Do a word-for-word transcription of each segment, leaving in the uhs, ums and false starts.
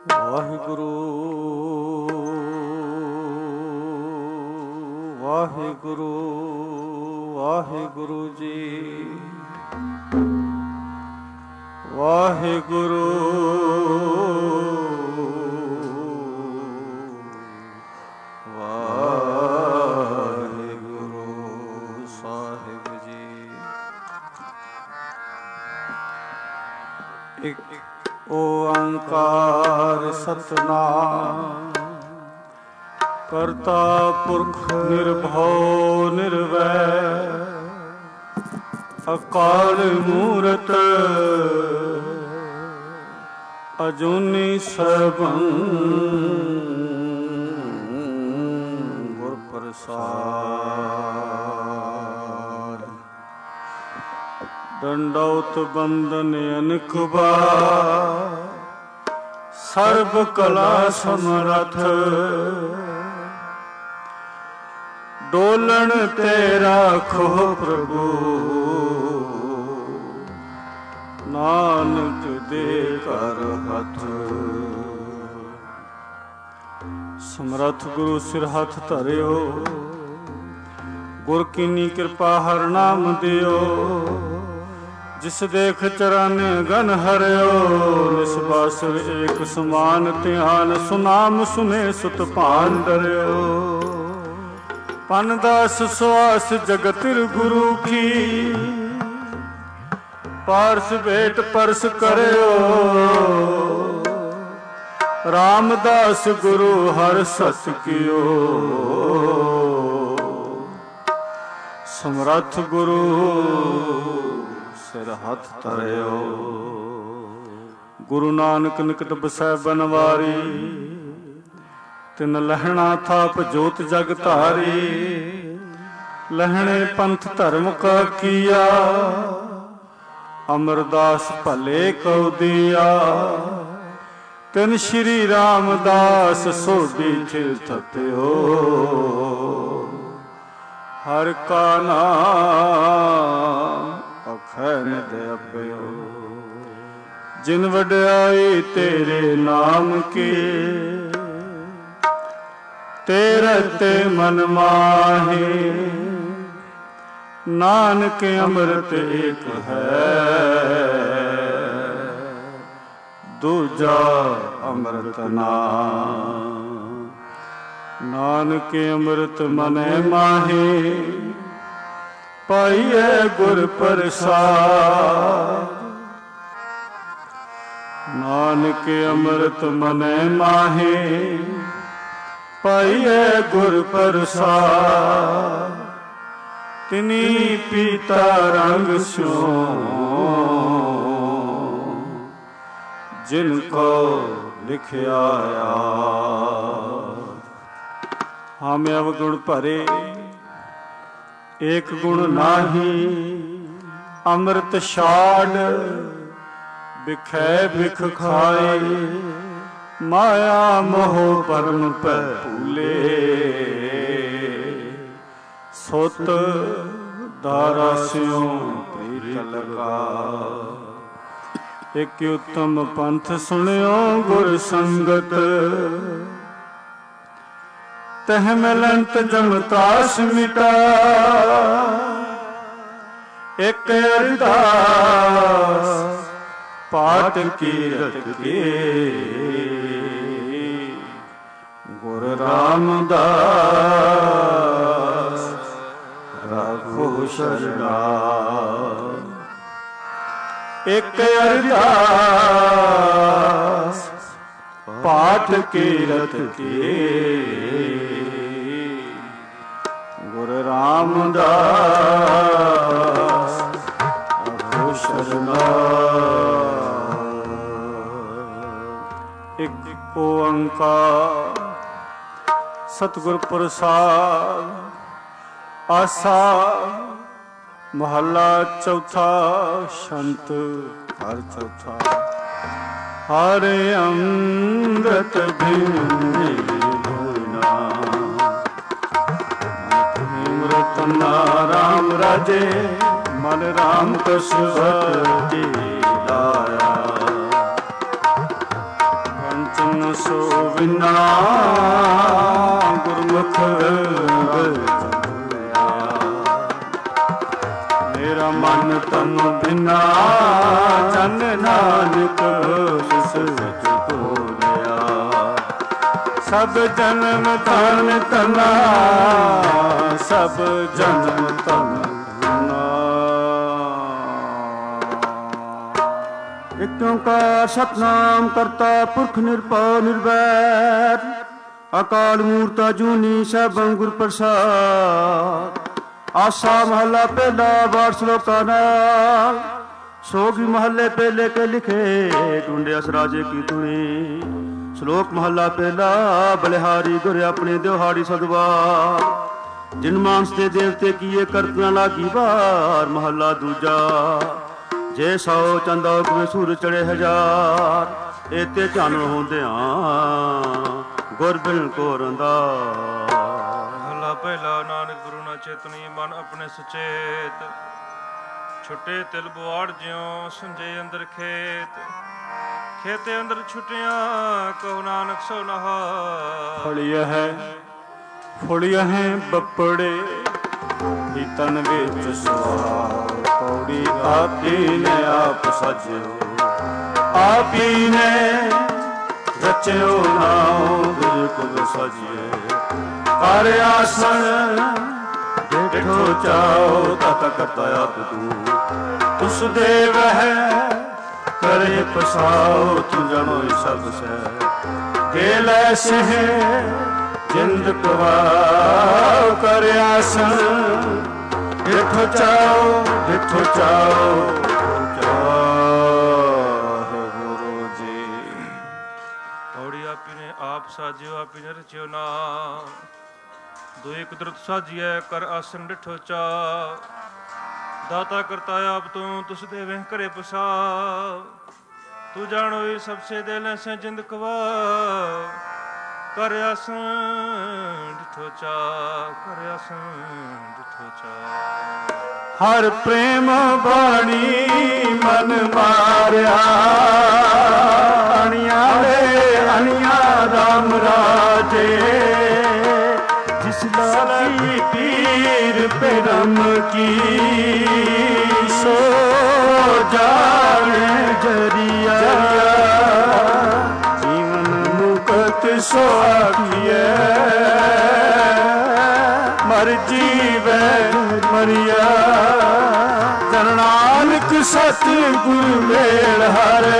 ਵਾਹਿਗੁਰੂ ਵਾਹਿਗੁਰੂ ਵਾਹਿਗੁਰੂ ਜੀ। ਵਾਹਿਗੁਰੂ ਵਾਹਿਗੁਰੂ ਸਾਹਿਬ ਜੀ। ਇੱਕ ਓੰਕਾਰ ਸਤਿਨਾਮ ਕਰਤਾ ਪੁਰਖ ਨਿਰਭਉ ਨਿਰਵੈਰ ਅਕਾਲ ਮੂਰਤ ਅਜੂਨੀ ਸਰਬੰ ਗੁਰ ਪ੍ਰਸਾਦਿ। ਦੰਡੌਤ ਬੰਦਨ ਅਨੇਕ ਬਾਰ ਸਰਬ ਕਲਾ ਸਮਰਥ ਡੋਲਣ ਤੇ ਰਾਖੋ ਪ੍ਰਭੂ ਨਾਨਕ ਦੇ ਕਰ ਹੱਥ। ਸਮਰੱਥ ਗੁਰੂ ਸਿਰ ਹੱਥ ਧਰਿਓ ਗੁਰ ਕੀਨੀ ਕਿਰਪਾ ਹਰ ਨਾਮ ਦਿਓ। ਜਿਸ ਦੇਖ ਚਰਨ ਗਨ ਹਰਿਓ ਨਿਸਬਾਸਰ ਏਕ ਸਮਾਨ ਧਿਆਨ ਸੁਨਾਮ ਸੁਨੇ ਸੁਤ ਭਾਨ ਡਰਿਓ। ਪਨ ਦਾਸ ਸੁਆਸ ਜਗਤਿਰ ਗੁਰੂ ਕੀ ਪਾਰਸ ਭੇਟ ਪਰਸ ਕਰਿਓ। ਰਾਮਦਾਸ ਗੁਰੂ ਹਰ ਸਤ ਕਿਓ ਸਮਰੱਥ ਗੁਰੂ ਸਿਰ ਹੱਥ ਧਰਿਓ। ਗੁਰੂ ਨਾਨਕ ਨਿਕਟ ਬਸੈ ਬਨਵਾਰੀ ਤਿਨ ਲਹਿਣਾ ਥਾਪ ਜੋਤ ਜਗ ਧਾਰੀ। ਲਹਿਣੇ ਪੰਥ ਧਰਮ ਕਾ ਕੀਆ ਅਮਰਦਾਸ ਭਲੇ ਕਉ ਦੀਆ। ਤਿਨ ਸ਼੍ਰੀ ਰਾਮਦਾਸ ਸੋਢੀ ਥਿਰ ਥਪਿਓ ਹਰ ਕਾ ਨਾਮ ਅਖੈ ਨਿਧ ਅਪਿਓ। ਜਿਨ ਵਡਿਆਈ ਤੇਰੇ ਨਾਮ ਕੀ ਤੇਰੇ ਤੇ ਮਨ ਮਾਹੀ। ਨਾਨਕ ਅੰਮ੍ਰਿਤ ਏਕ ਹੈ ਦੂਜਾ ਅੰਮ੍ਰਿਤ ਨਾਮ। ਨਾਨਕ ਅੰਮ੍ਰਿਤ ਮਨੈ ਮਾਹੀ ਪਾਈਐ ਗੁਰ ਪ੍ਰਸਾਦ। ਨਾਨਕ ਅੰਮ੍ਰਿਤ ਮਨੈ ਮਾਹੀ ਪਾਈਐ ਗੁਰ ਪ੍ਰਸਾਦ। ਤਿਨੀ ਪੀਤਾ ਰੰਗ ਸਿਉ ਜਿਨ ਕੋ ਲਿਖਿਆ ਆਇਆ। ਹਮ ਅਵਗੁਣ ਭਰੇ ਏਕ ਗੁਣ ਨਾਹੀ। ਅੰਮ੍ਰਿਤ ਛਾੜ ਬਿਖੈ ਬਿਖ ਖਾਏ। ਮਾਇਆ ਮੋਹ ਪਰਮ ਪੈ ਭੂਲੇ ਸੁਤ ਦਾਰਾ ਸਿਉ ਪ੍ਰੀਤ ਲਗਾ। ਇਕ ਉਤਮ ਪੰਥ ਸੁਣਿਓ ਗੁਰ ਸੰਗਤ ਤਹ ਮਿਲੰਤ ਜਮਤਾਸ ਮਿਟਾ। ਇਕ ਅਰਦਾਸ ਪਾਠ ਕੀਰਤ ਕੇ ਗੁਰ ਰਾਮਦਾਸ ਰਾਖੋ ਸ਼ਰਣਾ। ਇਕ ਅਰਦਾਸ ਪਾਠ ਕੀਰਤ ਕੇ ਗੁਰ ਰਾਮਦਾਸ ਰਾਖੋ ਸ਼ਰਣਾ। ਇਕ ਓੰਕਾਰ ਸਤਿਗੁਰ ਪ੍ਰਸਾਦ। ਆਸਾ ਮਹੱਲਾ ਚੌਥਾ। ਸ਼ੰਤ ਹਰ ਚੌਥਾ। ਹਰ ਅੰਮ੍ਰਿਤ ਭਿੰਨੇ ਭੁਨਾ ਅੰਮ੍ਰਿਤ ਨਾਮ ਰਾਜੇ ਮਨ ਰਾਮ ਕਸਵਤ ਦੀ ਲਾਇਆ। ਪੰਚਮ ਬਿਨਾ ਗੁਰਮੁਖ ਮੇਰਾ ਮਨ ਤਨ ਬਿਨਾ ਜਨ ਨਾਨਕ ਸਿਸ ਵਿੱਚ ਤੋਰਿਆ। ਸਭ ਜਨਮ ਧਨ ਤਨਾ ਸਭ ਜਨਮ ਧਨ ਇਕ ਓਂਕਾਰ ਸਤਿਨਾਮ ਕਰਤਾ ਪੁਰਖ ਨਿਰਭਉ ਨਿਰਵੈਰ ਅਕਾਲ ਮੂਰਤ ਅਜੂਨੀ ਸੈਭੰ ਗੁਰ ਪ੍ਰਸਾਦ। ਆਸਾ ਮਹੱਲਾ ਪਹਿਲਾ ਵਾਰ ਸ਼ਲੋਕਾਂ ਨਾਲ ਸੋਗੀ ਮਹੱਲੇ ਪਹਿਲੇ ਕੇ ਲਿਖੇ ਟੁੰਡੇ ਅਸ ਰਾਜੇ ਕੀ ਧੁਨੀ। ਸ਼ਲੋਕ ਮਹੱਲਾ ਪਹਿਲਾ ਬਲਿਹਾਰੀ ਗੁਰ ਆਪਣੇ ਦਿਹਾੜੀ ਸਦਵਾਰ ਜਿਨ ਮਾਨਸ ਦੇ ਦੇਵਤੇ ਕੀਏ ਕਰਤਨਾ ਲਾਗੀ ਵਾਰ। ਮਹੱਲਾ ਦੂਜਾ ਜੇ ਸੌ ਚੰਦਾ ਉਗਵੇ ਸੂਰ ਚੜੇ ਹਜ਼ਾਰ ਏਤੇ ਚਾਨਣ ਹੁੰਦਿਆਂ ਗੁਰ ਬਿਨ ਕੋ ਰੰਦਾ। ਮਹੱਲਾ ਪਹਿਲਾ ਨਾਨਕ ਗੁਰੂ ਨਾ ਚੇਤਨੀ ਮਨ ਆਪਣੇ ਸੁਚੇਤ ਛੁੱਟੇ ਤਿਲ ਬੁਆੜ ਜਿਉ ਸੁੰਜੇ ਅੰਦਰ ਖੇਤ ਖੇਤੇ ਅੰਦਰ ਛੁੱਟਿਆਂ ਕਹੋ ਨਾਨਕ ਸੋ ਨਹਾ। ਫੜਿਆ ਹੈ ਫੁੜਿਆ ਹੈ ਬੱਪੜੇ ਹੀ ਤਨ ਵਿੱਚ ਸਵਾ ਪੌੜੀ ਆਪੀ ਨੇ ਆਪ ਸਜਿਓ ਆਪੀ ਨੇ ਰਚਿਓ ਨਾਉ ਗੁਰ ਕੁਲ ਸਜਿਏ। ਕਰ ਆਸਣ ਦੇਖੋ ਚਾਓ ਤਤ ਕਰਤਾ ਆਪ ਤੂੰ ਤੁਸ ਦੇਵ ਹੈ ਕਰੇ ਪਸਾਓ ਤੂੰ ਜਣੋ ਸਭ ਸਹਿ ਗੇਲ ਐਸੇ ਜਿੰਦ ਕਵਾਉ। ਕਰ ਆਸਣ ਦੇਖੋ ਚਾਓ ਦੇਖੋ ਚਾਓ ਗੁਰੂ ਜੀ। ਪੌੜੀ ਆਪੀ ਨੇ ਆਪ ਸਾਜਿਓ ਆਪੀ ਨੇ ਰਚਿਓ ਨਾਮ ਦੋਏ ਕੁਦਰਤ ਸਾਜੀਐ ਕਰ ਆਸਨ ਡਿਠੋ ਚਾ। ਦਾਤਾ ਕਰਤਾ ਆਪ ਤੂੰ ਤੁਸ ਦੇਵੇਂ ਘਰੇ ਪਸਾ ਤੂੰ ਜਾਣੋ ਸਭ ਸੇ ਦੇ ਲੈਸੇ ਜਿੰਦ ਕਵਾ। ਕਰ ਆਸਨ ਡਿਠੋ ਚਾ ਕਰ ਆਸਨ ਡਿਠੋ ਚਾ। ਹਰ ਪ੍ਰੇਮ ਬਾਣੀ ਮਨ ਮਾਰਿਆ ਅਣੀਆਂ ਦੇ ਅਣੀਆਂ ਰਾਮ ਰਾਜੇ ਜਿਸ ਲਾਗੀ ਪੀਰ ਪਰਮ ਕੀ ਸੋ ਜਾਣੇ ਜਰੀਆ। ਜੀਵਨ ਮੁਕਤ ਸੋ ਆਖੀਐ ਮਰ ਜੀਵੈ ਮਰਿਆ। ਜਨ ਨਾਨਕ ਸਤ ਗੁਰ ਮੇਲ ਹਰਿ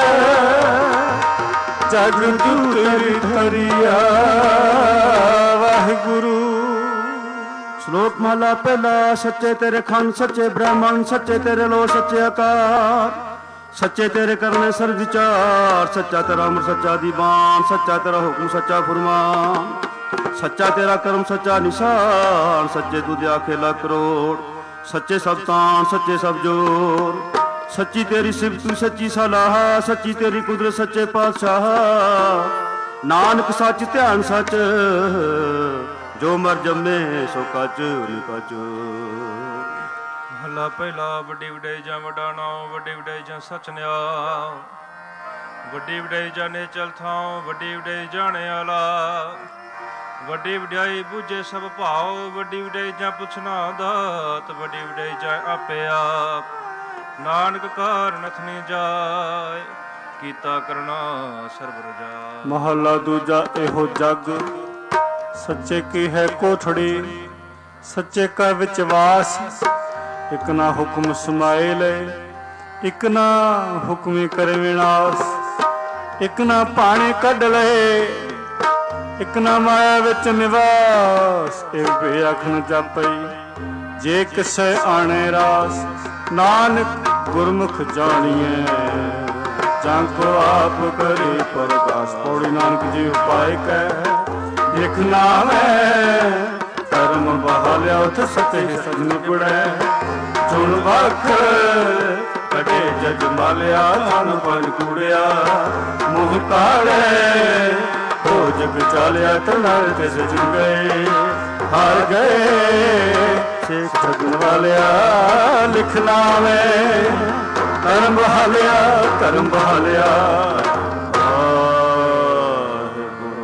ਜਗ ਦੁਖ ਧਰਿਆ। ਵਾਹਿਗੁਰੂ। ਸ਼ਲੋਕ ਮਹਲਾ ਪਹਿਲਾ ਸੱਚੇ ਤੇਰੇ ਖੰਡ ਸੱਚੇ ਬ੍ਰਹਮਣ ਸੱਚੇ ਤੇਰੇ ਲੋ ਸੱਚੇ ਆਕਾਰ ਸੱਚੇ ਤੇਰੇ ਕਰਨੇ ਸਰਬ ਵਿਚਾਰ। ਸੱਚਾ ਤੇਰਾ ਅਮਰ ਸੱਚਾ ਦੀਵਾਨ ਸੱਚਾ ਤੇਰਾ ਹੁਕਮ ਸੱਚਾ ਫੁਰਮਾਨ ਸੱਚਾ ਤੇਰਾ ਕਰਮ ਸੱਚਾ ਨਿਸ਼ਾਨ। ਸੱਚੇ ਤੁਧ ਆਖੇ ਲੱਖ ਕਰੋੜ ਸੱਚੇ ਸਭ ਤਾਣ ਸੱਚੇ ਸਭ ਜੋਰ। ਸੱਚੀ ਤੇਰੀ ਸਿਫਤ ਸੱਚੀ ਸਲਾਹ ਸੱਚੀ ਤੇਰੀ ਕੁਦਰਤ ਸੱਚੇ ਪਾਤਸ਼ਾਹ। ਨਾਨਕ ਸੱਚ ਧਿਆਨ ਸੱਚ ਜੋ ਮਰ ਜੰਮੇ ਸੋ ਕੱਚ ਨਿਕਚ। ਮਹੱਲਾ ਪਹਿਲਾ ਵੱਡੀ ਵਡਾਈ ਜਾਂ ਵੱਡਾ ਨਾਉ ਵੱਡੀ ਵਡਾਈ ਜਾਂ ਸੱਚ ਨਿਆ ਵੱਡੀ ਵਡਾਈ ਜਾਣੇ ਚਲ ਥਾਉ ਵੱਡੀ ਵਡਾਈ ਜਾਣੇ ਆਲਾ ਵੱਡੀ ਵਡਿਆਈ ਬੁਝੇ ਸਭ ਭਾਉ ਵੱਡੀ ਵਡਿਆਈ ਜਾਂ ਪੁੱਛਣਾ ਦਾਤ ਵੱਡੀ ਵਡਿਆਈ ਜਾਂ ਆਪੇ ਆਪ ਨਾਨਕ ਕਾਰ ਨਥਨੀ ਜਾਏ ਕੀਤਾ ਕਰਨਾ ਸਰਬ ਰਜਾ। ਮਹੱਲਾ ਦੂਜਾ ਇਹੋ ਜਗ ਸੱਚੇ ਕੀ ਹੈ ਕੋਠੜੀ ਸੱਚੇ ਕਾ ਵਿੱਚ ਵਾਸ। ਇਕ ਨਾ ਹੁਕਮ ਸਮਾਏ ਲੈ ਇਕ ਨਾ ਹੁਕਮੀ ਕਰੇ ਵਿਨਾਸ਼। ਇਕ ਨਾ ਪਾਣੀ ਕੱਢ ਲਏ ਇਕ ਨਾ ਮਾਇਆ ਵਿੱਚ ਨਿਵਾਸ। ਇਹ ਬੇਅਖ ਨ ਜਾਪਈ ਜੇ ਕਿਸੇ ਆਣੇ ਰਾਸ। ਨਾਨਕ ਗੁਰਮੁਖ ਜਾਣੀਐ ਜਾਂ ਕੋ ਆਪ ਕਰੇ ਪ੍ਰਕਾਸ਼। ਪੌੜੀ ਨਾਨਕ ਜੀ ਉਪਾਇ ਕਹਿ ਲਿਖ ਨਾਮੈ ਕਰਮ ਬਹਾਲਿਆ ਉਥ ਸਤੇ ਸਜਨ ਗੁੜੈ। ਸੁਣ ਵਖ ਕਟੇ ਜਜ ਮਾਲਿਆ ਮਨ ਪਰ ਕੁੜਿਆ। ਮੁਹ ਕਾਲੇ ਹੋ ਜਗ ਚਾਲਿਆ ਤਨਾਰ ਤੇ ਸਜਨ ਗਏ ਹਾਰ ਗਏ ਸੇ ਸਜਨ ਵਾਲਿਆ। ਲਿਖ ਨਾਮੈ ਕਰਮ ਬਹਾਲਿਆ ਕਰਮ ਬਹਾਲਿਆ।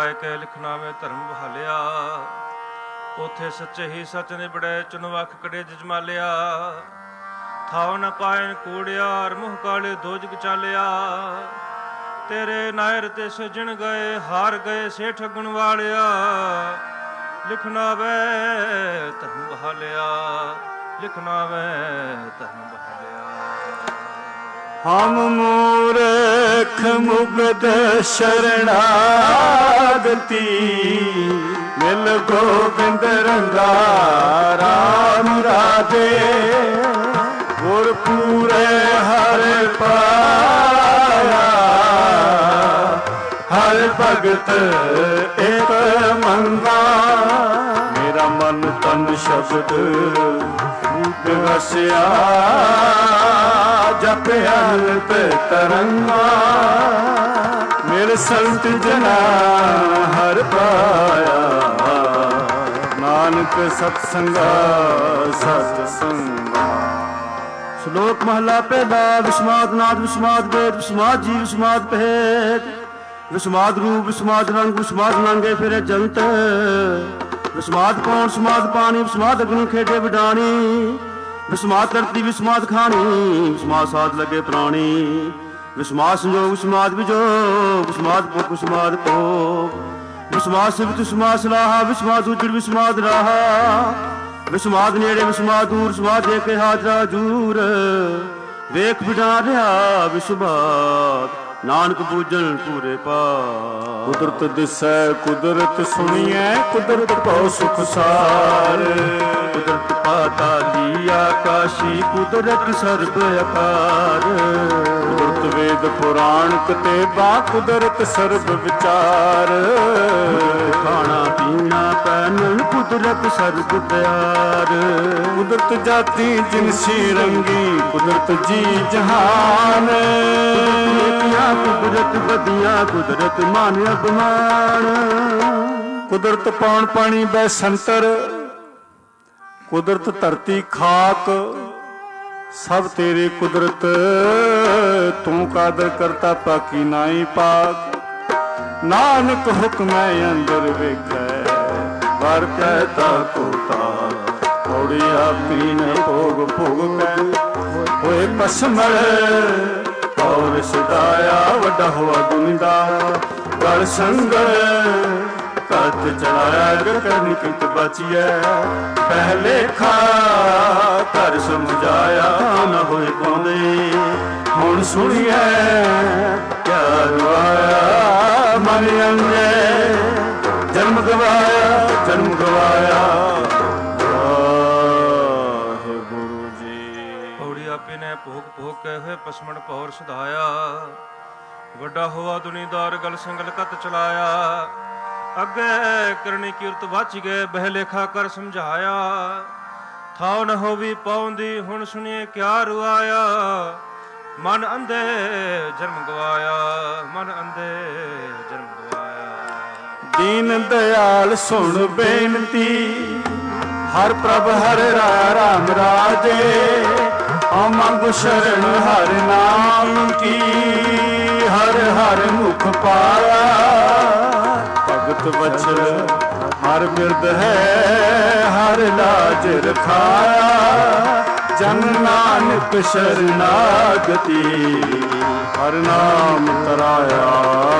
ਬਹਿ ਕੇ ਲਿਖਣਾ ਵੇ ਧਰਮ ਬਹਾਲਿਆ। ਉਥੇ ਸੱਚੇ ਹੀ ਸੱਚ ਨਿਬੜੇ ਚੁਨਵੱਖ ਕੜੇ ਜਜਮਾਲਿਆ। ਥਾਉ ਨ ਪਾਇਨ ਕੂੜਿਆਰ ਮੂੰਹ ਕਾਲੇ ਦੋਜਗ ਚਾਲਿਆ। ਤੇਰੇ ਨਾਇਰ ਤੇ ਸਜਣ ਗਏ ਹਾਰ ਗਏ ਸੇਠ ਗੁਣ ਵਾਲਿਆ। ਲਿਖਣਾ ਵੇ ਧਰਮ ਬਹਾਲਿਆ, ਲਿਖਣਾ ਵੇ ਧਰਮ ਬਹਾਲਿਆ। ਹਮ ਮੂਰਖ ਮੁਗਧ ਸ਼ਰਣਾਗਤੀ ਮਿਲ ਗੋਬਿੰਦ ਰੰਗਾ ਰਾਮ ਰਾਧੇ। ਗੁਰ ਪੂਰੇ ਹਰ ਪਾਇਆ ਹਰ ਭਗਤ ਇੱਕ ਮੰਗਾ। ਮੇਰਾ ਮਨ ਤਨ ਸ਼ਬਦ ਵਸਿਆ ਜਪਿਆ ਨਿਤ ਤਰੰਗਾ। ਮੇਰੇ ਸੰਤ ਜਨਾ ਹਰ ਪਾਇਆ ਨਾਨਕ ਸਤ ਸੰਗਾ ਸਤ ਸੰਗਾ। ਸ਼ਲੋਕ ਮਹਲਾ ਪਹਿਲਾ। ਵਿਸਮਾਦ ਨਾਦ ਵਿਸਮਾਦ ਵੇਦ ਵਿਸਮਾਦ ਜੀ ਵਿਸਮਾਦ ਭੇਦ। ਵਿਸਮਾਦ ਰੂਪ ਵਿਸਮਾਦ ਰੰਗ ਵਿਸਮਾਦ ਨਾਂਗੇ ਫਿਰੇ ਜੰਤ। ਵਿਸਮਾਦ ਪੌਣ ਵਿਸਮਾਦ ਪਾਣੀ ਵਿਸਮਾਦ ਅਗਨੀ ਖੇਡੇ ਵਿਡਾਣੀ। ਵਿਸਮਾਦ ਧਰਤੀ ਵਿਸਮਾਦ ਖਾਣੀ ਵਿਸਮਾਦ ਸਾਧ ਲੱਗੇ ਪ੍ਰਾਣੀ। ਵਿਸਮਾਦ ਸੰਜੋਗ ਵਿਸਮਾਦ ਵਿਜੋਗ ਵਿਸਮਾਦ ਭੋਗ ਵਿਸਮਾਦ ਭੋਗ। ਵਿਸਮਾਦ ਸਿਵਤ ਵਿਸਮਾਦ ਸਲਾਹਾ ਵਿਸਮਾਦ ਉਜੜ ਵਿਸਮਾਦ ਰਾਹਾ। ਵਿਸਮਾਦ ਨੇੜੇ ਵਿਸਮਾਦ ਦੂਰ ਵਿਸਮਾਦ ਦੇ ਕੇ ਹਾਜ਼ਰਾ ਜੂਰ। ਵੇਖ ਵਿਡਾ ਰਿਹਾ ਵਿਸਮਾਦ ਨਾਨਕ ਬੂਝਣ ਪੂਰੇ ਪਾ। ਕੁਦਰਤ ਦਿਸੈ ਕੁਦਰਤ ਸੁਣੀਐ ਕੁਦਰਤ ਭਉ ਸੁਖ ਸਾਰ। ਕੁਦਰਤ ਪਾਤਾਲੀ ਆਕਾਸ਼ੀ ਕੁਦਰਤ ਸਰਬ ਅਕਾਰ। ਕੁਦਰਤ ਵੇਦ ਪੁਰਾਣ ਕਤੇਬਾ ਕੁਦਰਤ ਸਰਬ ਵਿਚਾਰ। ਖਾਣਾ ਪੀਣਾ ਪਹਿਨਣ ਕੁਦਰਤ ਸਰਬ ਪਿਆਰ। ਕੁਦਰਤ ਜਾਤੀ ਜਿਨਸੀ ਰੰਗੀ ਕੁਦਰਤ ਜੀ ਜਹਾਨ। ਕੁਦਰਤ ਵਧੀਆਂ ਕੁਦਰਤ ਮਾਨ ਅਭਿਮਾਨ। ਕੁਦਰਤ ਪੌਣ ਪਾਣੀ ਬੈ ਸੰਤਰ ਕੁਦਰਤ ਧਰਤੀ ਖਾਕ। ਸਭ ਤੇਰੇ ਕੁਦਰਤ ਤੂੰ ਕਾਦਰ ਕਰਤਾ ਪਾਕੀ ਨਾਈ ਪਾਕ। ਨਾਨਕ ਹੁਕਮੈ ਅੰਦਰ ਵੇਖੈ ਵਰ ਕਹਿਤਾ ਕੋਤਾ। ਥੋੜੀ ਆਪੀ ਨ ਭੋਗ ਭੋਗ ਕੈ ਹੋਏ ਪਸਮਲ। ਔਰ ਸਦਾਇਆ ਵੱਡਾ ਹੋਆ ਗੁੰਦਾ ਗਲ ਸੰਗਲ। ਕਤ ਚੜਾਇਆ ਗਗਨ ਕਿਤ ਬਚੀਐ ਪਹਿਲੇ ਖਾ। ਘਰ ਸਮਝਾਇਆ ਨ ਹੋਏ ਪਾਉਂਦੇ ਹੁਣ ਸੁਣੀਐ ਕਿਆ ਰਵਾਇਆ। ਮਨ ਅੰਗੇ ਜਨਮ ਗਵਾਇਆ ਜਨਮ ਗਵਾਇਆ। ਭੋਗ ਭੋਗ ਕਹੇ ਹੋਏ ਪਸਮਣ ਪੌਰ ਸੁਧਾਇਆ। ਵੱਡਾ ਹੋਆ ਦੁਨੀਦਾਰ ਗਲ ਸੰਗਲ ਕਤ ਚਲਾਇਆ। ਅੱਗੇ ਕਰਨੀ ਕੀਰਤ ਵਾਚ ਗਏ ਬਹਿ ਲੇਖਾ ਕਰ ਸਮਝਾਇਆ। ਥਾਉ ਨ ਹੋਵੀ ਪਾਉਂਦੀ ਹੁਣ ਸੁਣੀਏ ਕਿਆ ਰੁਆਇਆ। ਮਨ ਅੰਧੇ ਜਨਮ ਗਵਾਇਆ ਮਨ ਅੰਧੇ ਜਨਮ ਗਵਾਇਆ। ਦੀਨ ਦਿਆਲ ਸੁਣ ਬੇਨਤੀ ਹਰ ਪ੍ਰਭ ਹਰ ਰਾਮ ਰਾਜੇ। ਮੰਗ ਸ਼ਰਨ ਹਰ ਨਾਮ ਕੀ ਹਰ ਹਰ ਮੁਖ ਪਾਇਆ। ਭਗਤ ਵਚਨ ਹਰ ਬਿਰਦ ਹੈ ਹਰ ਲਾਜ ਰਖਾਇਆ। ਜਨ ਨਾਨਕ ਸ਼ਰਨਾਗਤੀ ਹਰ ਨਾਮ ਤਰਾਇਆ।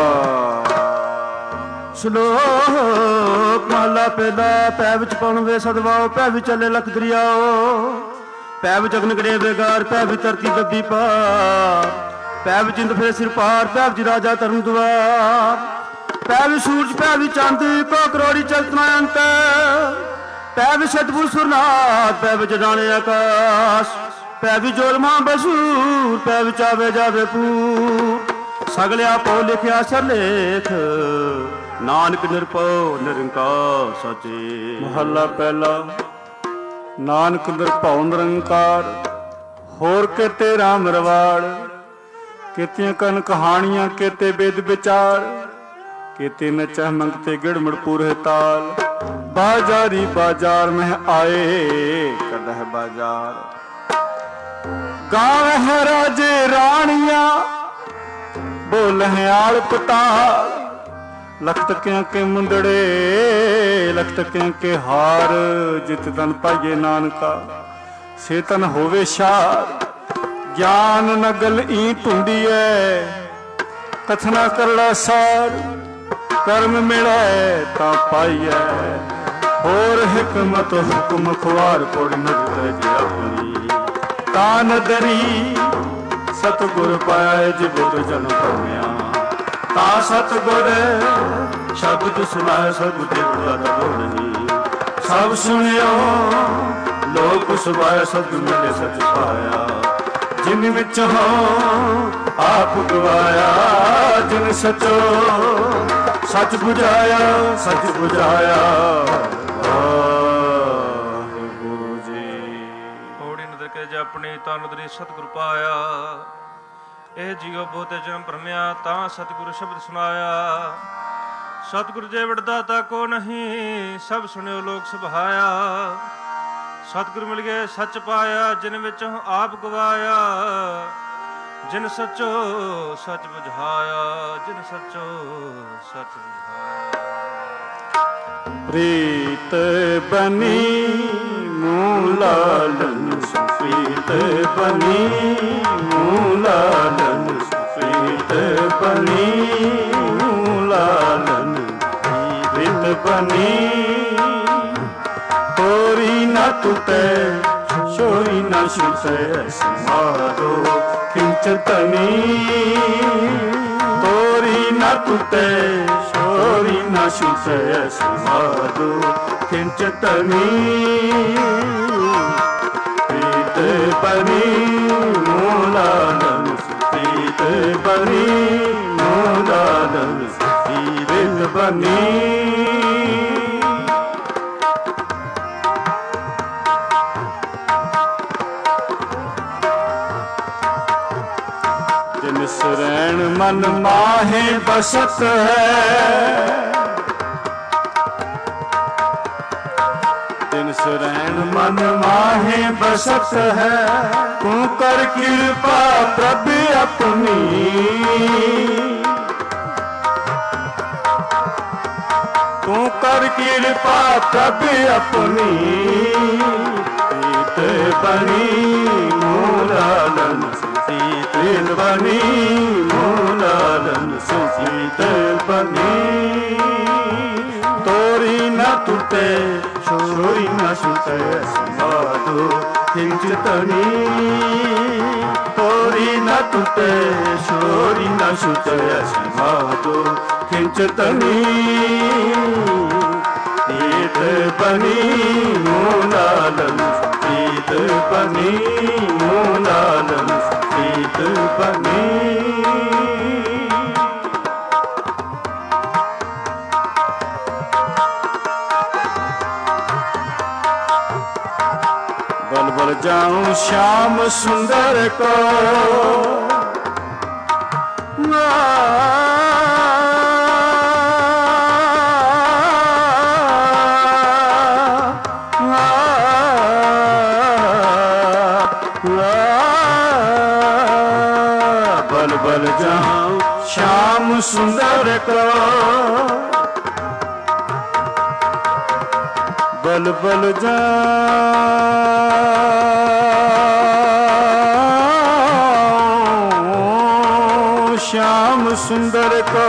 ਸ਼ਲੋਕ ਮਹਲਾ ਪਹਿਲਾ। ਪੈ ਵਿੱਚ ਪਉਣ ਵੇ ਸਦਵਾਓ ਪੈ ਵਿੱਚ ਚੱਲੇ ਲਖ ਦਰਿਆਓ। ਪੈ ਵਿੱਚ ਅਗਨ ਗੜੇ ਬੇਗਾਰ ਪੈ ਵਿੱਚ ਧਰਤੀ ਦੱਬੀ ਪਾਰ। ਪੈ ਵਿੱਚ ਇੰਦ ਫਿਰੇ ਸਿਰ ਪਾਰ ਪੈ ਵਿੱਚ ਰਾਜਾ ਧਰਮ ਦੁਆਰ। ਪੈ ਵਿੱਚ ਸੂਰਜ ਪੈ ਵਿੱਚ ਚੰਦ ਕੋ ਕਰੋੜੀ ਚਲਤਨਾ ਅੰਤ। ਪੈ ਵਿੱਚ ਸਤਿਗੁਰ ਸੁਰਨਾਥ ਪੈ ਵਿੱਚ ਜਾਣੇ ਆਕਾਸ਼। ਪੈ ਵਿੱਚ ਜੋਲਮਾ ਬਸੂਰ ਪੈ ਵਿੱਚ ਆਵੇ ਜਾਵੇ ਪੂਰ। ਸਗਲ ਆਪੋ ਲਿਖਿਆ ਸਰਲੇਖ ਨਾਨਕ ਨਿਰਭਉ ਨਿਰੰਕਾਰ ਸਾਚੇ। ਮਹੱਲਾ ਪਹਿਲਾ। ਨਾਨਕ ਨਿਰਭਉ ਨਿਰੰਕਾਰ ਹੋਰ ਕਿਤੇ ਰਾਮ ਰਵਾੜ। ਕਿਤਿਆਂ ਕਨ ਕਹਾਣੀਆਂ ਕਿਤੇ ਵੇਦ ਵਿਚਾਰ। ਕਿਤੇ ਨਚਹਿ ਮੰਗਤੇ ਗਿੜਮੜ ਪੂਰੇ ਤਾਲ। ਬਾਜ਼ਾਰੀ ਬਾਜ਼ਾਰ ਮਹਿ ਆਏ ਕਦਹ ਬਾਜ਼ਾਰ। ਗਾਵਹਿ ਰਾਜੇ ਰਾਣੀਆਂ ਬੋਲਹਿ ਆਲ ਪਤਾਲ। लखत क्यों के मुंदड़े लखत क्यों के हार, जित तन पाइए नानका से तन होवे शार। ज्ञान नगल ई ढूंढिए कथना करड़ा सार, कर्म मिले ता पाइए और हिकमत हुक्म खुआर पुर नजर जी अपनी। तान दरी सतगुर पाया जी बुध जन पाया, ता सतगुर शब्द सुनाए सब देवता दबो नहीं। सब सुनियो लोक सुभाया सत मिले सच पाया, जिन विच हो आप गवाया। जिन सचो सच बुझाया सच बुझाया। गुरु जी होड़ी नदर के जपनी तन दरी सतगुर पाया। ਇਹ ਜੀਉ ਬਹੁਤੇ ਜਨਮ ਭਰਮਿਆ ਤਾਂ ਸਤਿਗੁਰੂ ਸ਼ਬਦ ਸੁਨਾਇਆ। ਸਤਿਗੁਰ ਜੇ ਵਡਦਾਤਾ ਕੋ ਨਹੀਂ, ਸਭ ਸੁਣਿਓ ਲੋਕ ਸੁਭਾਇਆ। ਸਤਿਗੁਰ ਮਿਲ ਗਏ ਸੱਚ ਪਾਇਆ, ਜਿਨ ਵਿੱਚੋਂ ਆਪ ਗਵਾਇਆ। ਜਿਨ ਸੱਚੋ ਸੱਚ ਬੁਝਾਇਆ, ਜਿਨ ਸੱਚੋ ਸੱਚ ਬੁਝਾਇਆ। ਪ੍ਰੀਤ ਬਨੀ ਮੂਲਾਲਨ ਪ੍ਰੀਤ ਬਨੀ ਮੂਲਾਲਨ ਪ੍ਰੀਤ ਬਨੀ ਮੂਲਾਲਨ ਪ੍ਰੀਤ ਬਨੀ। ਤੋਰੀ ਨਾ ਟੁੱਟੇ ਛੋਰੀ ਨਾ ਛੁਟੇ ਸਮਾਦੋ ਖਿੰਚਤਨੀ। ਤੋਰੀ ਨਾ ਟੁੱਟੇ ਛੋਰੀ ਨਾ ਛੁਟੇ ਸਮਾਦੋ ਖਿੰਚਤਨੀ। ਪ੍ਰੀਤ ਬਨੀ ਮੂਲਾਲਨ ਪ੍ਰੀਤ ਬਨੀ ਮੂਲਾਲਨ ਪ੍ਰੀਤ ਬਨੀ। जिन शरण मन माहे बसत है, जिन शरण मन माहे बसत है। तू कर कृपा प्रभु अपनी, तू कर कृपा प्रभु अपनी। प्रीत बनी मूलालन प्रीत बनी मूलालन सुप्रीत बनी। तोरी न टूटे छोरी न छूटे समाधो खिंचतनी। तोरी न टूटे छोरी न छूटे समाधो खिंचतनी। प्रीत बनी मूलालन प्रीत बनी मूलालन प्रीत बनी। बल बल जाऊं श्याम सुंदर को बल बल जाऊं श्याम सुंदर को। बल बल जाऊं श्याम सुंदर को।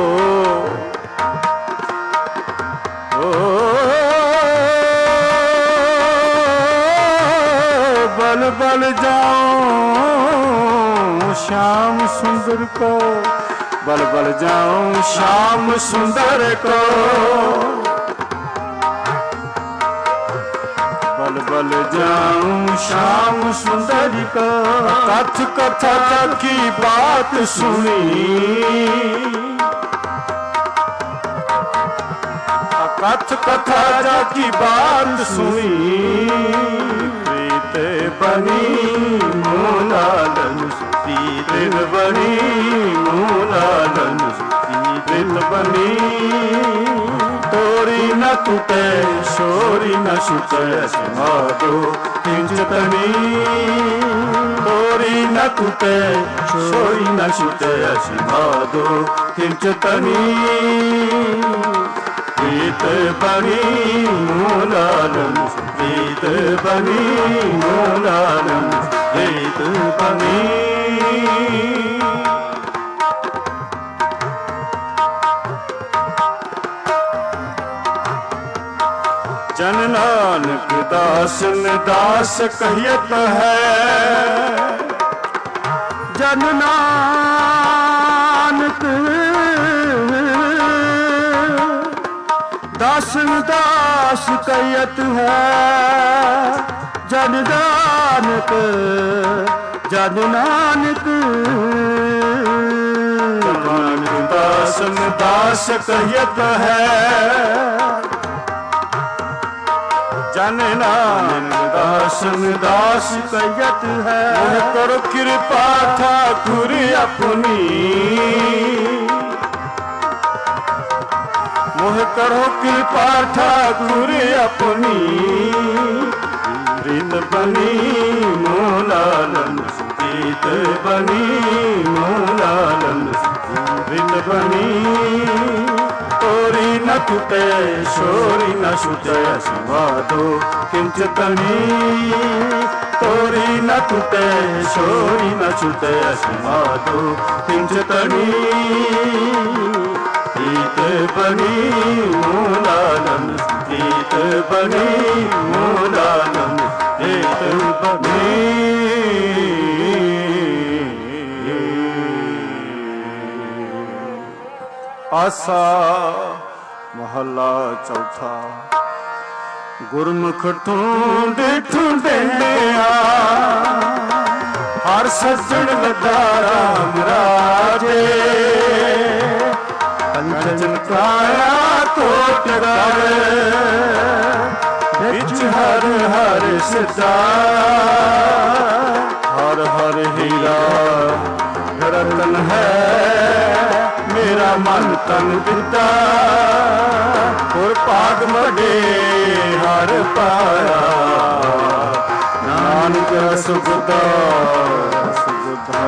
ओ बल बल जाऊं श्याम सुंदर को। बल बल जाऊं श्याम सुंदर को। बल बल जाऊं श्याम सुंदर को। कथ कथा की बात सुनी, कथ कथा की बात सुनी। प्रीत बनी मूलालन प्रीत बनी मूलालन प्रीत बनी। ਤੋਰੀ ਨ ਟੁੱਟੇ ਸ਼ੋਰੀ ਨ ਛੁਟੇ ਸਮਾਦੋ ਕਿੰਚਤਨੀ ਤੋਰੀ ਨ ਟੁੱਟੇ ਸ਼ੋਰੀ ਨ ਛੁਟੇ ਸਮਾਦੋ ਕਿੰਚਤਨੀ ਪ੍ਰੀਤ ਬਣੀ ਮੂਲਾਲਮ ਪ੍ਰੀਤ ਬਣੀ ਮੂਲਾਲਮ ਪ੍ਰੀਤ ਬਣੀ ਜਨ ਨਾਨਕ ਦਾਸਨ ਦਾਸ ਕਹਿਤ ਹੈ ਜਨ ਨਾਨਕ ਦਾਸਨ ਦਾਸ ਕਹਿਤ ਹੈ ਜਨ ਨਾਨਕ ਜਨ ਨਾਨਕ ਨਾਨਕ ਦਾਸਨ ਦਾਸ ਕਹਿਤ ਹੈ ਜਨ ਨਾਨਕ ਦਾਸਨ ਦਾਸ ਕਹਿਤ ਹੈ ਮੋਹ ਕਰੋ ਕਿਰਪਾ ਠਾਕੁਰ ਆਪਣੀ ਮੋਹ ਕਰੋ ਕਿਰਪਾ ਠਾਕੁਰ ਆਪਣੀ ਪ੍ਰੀਤ ਬਣੀ ਮੂਲਾਲਮ ਪ੍ਰੀਤ ਬਣੀ ਮੂਲਾਲਮ ਪ੍ਰੀਤ ਬਣੀ ਤੋਰੀ ਨ ਟੁੱਟੇ ਸ਼ੋਰੀ ਨ ਛੁਟੇ ਸਮਾਦੋ ਕਿੰਚਤਨੀ ਤੋਰੀ ਨ ਟੁੱਟੇ ਸ਼ੋਰੀ ਨ ਛੁਟੇ ਸਮਾਦੋ ਕਿੰਚਤਨੀ ਪ੍ਰੀਤ ਬਣੀ ਮੂਲਾਲਮ ਪ੍ਰੀਤ ਬਣੀ ਮੂਲਾਲਮ ਪ੍ਰੀਤ ਬਣੀ ਆਸਾ ਮਹੱਲਾ ਚੌਥਾ ਗੁਰਮੁਖ ਢੂੰਡ ਢੂੰਡਿਆ ਹਰ ਸੱਜਣ ਲੱਗਾ ਰਾਮ ਰਾਜੇ ਕੰਚਨ ਕਾਇਆ ਕੋਟ ਕਰ ਵਿੱਚ ਹਰ ਹਰ ਸਦਾ ਹਰ ਹਰ ਹੀਰਾ ਰਤਨ ਹੈ ਮੇਰਾ ਮਨ ਤਨ ਦਿੱਤਾ ਹੋਰ ਭਾਗ ਮਗੇ ਹਰ ਪਾਇਆ ਨਾਨਕ ਸੁਖਦਾ ਸੁਖਦਾ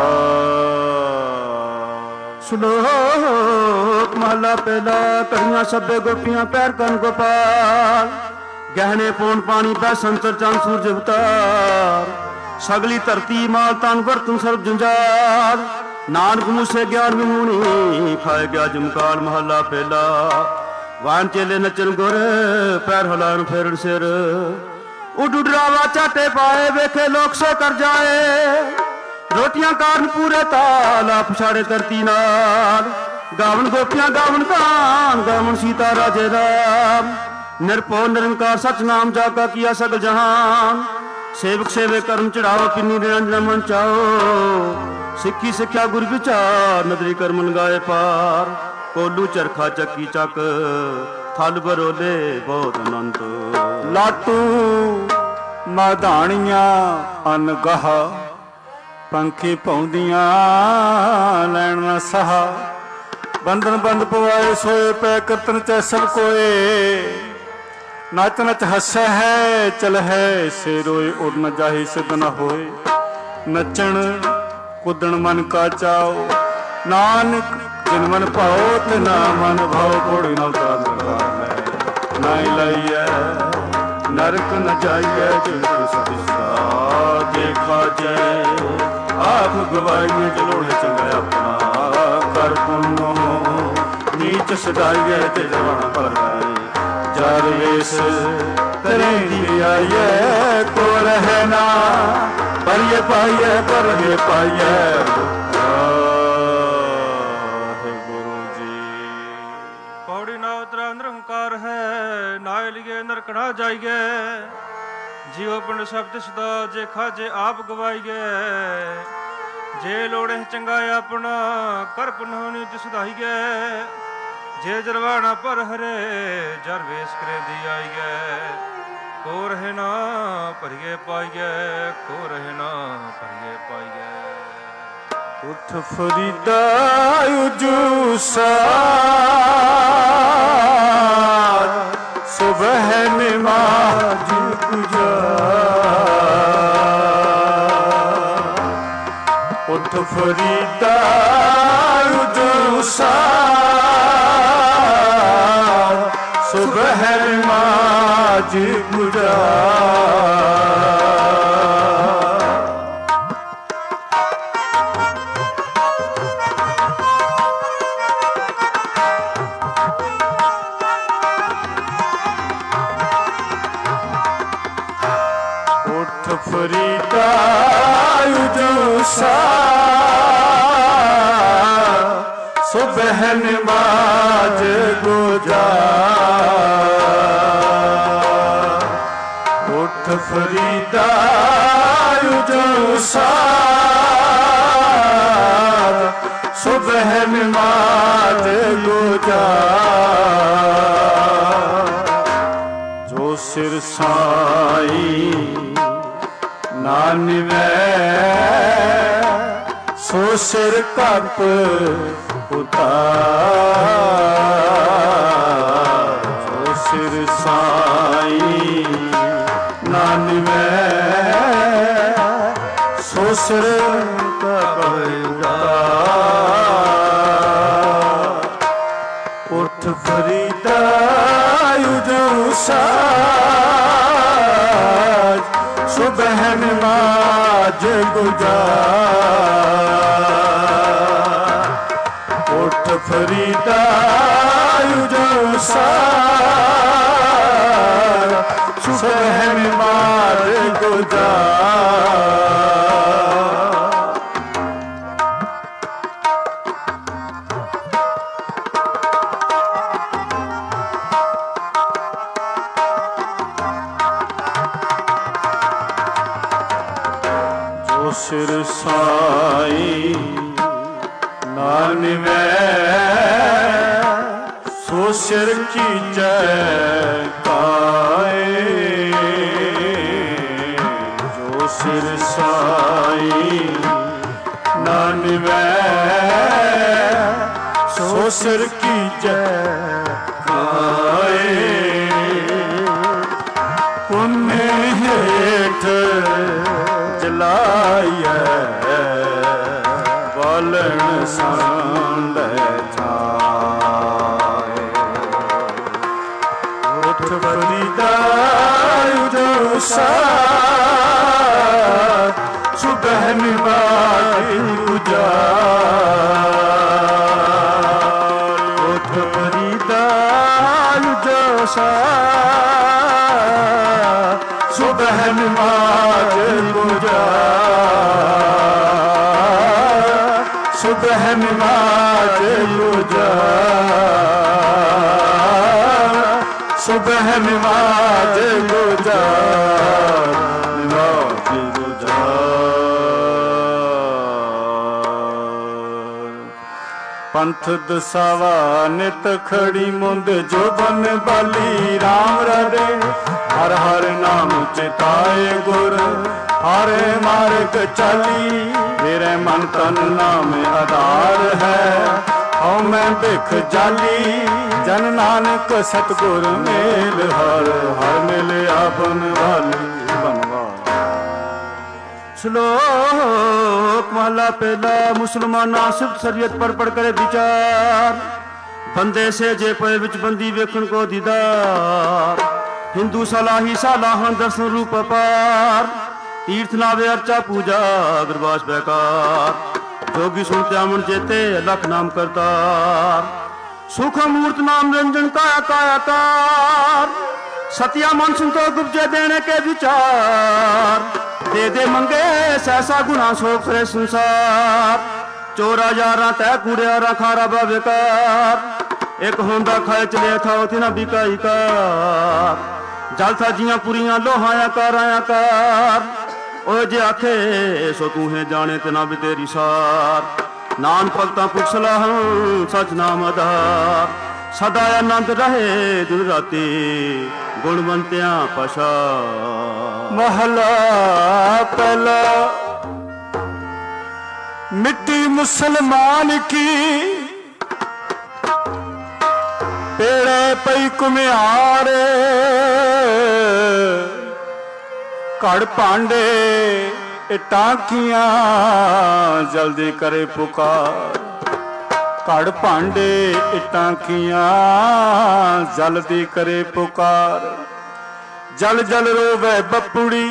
ਸ਼ਲੋਕ ਮਹਲਾ ਪਹਿਲਾ ਕਰੀਆਂ ਸਭੇ ਗੋਪੀਆਂ ਪੈਰ ਕਨ ਗੋਪਾਲ ਗਹਿਣੇ ਪੌਣ ਪਾਣੀ ਪੈ ਸੰਤਰ ਚੰਦ ਸੂਰਜ ਅਵਤਾਰ ਸਗਲੀ ਧਰਤੀ ਮਾਲ ਤਨ ਵਰਤਨ ਸਰਬ ਜੰਜਾਲ ਨਾਨਕ ਮੂਸੇ ਗਿਆਨ ਵਿਮੂਣੀ ਖਾਏ ਗਿਆ ਜਮਕਾਲ ਮਹੱਲਾ ਪਹਿਲਾ ਵਾਨ ਚੇਲੇ ਨਚਨ ਗੁਰ ਪੈਰ ਹਲਾਨ ਫੇਰਨ ਸਿਰ ਉਡ ਉਡਰਾਵਾ ਝਾਟੇ ਪਾਏ ਵੇਖੇ ਲੋਕ ਸੇ ਕਰ ਜਾਏ ਰੋਟੀਆਂ ਕਾਰਨ ਪੂਰੇ ਤਾਲ ਆ ਪਛਾੜੇ ਧਰਤੀ ਨਾਲ ਗਾਵਨ ਗੋਪੀਆਂ ਗਾਵਨ ਕਾਨ ਗਾਵਨ ਸੀਤਾ ਰਾਜੇ ਰਾਮ ਨਿਰਭਉ ਨਿਰੰਕਾਰ ਸਚ ਨਾਮ ਜਾ ਕਾ ਕੀਆ ਸਗਲ ਜਹਾਨ ਸੇਵਕ ਸੇਵੇ ਕਰਮ ਚੜਾਓ ਕਿੰਨੀ ਨਿਰੰਜਨ ਮਨ ਚਾਓ ਸਿੱਖੀ ਸਿੱਖਿਆ ਗੁਰ ਵਿਚਾਰ ਨਦਰੀ ਕਰਮਨ ਗਾਏ ਪਾਰ ਕੋਲੂ ਚਰਖਾ ਚੱਕੀ ਚੱਕ ਥਲ ਬਰੋਲੇ ਬਹੁਤ ਅਨੰਤ ਲਾਟੂ ਮਾਧਾਣੀਆਂ ਅਨਗਹ ਪੰਖੀ ਪਾਉਂਦੀਆਂ ਲੈਣ ਨਾ ਸਹਾ ਬੰਧਨ ਬੰਦ ਪਵਾਏ ਸੋਏ ਪੈ ਕਰਤਨ ਚੈ ਸਭ ਕੋਏ ਨਚ ਨਚ ਹੱਸੈ ਹੈ ਚਲ ਹੈ ਸੇ ਰੋਏ ਉੜ ਨ ਜਾਹੀ ਸਿੱਧ ਨ ਹੋਏ ਨਚਣ ਕੁੱਦਣ ਮਨ ਕਾ ਚਾਓ ਨਾਨਕ ਜਿਨ ਮਨ ਭਾਓ ਤੇ ਨਾ ਮਨ ਭਾਓ ਕੋੜੀ ਨਾ ਉਤਾਰ ਨਾ ਲਈਐ ਨਰਕ ਨ ਜਾਈਐ ਜਿਨ ਸਤਿਸਾ ਦੇਖਾ ਜੈ ਆਪ ਗਵਾਈ ਨੇ ਜਲੋੜੇ ਚੰਗਾ ਆਪਣਾ ਕਰ ਪੁੰਨੋ ਨੀਚ ਸਦਾਈਐ ਤੇ ਜਵਾਨ ਪਰ ਜਰ ਵੇਸ ਕਰੇ ਦੀ ਆਈਐ ਕੋ ਰਹਿ ਨਾ ਪਰਿਏ ਪਾਈਐ ਪਰਿਏ ਪਾਈਐ ਗੁਰੂ ਜੀ ਪੌੜੀ ਨਾ ਉਤਰਾ ਨਿਰੰਕਾਰ ਹੈ ਨਾ ਲਿਏ ਨਰਕ ਨਾ ਜਾਈਏ ਜਿਉ ਪਿੰਡ ਸ਼ਬਦ ਸਦਾ ਜੇ ਖਾਜੇ ਆਪ ਗਵਾਈਏ ਜੇ ਲੋੜੇ ਚੰਗਾ ਆਪਣਾ ਕਰ ਪੁਨਹੁ ਨਿਜ ਸੁਧਾਈਏ ਜੇ ਜਰਵਾਣਾ ਪਰ ਹਰੇ ਜਰ ਵੇਸ ਕਰੇ ਦੀ ਆਈਏ ਕੋ ਰਹੇ ਨਾ ਭਰੀਏ ਪਾਈਏ ਕੋ ਰਹੇ ਨਾ ਭਰੀਏ ਪਾਈਏ ਉਠ ਫਰੀਦਾ ਉਜੂਸਾ ਫਰੀਦਾ ਉਜੂਸਾ ਸੁਬਹਿ ਮਾਜ ਗੁਜ਼ਾਰ ਫਰੀਦਾ ਉਜੂਸਾ ਸੁਬਹਿ ਨਮਾਜ਼ ਗੁਜ਼ਾਰ ਉੱਠ ਫਰੀਦਾ ਉਜੂਸਾ ਸੁਬਹਿ ਨਮਾਜ਼ ਗੁਜ਼ਾਰ ਜੋ ਸਿਰ ਸਾਈ ਨਾਨਵੇਂ ਸੋ ਸਿਰ ਕੱਪ ਉਤਾਰ ਸੋ ਸਿਰ ਸਾਈ ਨਾਨਵੇਂ ਸੋ ਸਿਰ ਕੱਪ ਉਤਾਰ ਉੱਠ ਫਰੀਦਾ ਉਜੂਸਾ ਸੁਬਹਿ ਨਮਾਜ਼ ਗੁਜ਼ਾਰ ਉੱਠ ਫਰੀਦਾ ਉਜੂਸਾ ਸੁਬਹਿ ਨਮਾਜ਼ ਗੁਜ਼ਾਰ ਸਿਰ ਸਾਈ ਨਾਨਵੇਂ ਸੋ ਸਿਰ ਕੀਜੈ ਕਾਏ ਜੋ ਸਿਰ ਸਾਈ ਨਾਨਵੇਂ ਸੋ ਸਿਰ ਕੀਜੈ ਕਾਏ ਪੁੰਨੇ ਹੇਠ ਜਲਾਈਐ ਬਾਲਣ ਸੰਦੈ ਛਾਏ ਉੱਠ ਫਰੀਦਾ ਉਜੂਸਾ ਸੁਬਹਿ ਨਮਾਜ਼ ਗੁਜ਼ਾਰ ਉੱਠ ਫਰੀਦਾ ਉਜੂਸਾ ਸੁਬਹਿ ਨਮਾਜ਼ ਗੁਜ਼ਾਰ ਸੁਬਹਿ ਨਮਾਜ਼ ਗੁਜ਼ਾਰ ਸੁਬਹਿ ਨਮਾਜ਼ ਗੁਜ਼ਾਰ ਨਮਾਜ਼ ਗੁਜ਼ਾਰ ਪੰਥ ਦਸਾਵਾ ਨਿਤ ਖੜੀ ਮੁੰਦ ਜੋਬਨ ਬਾਲੀ ਰਾਮ ਰਦੇ ਹਰ ਹਰ ਨਾਮ ਚਿਤਾਏ ਗੁਰ ਹਰੇ ਮਾਰਗ ਚਾਲੀ ਮੇਰੇ ਮਨ ਤਨ ਨਾਮ ਆਧਾਰ ਹੈ ਹਉ ਮੈਂ ਭਿਖ ਜਾਲੀ ਜਨ ਨਾਨਕ ਸਤਿਗੁਰ ਮੇਲ ਹਰ ਹਰ ਮਿਲਿਆ ਬਨਵਾਲੀ ਬਨਵਾਲੀ श्लोक महला पहला मुसलमाना सिर्फ शरीयत पर पढ़ करे विचार बंदे से जे पे विच बंदी वेखण को दीदार हिंदू सलाही सालाहन दर्शन रूप अपार तीर्थ नावे अर्चा पूजा अग्रवास बेकार जोगी सुनते अमन जेते लख नाम करतार सुख मूर्त नाम रंजन काया कायाकार सतिया मन सुनतो गुप्जे देने के विचार दे दे मंगे सहसा गुना सो करे संसार चोरा यारा तै कूड़ियारा खारा बेकार एक होंदा खाए चले था उथे ना बिकाई कार जल था जियां पुरियां लोहाया काराया कार ओ जे आखे सो तू है जाने ते ना भी तेरी सार नान भगतां पुख सलाह सच नाम आधार सदा आनंद रहे दिन राती गुणवंतियां पशा महला पहला मिट्टी मुसलमान की पेड़े पई कुम्हारे घड़ भांडे टाकियां जल्दी करे पुकार, घड़ भांडे टाकियां जल्दी करे पुकार। जल जल रोवे बपुड़ी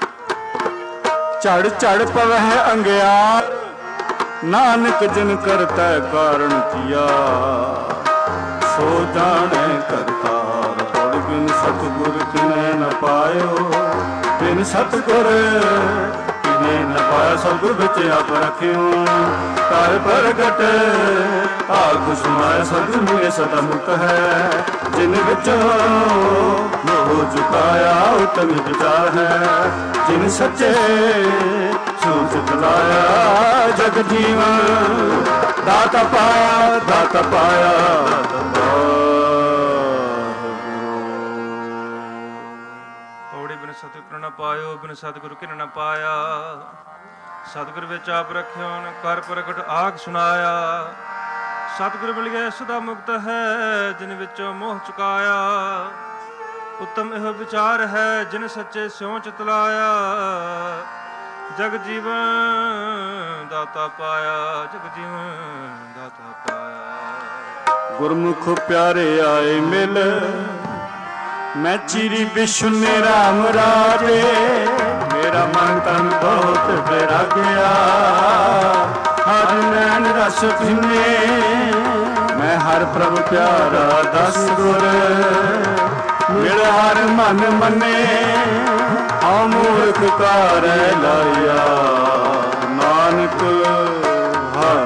झड़ झड़ पवह अंगियार, नानक जिन करता कारण किया सो जाने करतार। और बिन सतगुर किने न पायो, बिन सतगुर किने न पाया। सतगुर बिच आप रखियो कर प्रगट आख सुनाया। सतगुर मिले सदा मुक्त है, जिन विचों मोह चुकाया उत्तम विचार है। जिन सच्चे सूच लाया जग जीवन, दाता पाया दाता पाया। पौड़ी बिन सतगुर न पायो, बिन सतगुर किन न पाया। सतगुर विच आप रखियो कर प्रगट आख सुनाया। सतगुर मिल गए सदा मुक्त है, जिन विचों मोह चुकाया। उत्तम एह विचार है, जिन सच्चे स्यों चितलाया। जग जीवन दाता पाया, जग जीवन दाता पाया। गुरमुख प्यारे आए मिल, मैं चीरी विष्णु राम राजे। मेरा मन तन बहुत बैराग्या, हर नैन रस भिन्ने। मैं हर प्रभु प्यारा दस गुर, मिल हर मन मने। हाँ मूर्ख कार लाया, नानक हर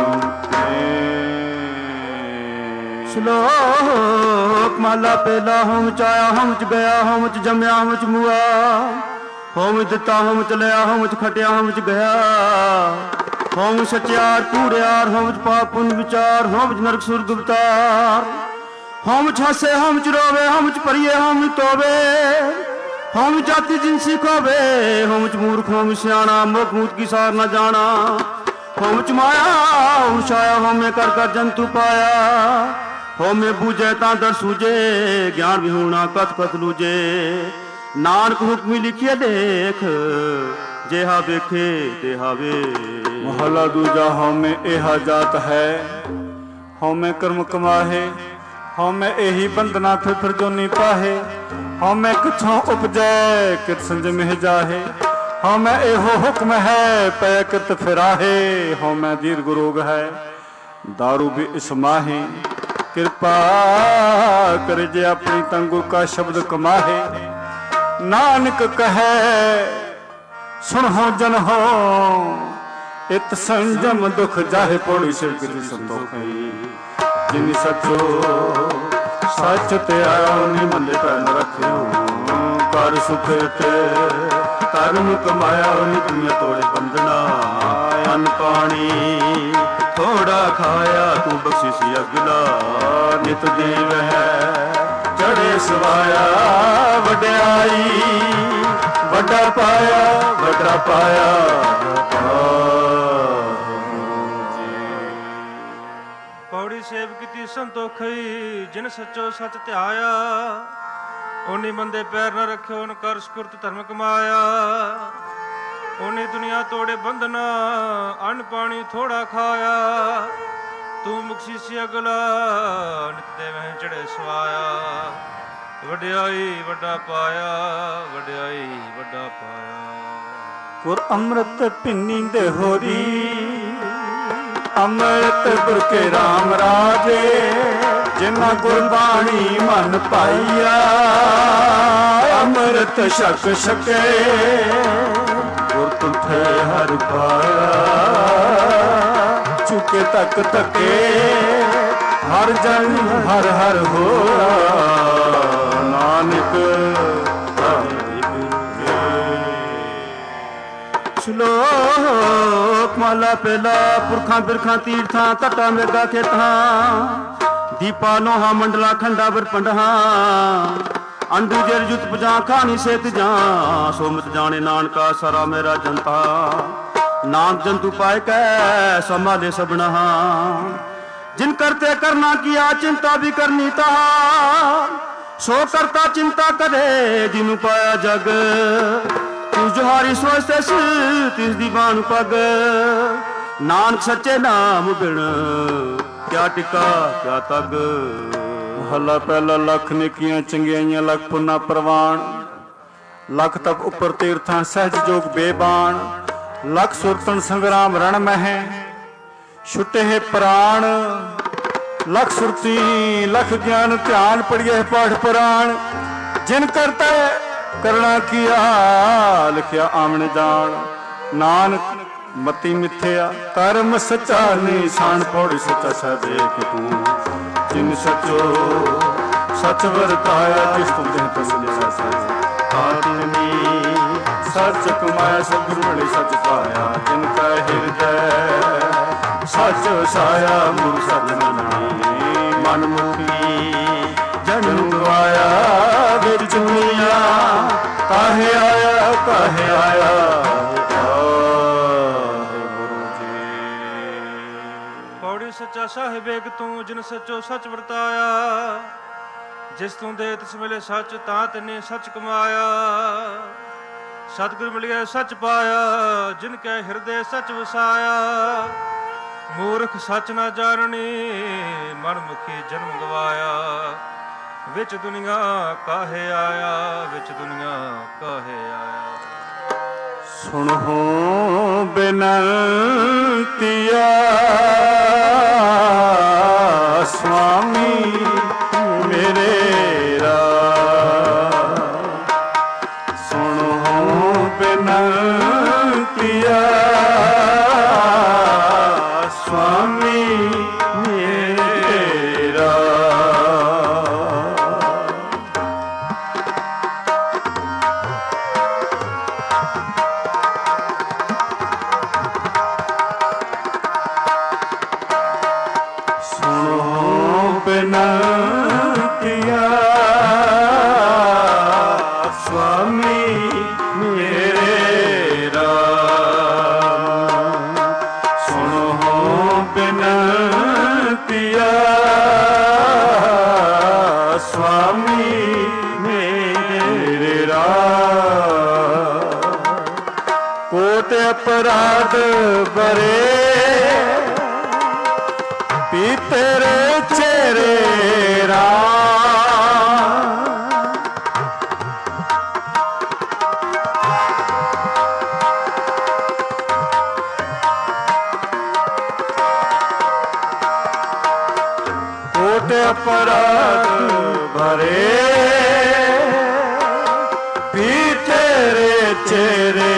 श्लोक माला पहला। होम च आया होम च गया, होम च जमया होम च मुआ। होम दिता होम च लिया, होम च खटिया होम च गया। होम सचियार कूड़ियार, होम च पाप पुण्य विचार। होम च नरक सुर्ग अवतार। होम च हसे होम च रोवे, होम च परिये होम च तोवे। होम जाति जिनसी खोवे, होम च मूर्ख होम सियाणा। मोख मूत की सार न जाना। होम च माया होम छाया, होमे कर कर जंतु पाया। होमे बूझे ता दर सूझे, ज्ञान विहूणा कथ कथ लूझे। नानक हुक्मी लिखिए देख, जेहा वेखे तेहा वे। महला दूजा होमे एहा जात है, होमे कर्म कमाहे। होमे एही बंदना फिर फिर जोनी पाहे। होमे किथों उपजै कित संजम जाहे। होमे एहो हुक्म है पै कित फिराहे। होमे दीर्घ रोग है दारू भी इस माहे। कृपा कर जे अपनी तंगु का शब्द कमाहे। नानक कहे सुनहो जन हो, इत संजम दुख जाहे। पौड़ी शिव की संतोखी, जिन सचो सच ते आयो निमंदे पैन रखियो। कर सुख ते धर्म कमाया, दुनिया तोड़े बंधना। अन्न पानी थोड़ा खाया, तू बख्शिश अगला। नित देव है चढ़े सवाया, वड्याई वड्डा पाया वड्डा पाया। पौड़ी सेव की संतोखई, जिन सचो सच ध्याया। ओनी बंदे पैर न रखियो, न कर सुकृत धर्म कमाया। ओनी दुनिया तोड़े बंधना, अन्न पानी थोड़ा खाया। तू मुक्सी अगला, नित देव चढ़े सवाया। वड्याई वड्डा पाया, वड्याई वड्डा पाया। गुर अमृत पिन्नी दे होरी, अमृत गुर के राम राजे। जिन्ना गुरबाणी मन पाइया, अमृत शक सके। गुर तुठे हर पाया, चुके तक तके। हर जन हर हर हो, नानक श्लोक माला पहला। पुरखा बिरखा तीर्थां, तटा मेगा खेतां। दीपा नोहा मंडला खंडावर पंडहा। अंडू जर जुत पजा खानी सेत जा। सोमत जाने नानका सारा मेरा जनता। नाम जंतु पाए कै संभाले सबनहा। जिन करते करना किया, चिंता भी करनी तहा। सो करता चिंता करे, जिनु पाया जग। ਤਿਸ ਜੁਹਾਰੀ ਸੋਚਤੇ ਸੀ ਤਿਸ ਦੀ ਬਾਣ ਪੱਗ। ਨਾਨਕ ਸੱਚੇ ਨਾਮ ਬਿਨ ਕਿਆ ਟਿਕਾ ਕਿਆ ਤੱਗ। ਮਹੱਲਾ ਪਹਿਲਾ। ਲੱਖ ਨੇਕੀਆਂ ਚੰਗਿਆਈਆਂ ਲੱਖ ਪੁੰਨਾ ਪ੍ਰਵਾਨ। ਲੱਖ ਤਪ ਉੱਪਰ ਤੀਰਥਾਂ ਸਹਿਜ ਜੋਗ ਬੇਬਾਨ। ਲੱਖ ਸੁਰਤਨ ਸੰਗਰਾਮ ਰਣ ਮਹਿ ਛੁੱਟੇ ਹੈ ਪ੍ਰਾਣ। ਲੱਖ ਸੁਰਤੀ ਲੱਖ ਗਿਆਨ ਧਿਆਨ ਪੜੀਏ ਪਾਠ ਪੁਰਾਣ। ਜਿਨ ਕਰਤਾ ਕਰਣਾ ਕੀਆ ਲਿਖਿਆ ਆਮਣ ਜਾਣ। ਨਾਨਕ ਮਤੀ ਮਿੱਥਿਆ ਕਰਮ ਸੱਚਾ ਨਿਸ਼ਾਨ। ਪੌੜੀ ਸੱਚਾ ਸਹਿਬੇ ਕਿ ਤੂੰ ਜਿਨ ਸੱਚੋ ਸੱਚ ਵਰਤਾਇਆ। ਜਿਸ ਤੂੰ ਦੇਹ ਤਸਲਿਆ ਸੱਚ ਆਤਮੀ ਸੱਚ ਕਮਾਇਆ। ਸਤਿਗੁਰੂ ਮਿਲੇ ਸੱਚ ਪਾਇਆ। ਜਿਨ ਕਾ ਹਿਰਦੈ ਸੱਚ ਵਸਾਇਆ। ਮੁਰ ਸੱਚ ਮੰਨੀ ਮਨ ਮੁਖੀ ਜਨਮ ਗਵਾਇਆ। ਵਿੱਚ ਚੁਣਿਆ ਕਾਹੇ ਆਇਆ ਕਾਹੇ ਆਇਆ। ਪੌੜੀ ਸੱਚਾ ਸਾਹਿਬੇਗ ਤੂੰ ਜਿਨ ਸੱਚੋ ਸੱਚ ਵਰਤਾਇਆ। ਜਿਸ ਤੂੰ ਦੇ ਤਿਸ ਮਿਲੇ ਸੱਚ ਤਾਂ ਤੈਨੇ ਸੱਚ ਕਮਾਇਆ। ਸਤਿਗੁਰ ਮਿਲਿਆ ਸੱਚ ਪਾਇਆ। ਜਿਨ ਕੈ ਹਿਰਦੇ ਸੱਚ ਵਸਾਇਆ। ਮੂਰਖ ਸੱਚ ਨਾ ਜਾਣਨੀ ਮਨ ਮੁਖੀ ਜਨਮ ਗਵਾਇਆ। ਵਿੱਚ ਦੁਨੀਆ ਕਾਹੇ ਆਇਆ ਵਿੱਚ ਦੁਨੀਆ ਕਾਹੇ ਆਇਆ। ਸੁਣੋ ਬਿਨੰਤੀਆ ਸੁਆਮੀ ਮੇਰੇ ਰਾ। ਸੁਣੋ ਬਿਨੰਤੀਆ ਸੁਆਮੀ ਮੇਰਾ। ਸੁਣੋ ਬਿਨੰਤੀਆ ਸੁਆਮੀ ਮੇਰੇ ਰਾਮ। ਸੁਣੋ ਬਿਨੰਤੀਆ ਸੁਆਮੀ ਮੇਰੇ ਰਾਮ। ਕੋਟ ਅਪਰਾਧ ਬਰੇ ਪੀ ਤੇਰੇ ਚਿਹਰੇ ਰਾਮ। ਕੋਟ ਅਪਰਾਧ ਭਰੇ ਪੀ ਤੇਰੇ ਚਿਹਰੇ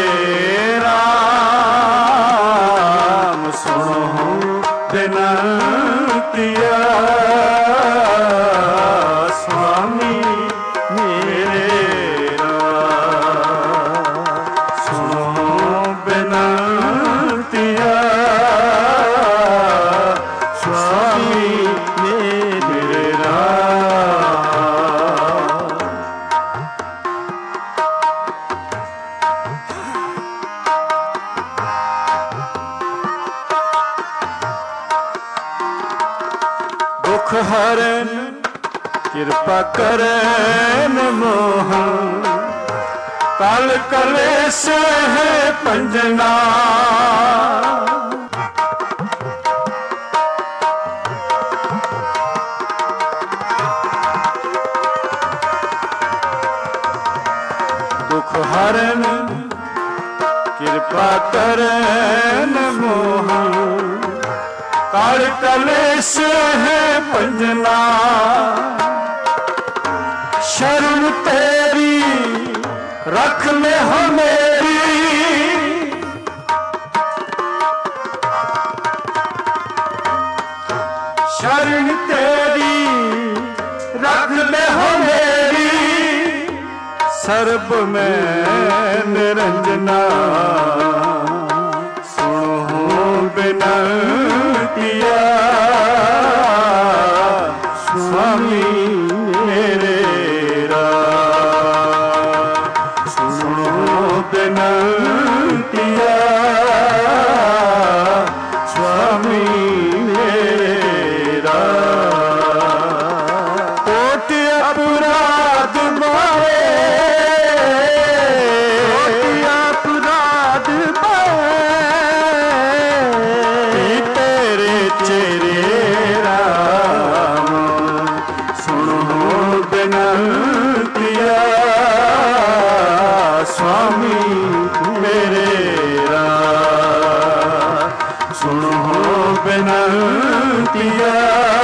ਰਾਮ। ਸੁਣੋ ਬਿਨੰਤੀਆ ਸੁਆਮੀ ਮੇਰੇ ਰਾਮ। ਸੁਣੋ ਬਿਨੰਤੀਆ ਸੁਆਮੀ ਮੇਰੇ ਰਾਮ। ਦੁਖ ਹਰਨ ਕਿਰਪਾ ਕਰਨ ਮੋਹਨ। ਕਲ ਕਲੇਸ਼ ਹੈ ਪੰਜਨਾ। ਦੁਖ ਹਰਨ ਕਿਰਪਾ ਕਰਨ ਮੋਹਨ। ਕਲ ਕਲੇਸ਼ ਹੈ ਪੰਜਨਾ। ਸ਼ਰਨ ਤੇਰੀ ਰੱਖ ਲੈ ਹੋ ਮੇਰੀ। ਸ਼ਰਨ ਤੇਰੀ ਰੱਖ ਲੈ ਹੋ ਮੇਰੀ। ਸਰਬ ਮੈਂ ਨਿਰੰਜਨਾ। ਸੁਣੋ ਬਿਨੰਤੀਆ ਸੁਆਮੀ ਮੇਰੇ ਰਾਮ। ਸੁਣੋ ਬਿਨੰਤੀਆ ਸੁਆਮੀ ਮੇਰੇ ਰਾਮ। ਕੋਟਿ ਅਪਰਾਧ ਮਾਰੇ ਕੋਟਿ चेरे राम सुनो बिनतिया स्वामी मेरे राम सुनो बिनतिया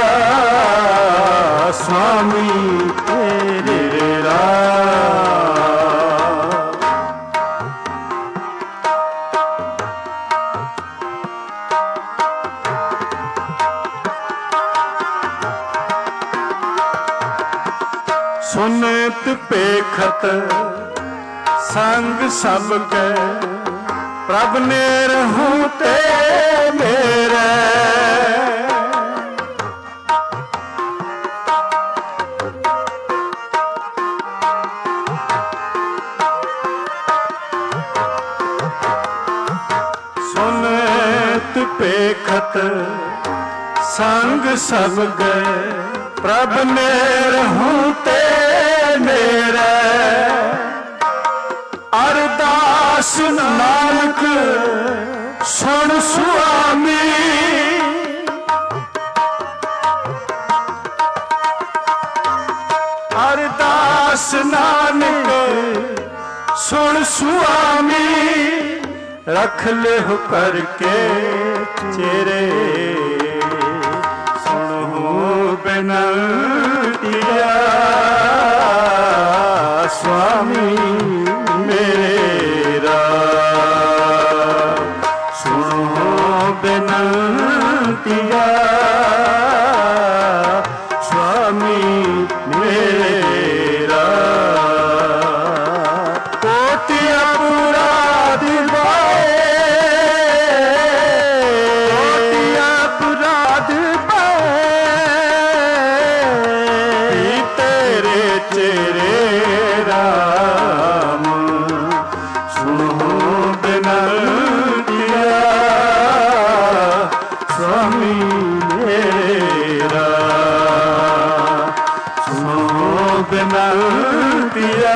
स्वामी तेरे राम। सुनत पेखत संग सबके प्रभ ने रहूं ते मेरे सुनत पेखत संग सब गए प्रभ ने रहूं ते मेरे अरदास नानक सुन सुआमी अरदास नानक सुन सुआमी रख ले हो करके चेरे बिनतिया स्वामी मेरे राम सुनो बिनतिया स्वामी मेरे राम कोटि अपराध पाए कोटि अपराध तेरे राम सुनो बिनतिया स्वामी मेरे राम सुनो बिनतिया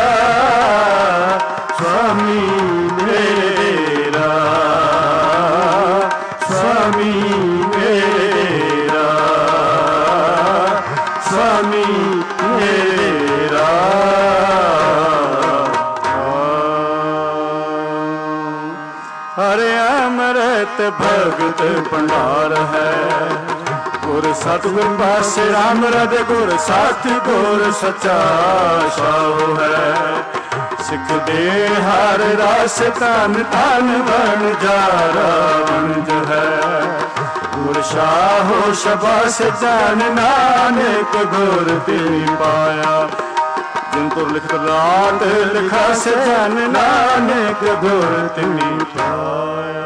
स्वामी मेरे राम स्वामी मेरे राम स्वामी मेरा हरे अमृत भगत भंडार है गुर सतगुर पासे राम रद गुर साथ गुर सचा साहु है सिख दे हर रास तन तन बन जारा बंज है गुर शाहो शबास जान नानक गुर तिनी पाया जिन तुर लिखत रात लिखा से जान नानक गुर तिनी पाया।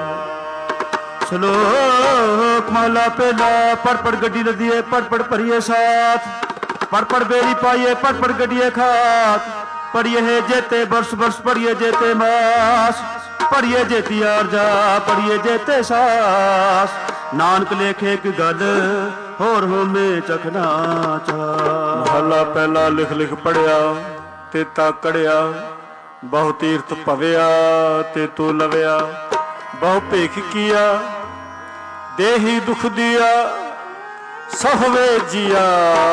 श्लोक माला पहला पढ़ पढ़ गड्डी लदिए पढ़ पढ़ भरिए साथ पढ़ पढ़ बेरी पाइए पढ़ पढ़ गड्डिए खात पढ़िए है जेते वर्ष वर्ष पढ़िए जेते मास पढ़िए जेती आरजा पढ़िए जेते सास नानक लेखे एक गल होर होमे चखना चा। महला पहला लिख लिख पढ़िया ते ता कड़िया बहु तीर्थ पविया ते तू लविया बहु भेख किया देही दुख दिया सहवे जिया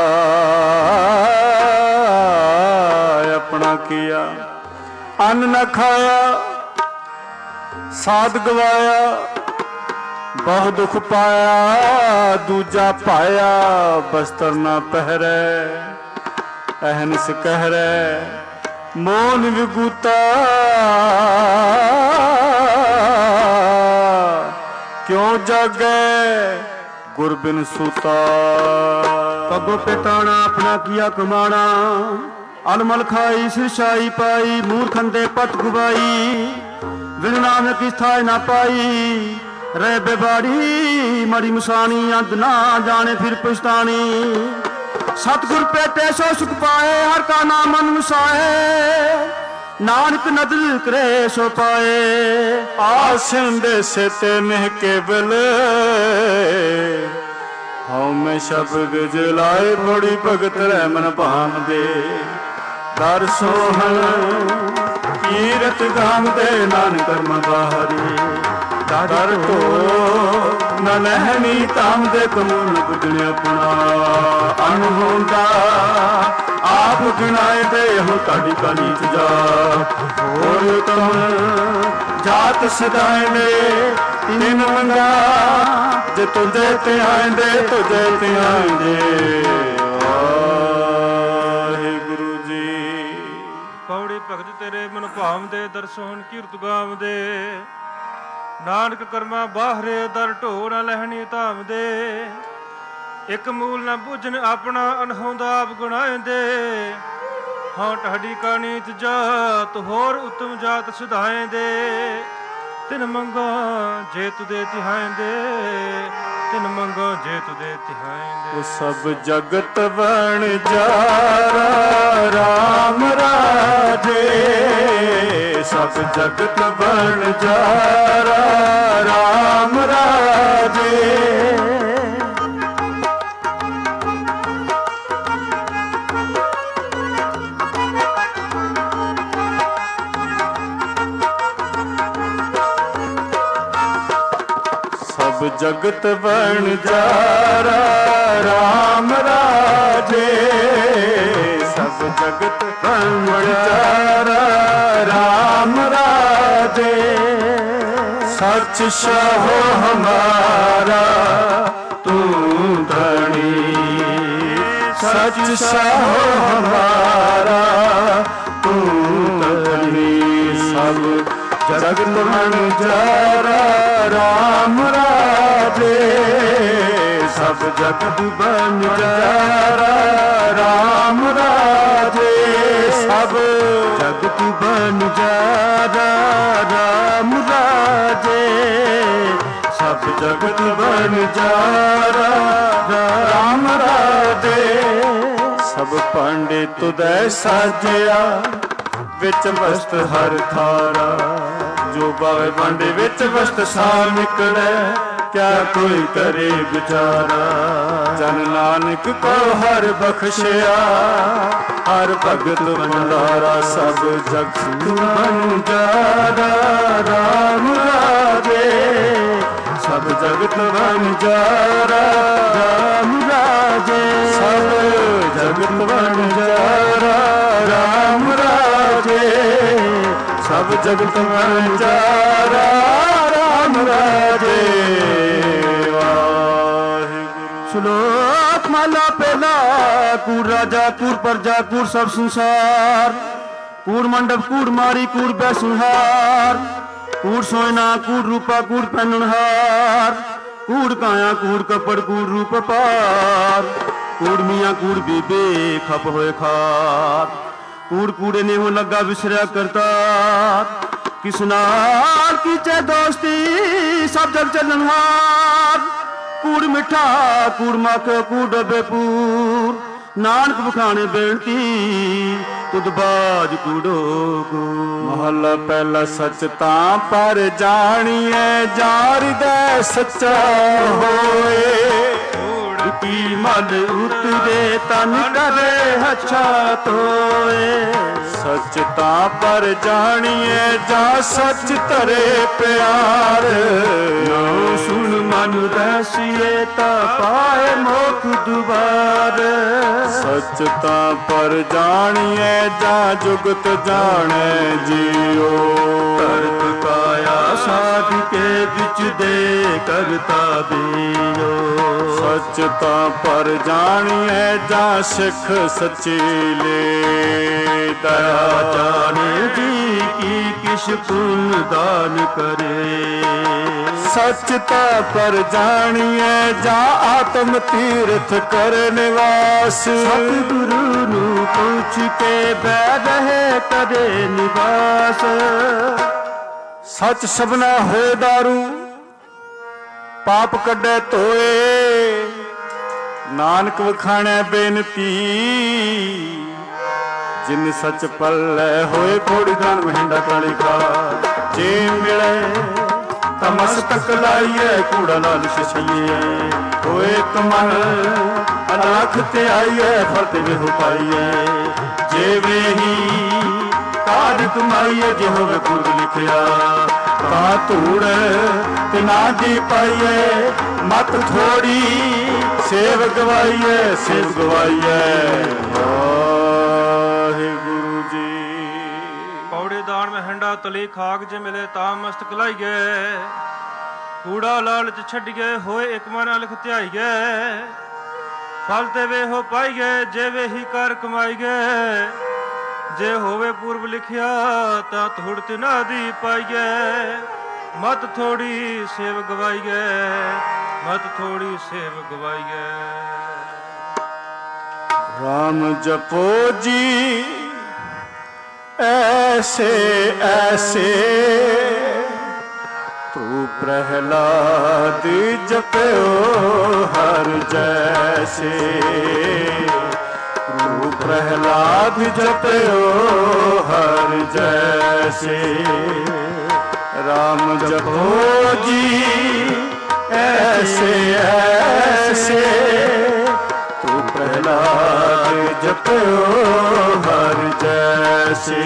अपना किया अन्न न खाया साध गवाया बहु दुख पाया दूजा पाया बस्तर न पहरे अहनस कहरे मोन विगूता क्यों जागे गुरबिन सूता पगो पेटाना अपना किया कमाना अलमल खाई सिरशाई पाई मूर्खंदे पट गुबाई बिन नानक की स्थाई ना पाई रह बेबाड़ी मरी मुसानी अंत ना जाने फिर पछतानी सतगुर पेटे सो सुख पाए हर का नाम मन मुसाए नानक नदल करे सो पाए आसन दे से ते नेह केवल हाउ में शब्द जलाए बड़ी भगत रह मन भाम दे दर सोहन कीरत गाम दे नानक कर्म बाहरी डर तो ਨਾ ਲਹਿਣੀ ਧਾਮ ਦੇ ਕਮੂਲ ਬੁੱਝਣ ਆਪਣਾ ਅਨ ਹੁੰਦਾ ਆਪ ਗਿਣਾਏ ਦੇ ਹੋ ਤੁਹਾਡੀ ਕਾਲੀ ਚ ਜਾ ਹੋਰ ਤਮ ਜਾਤ ਸਦਾਏ ਨੇ ਤਿੰਨ ਮੰਗਾ ਜੇ ਤੁਝੇ ਤੇ ਆਂਦੇ ਤੁਝੇ ਤੇ ਆਂਦੇ ਵਾਹਿਗੁਰੂ ਜੀ। ਪੌੜੀ ਭਗਤ ਤੇਰੇ ਮਨ ਭਾਵਦੇ ਦਰਸ਼ਨ ਕੀਰਤ ਗਾਵਦੇ ਨਾਨਕ ਕਰਮਾ ਬਾਹਰੇ ਦਰ ਢੋ ਨਾ ਲਹਿਣੀ ਧਾਮਦੇ ਇੱਕ ਮੂਲ ਨਾ ਬੁੱਝਣ ਆਪਣਾ ਅਨਹੋਂਦਾ ਆਪ ਗੁਣਾਏਂਦੇ ਹਾਂ ਤੁਹਾਡੀ ਕਾਣੀ ਚ ਜਾਤ ਹੋਰ ਉਤਮ ਜਾਤ ਸੁਧਾਏਂਦੇ ਤਿਨ ਮੰਗਾ ਜੇ ਤੁਦੇ ਤਿਹਾਏਂਦੇ ਤਿਨ ਮੰਗਾ ਜੇ ਤੁਦੇ ਤਿਹਾਏਂਦੇ। ਉਹ ਸਭ ਜਗਤ ਬਣ ਜਾਰਾ ਰਾਮ ਰਾਜੇ ਸਭ ਜਗਤ ਬਣ ਜਾਰਾ ਰਾਮ ਰਾਜੇ ਸਭ ਜਗਤ ਬਣ ਜਾਰਾ ਰਾਮ ਰਾਜੇ ਸਭ ਜਗਤ ਬਣ ਜਾਰਾ ਰਾਮ ਰਾਜੇ ਸੱਚ ਸ਼ਾਹੋ ਹਮਾਰਾ ਤੂੰ ਧਣੀ ਸੱਚ ਸ਼ਾਹੋ ਹਮਾਰਾ ਤੂੰ ਧਣੀ ਸਭ ਜਗਤ ਬਣ ਜਾਰਾ ਰਾਮ ਰਾਜੇ ਸਭ ਜਗਤ ਬਣ ਜਾਰਾ ਰਾਮ ਰਾਜੇ ਸਭ ਜਗਤ ਬਣ ਜਾਰਾ ਰਾਮ ਰਾਜੇ ਸਭ ਜਗਤ ਬਣ ਜਾਰਾ ਰਾਮ ਰਾਜੇ ਸਭ ਭਾਂਡੇ ਤੁਧੈ ਸਾਜਿਆ ਵਿੱਚ ਵਸਤ ਹਰ ਥਾਰਾ ਜੋ ਬਾਵੇ ਭਾਂਡੇ ਵਿੱਚ ਵਸਤ ਸਾਰ ਨਿਕਲੇ ਕਿਆ ਕੋਈ ਕਰੇ ਵਿਚਾਰਾ ਜਨ ਨਾਨਕ ਕੋ ਹਰ ਬਖਸ਼ਿਆ ਹਰ ਭਗਤ ਭੰਡਾਰਾ ਸਭ ਜਗਤ ਬਣ ਜਾਰਾ ਰਾਮ ਰਾਜੇ ਸਭ ਜਗਤ ਬਣ ਜਾਰਾ ਰਾਮ ਰਾਜੇ ਸਭ ਜਗਤ ਬਣ ਜਾਰਾ ਰਾਮ ਰਾਜੇ ਸਭ ਜਗਤ ਬਣ ਜਾਰਾ ਰਾਮ ਰਾਜੇ ਵਾਹਿਗੁਰੂ। ਸ਼ਲੋਕ ਮਾਲਾ ਪਹਿਲਾ ਕੂੜ ਰਾਜਾ ਕੂੜ ਪ੍ਰਜਾ ਕੂੜ ਸਭ ਸੰਸਾਰ ਕੂੜ ਮੰਡਪ ਕੂੜ ਮਾਰੀ ਕੂੜ ਬੈਸੁਹਾਰ ਕੂੜ ਸੋਇਨਾ ਕੂੜ ਰੂਪਾ ਕੂੜ ਪਹਿਨਣਹਾਰ ਕੂੜ ਕਾਇਆ ਕੂੜ ਕਪੜ ਕੂੜ ਰੂਪ ਪਾਰ ਕੂੜ ਮੀਆਂ ਕੂੜ ਬੀਬੇ ਖਪ ਹੋਏ ਖਾਰ ਕੂੜ ਕੂੜੇ ਨੇ ਹੋ ਲੱਗਾ ਵਿਸਰਿਆ ਕਰਤਾਰ ਕਿਸ ਨਾਲ ਕੀਚੇ ਦੋਸਤੀ ਸਭ ਜਗ ਚੱਲਣਹਾਰ ਕੂੜ ਮਿੱਠਾ ਕੂੜ ਮੱਖ ਕੂੜ ਡੱਬੇ ਪੂਰ ਨਾਨਕ ਬਖਾਣੇ ਬੇਨਤੀ ਤੁਧ ਬਾਜ ਕੂੜੋ ਕੂ। ਮਹਲਾ ਪਹਿਲਾ ਸੱਚ ਤਾਂ ਪਰ ਜਾਣੀਐ ਜਾਰ ਦੇ ਸੱਚਾ ਹੋਏ ਕੀ ਮਨ ਉਤਰੇ ਤਨ ਕਰੇ ਹੱਛਾ ਤੋਏ ਸੱਚ ਤਾਂ ਪਰ ਜਾਣੀਐ ਜਾ ਸੱਚ ਧਰੇ ਪਿਆਰ ਨਾਉ ਸੁਣ ਮਨ ਰਸੀਏ ਤਾਂ ਪਾਏ ਮੋਖ ਦੁਬਾਰ ਸੱਚ ਤਾਂ ਪਰ ਜਾਣੀਐ ਜਾ ਜੁਗਤ ਜਾਣੈ ਜੀਓ ਧਰਤ ਕਾਇਆ ਸਾਧ ਕੇ ਵਿੱਚ ਦੇ ਕਰਤਾ ਬੀਓ ਸੱਚ ਤਾਂ ਪਰ ਜਾਣੀਐ ਜਾ ਸਿੱਖ ਸੱਚੀ ਲੈ ਦਇਆ ਜਾਣੇ ਜੀ ਕੀ ਕਿਛ ਪੁੰਨ ਦਾਨ ਕਰੇ ਸੱਚ ਤਾਂ ਪਰ ਜਾਣੀਐ ਜਾ ਆਤਮ ਤੀਰਥ ਕਰ ਨਿਵਾਸ ਸਤਿਗੁਰੂ ਨੂੰ ਪੁੱਛ ਕੇ ਬਹਿ ਰਹੇ ਕਦੇ ਨਿਵਾਸ ਸੱਚ ਸਭਨਾ ਹੋਏ ਦਾਰੂ ਪਾਪ ਕੱਢੇ ਧੋਏ ਨਾਨਕ ਵਖਾਣੈ ਬੇਨਤੀ ਜਿਨ ਸੱਚ ਪੱਲੇ ਹੋਏ ਕੋੜੀ ਦਾਨ ਮਹਿੰਦਾ ਕਾਲੀ ਕਾ ਜੇ ਮਿਲੇ ਤਮਸਤਕ ਲਾਈਏ ਕੂੜਾ ਨਾਲ ਛਛਈਏ ਹੋਏ ਤਮਨ ਅਲਖ ਤੇ ਆਈਏ ਫਲ ਤੇ ਹੋ ਪਾਈਏ ਜੇ ਵੇਹੀ ਕਾਜ ਕਮਾਈਏ ਜੇ ਹੋਵੇ ਪੁਰਬ ਲਿਖਿਆ। ਤਾਂ ਧੂੜ ਤਿਨਾ ਦੀ ਪਾਈਏ ਮਤ ਥੋੜੀ ਸੇਵ ਗਵਾਈਏ ਸੇਵ ਗਵਾਈਏ। ਵਾਹਿਗੁਰੂ ਜੀ। ਪੌੜੇ ਦਾਨ ਮੈਂ ਹੰਡਾ ਤਲੀ ਖਾਕ ਜੇ ਮਿਲੇ ਤਾਂ ਮਸਤਕ ਲਾਈਏ। ਕੂੜਾ ਲਾਲਚ ਛੱਡੀਏ ਹੋਏ ਇੱਕ ਮਨ ਲਿਖ ਧਿਆਈਏ। ਫਲ ਤੇ ਵੇਹੋ ਪਾਈਏ ਜੇ ਵੇਹੀ ਕਰ ਕਮਾਈਏ। ਜੇ ਹੋਵੇ ਪੂਰਬ ਲਿਖਿਆ ਤਾਂ ਧੂੜ ਤਿਨਾ ਦੀ ਪਾਈਏ। ਮਤ ਥੋੜੀ ਸੇਵ ਗਵਾਈਏ ਮਤ ਥੋੜੀ ਸੇਵ ਗਵਾਈਏ। ਰਾਮ ਜਪੋ ਜੀ ਐਸੇ ਐਸੇ ਤੂ ਪ੍ਰਹਿਲਾਦ ਜਪਿਓ ਹਰ ਜੈਸੇ। ਤੂ ਪ੍ਰਹਿਲਾਦ ਜਪਿਓ ਹਰ ਜੈਸੇ। ਰਾਮ ਜਪੋ ਜੀ ਐਸੇ ਐਸੇ ਤੂ ਪ੍ਰਹਿਲਾਦ ਜਪਿਓ ਹਰ ਜੈਸੇ।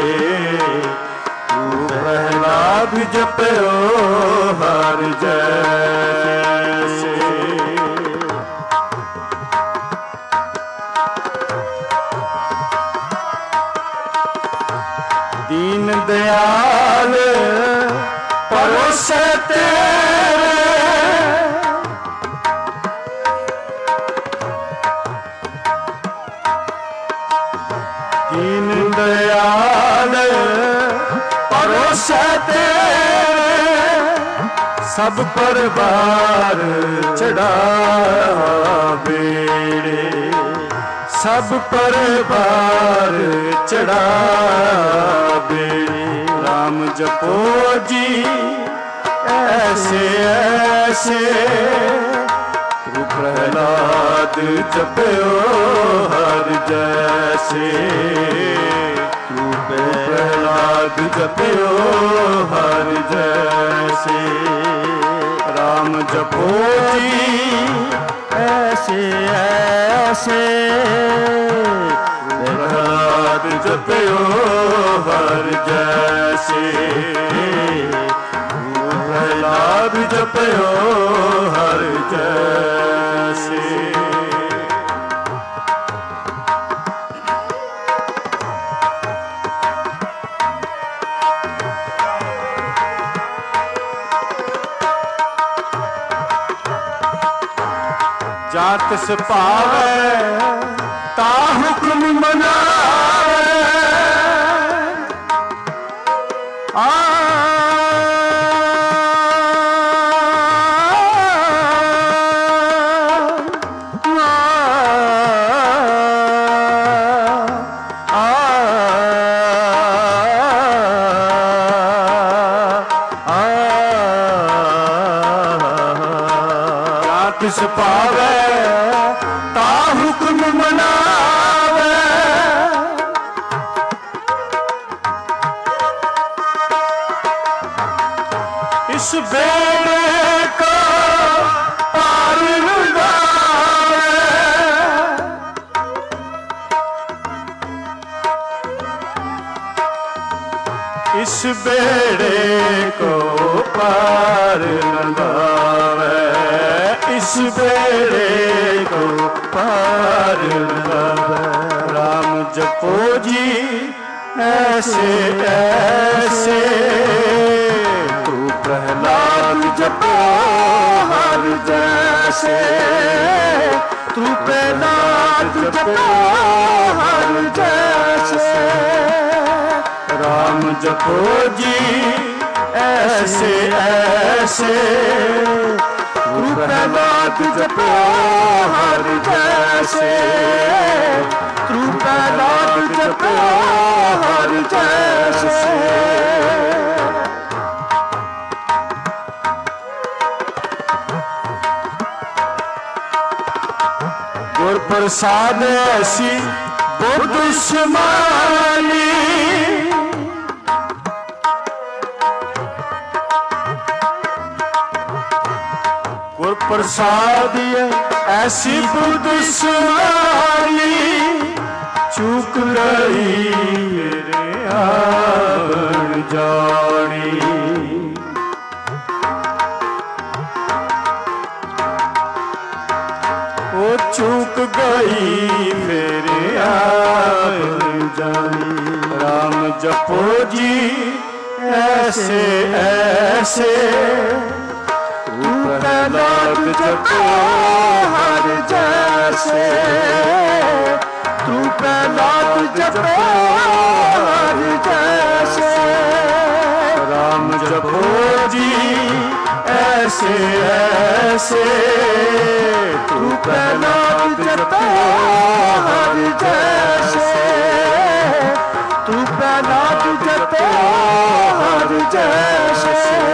ਤੂ ਪ੍ਰਹਿਲਾਦ ਜਪਿਓ ਹਰ ਜੈਸੇ। ਦੀਨ ਦਿਆਲ ਪਰੋਸੇ ਤੇਰੇ ਦੀਨ ਦਿਆਲ ਪਰੋਸੇ ਤੇਰੇ। ਸਭ ਪਰਵਾਰ ਚੜਾ ਬੇੜੇ ਸਭ ਪਰਵਾਰ ਚੜਾ ਬੇੜੇ। ਰਾਮ ਜਪੋ ਜੀ ਐਸੇ ਐਸੇ ਤੂ ਪ੍ਰਹਿਲਾਦ ਜਪਿਓ ਹਰ ਜੈਸੇ। ਤੂ ਪ੍ਰਹਿਲਾਦ ਜਪਿਓ ਹਰ ਜੈਸੇ। ਰਾਮ ਜਪੋ ਜੀ ਐਸੇ ਐਸੇ ਪ੍ਰਹਿਲਾਦ ਜਪਿਓ ਹਰ ਜੈਸੇ। ਪ੍ਰਹਿਲਾਦ ਜਪਿਓ ਹਰ ਜੈਸੇ। ਜਾਂ ਤਿਸ ਭਾਵੈ ਤਾ ਹੁਕਮ ਮਨਾਵੈ। ਆ ਤਿਸ ਪਾਵੈ ਤਾ ਹੁਕਮ ਮਨਾਵੈ। ਇਸ ਬੇੜੇ ਕੋ ਪਾਰ ਲੰਘਾਵੈ। ਇਸ ਬੇੜੇ ਕੋ ਪਾਰ ਲੰਘਾਵੈ। ਇਸ ਬੇੜੇ ਕੋ ਪਾਰ ਲੰਘਾਵੈ। ਰਾਮ ਜਪੋ ਜੀ ਐਸੇ ਐਸੇ ਤੂ ਪ੍ਰਹਿਲਾਦ ਜਪਿਓ ਹਰ ਜੈਸੇ। ਤੂ ਪ੍ਰਹਿਲਾਦ ਜਪਿਓ ਹਰ ਜੈਸੇ। ਰਾਮ ਜਪੋ ਜੀ ਐਸੇ ਐਸੇ ਤੂ ਪ੍ਰਹਿਲਾਦ ਜਪਿਓ ਹਰ ਜੈਸੇ। ਤੂ ਪ੍ਰਹਿਲਾਦ ਜਪਿਓ ਹਰ ਜੈਸੇ। ਗੁਰ ਪ੍ਰਸਾਦ ਐਸੀ ਬੁੱਧ ਸਮਾਨੀ। ਗੁਰ ਪ੍ਰਸਾਦ ਐਸੀ ਬੁੱਧ ਸਮਾਨੀ। ਚੂਕ ਗਈ ਮੇਰੇ ਆ जानी। ओ चूक गई मेरे आप जानी। राम जपो जी ऐसे ऐसे, प्रहलाद जपो हर जैसे, तू प्रहलाद जपो हर जैसे। राम जपो जी ऐसे ऐसे, तू प्रहलाद जपो हर जैसे, तू प्रहलाद जपो हर जैसे।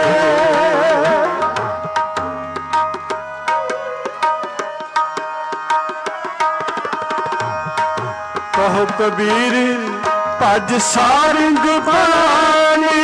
कहो कबीर भज सारंग बानी।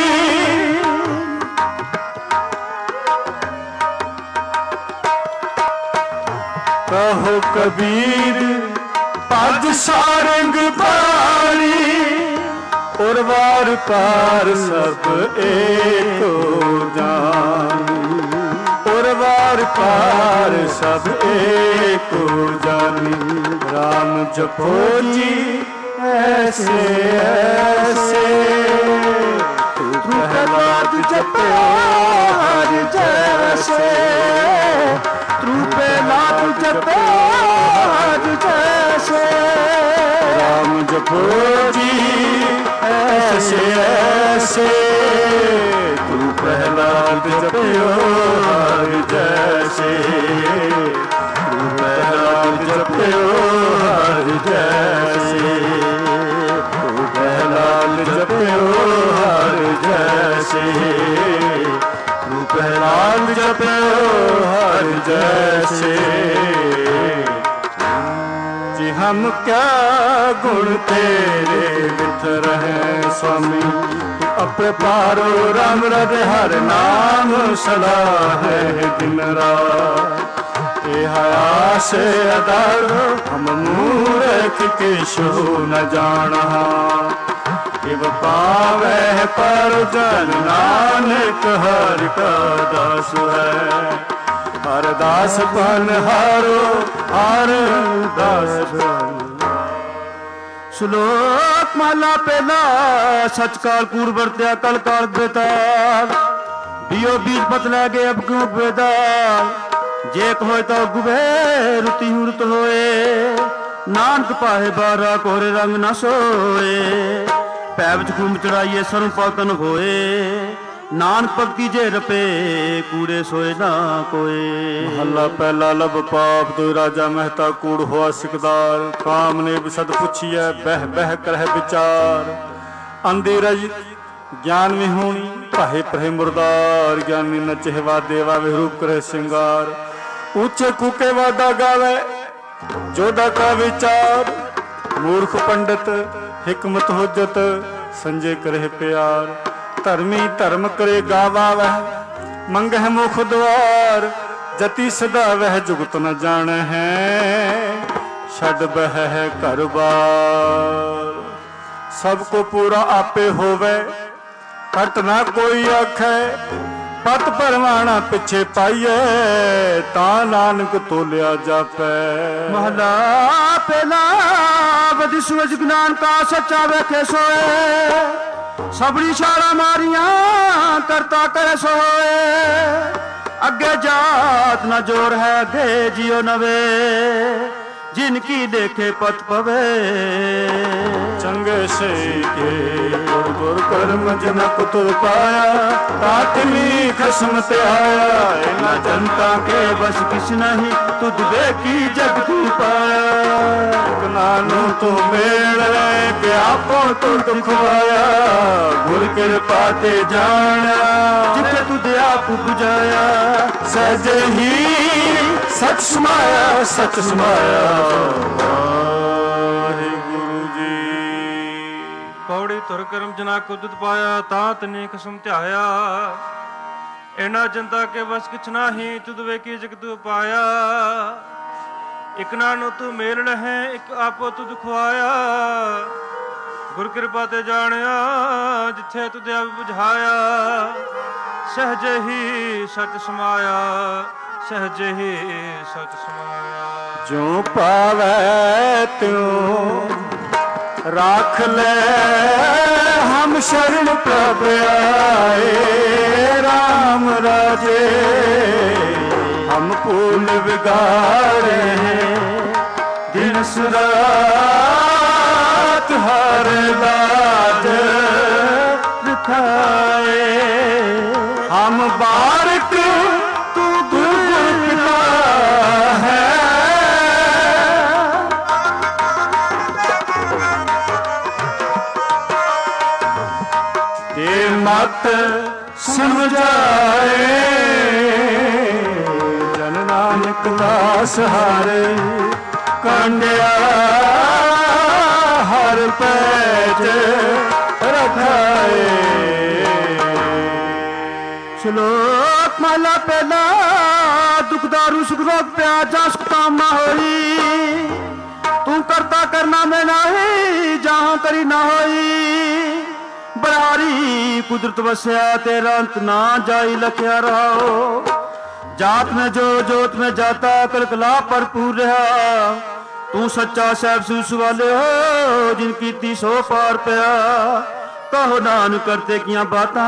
कहो कबीर भज सारंग बानी। और वार पार सब एक जानी। और वार पार सब एक जानी। राम जपो जी ऐसे ऐसे, तू प्रहलाद जपो हर जैसे, तू प्रहलाद जपो हर जैसे। राम जपो जी ऐसे ऐसे, तू प्रहलाद जपो हर जैसे, तू प्रहलाद जपो हर जैसे, तू प्रहलाद जपो हर जैसे, तू प्रहलाद जपो हर जैसे। जी हम क्या गुण तेरे विथ रहे स्वामी। अपने पारो राम हृदय हर नाम सलाह है दिन रात। आस अदार हम मूर्ख किशु न जाना। इव पावे पर जन नानक हरि का दास है। हर दास बन हारो हर दास बन। श्लोक माला पहला। सच काल कूड़ बरत्या कल काल बेताल। बियो बीज बतला गए अब क्यों बेदाल। जे होए तो गुबे रुति हुरत होए। नानक पाहे बारा कोरे रंग न सोए। पैब घूम चढ़ाइए सर्व पातन होए। नानक भक्ति जे रपे कूड़े सोए ना कोए। महला पहला लब पाप दो राजा मेहता कूड़ हुआ सिकदार। काम ने सद पुछिए बह बह करह विचार। अंधी रज ज्ञान विहूणी पाहे प्रहे मुरदार। ज्ञानी न चहवा देवा विरूप करे सिंगार। ऊंचे कूके वादा गावे जोधा का विचार। मूर्ख पंडित हिकमत होजत संजय करे प्यार। धर्मी धर्म करे गावा वह मंगह मुख द्वार। जति सदा वह जुगत न जान है। छड़ बह घर बार। सबको पूरा आपे होवे घट ना कोई आखे। पत परवाना पिछे पाइए ता नानक तोलिया जापै। महला पहला बदी सूरज ज्ञान का सच्चा वेखे सोए। सबरी शारा मारिया करता करे सोए। अगे जात न जोर है अगे जियो नवे। जिनकी देखे पत पवे। चंगे से के गुर कर्म जनक तुर पाया। तातमी खसम ते आया। इना जनता के बस किस नहीं तुद देखी जग तू पाया। नानो तो मेल व्यापो तो दुखवाया। गुर कृपा ते जाना जिथे तुझे आप बुझाया। सहज ही सच समाया सच समाया। पौड़ी तुर करम जना को दुध पाया। तात ने खसम ध्याया। इना जनता के बस किछ नाही तुद वेकी जग तू पाया। इक नानो तू मेल है इक आपो तुद खुआया। ਗੁਰ ਕਿਰਪਾ ਤੇ ਜਾਣਿਆ ਜਿੱਥੇ ਤੁਧ ਆਪ ਬੁਝਾਇਆ ਸਹਜੇ ਹੀ ਸਚ ਸਮਾਇਆ ਸਹਜੇ ਹੀ ਸਚ ਸਮਾਇਆ। ਜੋ ਪਾਵੈ ਤਿਉ ਰਾਖ ਲੈ ਹਮ ਸ਼ਰਨ ਪ੍ਰਭ ਆਏ ਰਾਮ ਰਾਜੇ ਹਮ ਭੂਲ ਵਿਗਾੜੇ ਦਿਨ ਸੁਰਾਤ ਹਰ ਲਾਜ ਦਿਖਾਏ ਹਮ ਬਾਰਕ ਤੂੰ ਗੁਰ ਪਿਤਾ ਹੈ ਤੇ ਮਤ ਸਮਝਾਏ ਜਨ ਨਾਨਕ ਦਾਸ ਹਰਿ ਕਾਂਡਿਆ ਹਰ ਪੈਜ ਰਖਾਏ। ਸ਼ਲੋਕ ਮਹਲਾ ਪਹਿਲਾ ਦੁਖ ਦਾਰੂ ਸੁਖ ਰੋਗ ਪਿਆ ਜਾ ਸੁਖ ਕਾਮਨਾ ਹੋਈ ਤੂੰ ਕਰਤਾ ਕਰਨਾ ਮੈਂ ਨਹੀਂ ਜਹਾਂ ਕਰੀ ਨਾ ਹੋਈ ਬਰਾਰੀ ਕੁਦਰਤ ਵਸਿਆ ਤੇਰਾ ਅੰਤ ਨਾ ਜਾਈ ਲਖਿਆ ਰਹਾਓ जात में जो जोत में जाता कलकला भरपूर रहा तू सच्चा साहब सूस वाले हो जिनकी ती सो पार पया कहो नानक करते किया बातां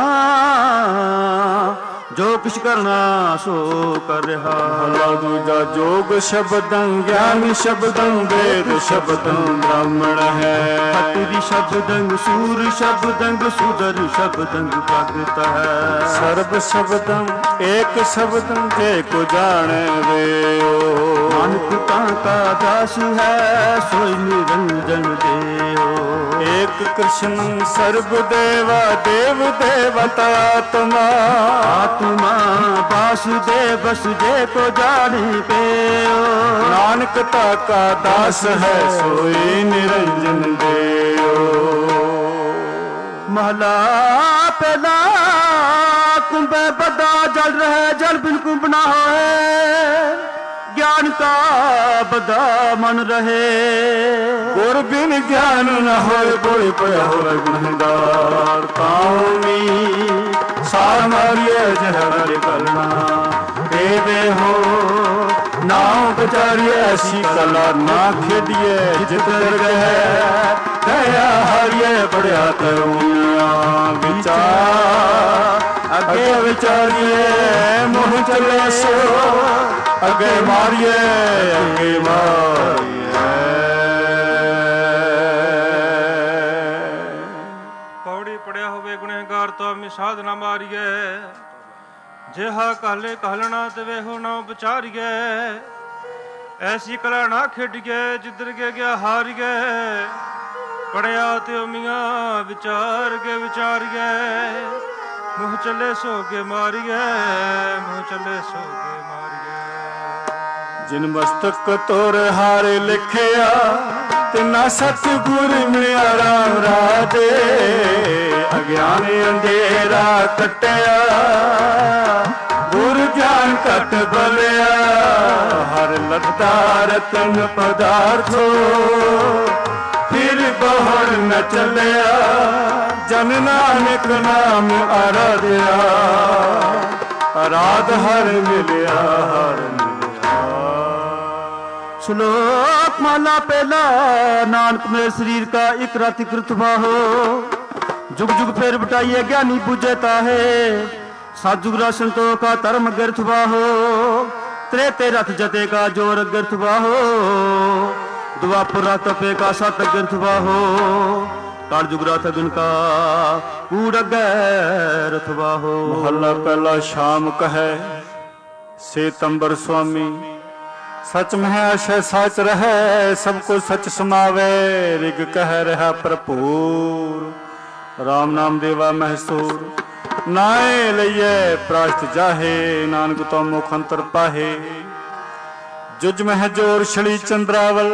जो कुछ करना सो कर रहा। भला दूजा जोग शब्दं ज्ञान शब्दं वेद शब्दं ब्राह्मण है खतरी शब्दं सूर शब्दं सुदर शब्दं भगत है सर्व शब्दं एक शब्दं जे को जाने वे नानक का दास है सोई निरंजन देव एक कृष्णं सर्व देवा देव देवता आत्मा आत्मा वासुदेव वसुजे को जाने पे नानक ताका दास है सोई निरंजन देव। महला पहला कुंभे बदा जल रहे जल बिन कुंभ ना होए ज्ञान का बदा मन रहे गुर बिन ज्ञान न होए बोले पया होए गुनहगार कामी सार मारिए जहर करना देवे हो नाव बचारिए ऐसी कला ना खेदिए जित गए दया हरिए बढ़िया करूँगा विचार अगे विचारिए मुँह चले सो अगे मारिए अगे मारिए। पौड़ी पड़िया होवे गुनहगार तो हमें साधना मारिए जेहा कहले कहलना तवे हो ना बचारिए ऐसी कला ना खेडिए जिधर के गया हार गए पड़िया तो मियाँ विचार के विचारिए मुँह चले सोगे मारिए मुँह चले सोगे मारिए। जिन मस्तक तोर हारे लिखिया तिना सतगुर मिलिया राम राजे अज्ञान अंधेरा कटिया गुर ज्ञान कट बलिया हर लता रतन पदार्थो फिर बहर न चलिया जन नानक नाम आराध्या आराध हर मिलिया हर मिलिया। श्लोक माला पहला नानक मेरे शरीर का एक राति कृतवा हो जुग जुग फेर बटाइए ज्ञानी बुझता है साजुग संतों का धर्म गर्थवा हो त्रेते रथ जते का जोर गर्थवा हो दुआपुरा तपे का सत गर्थवा हो काल जुगरा थगन का कूड़ रथवा हो। मोहल्ला पहला शाम कहे सेतंबर स्वामी सच में आशय साच रहे सबको सच समावे रिग कह रहा भरपूर राम नाम देवा महसूर नाए लइए प्राश्त जाहे नानक तो मुख अंतर पाहे जुज मह जोर छड़ी चंद्रावल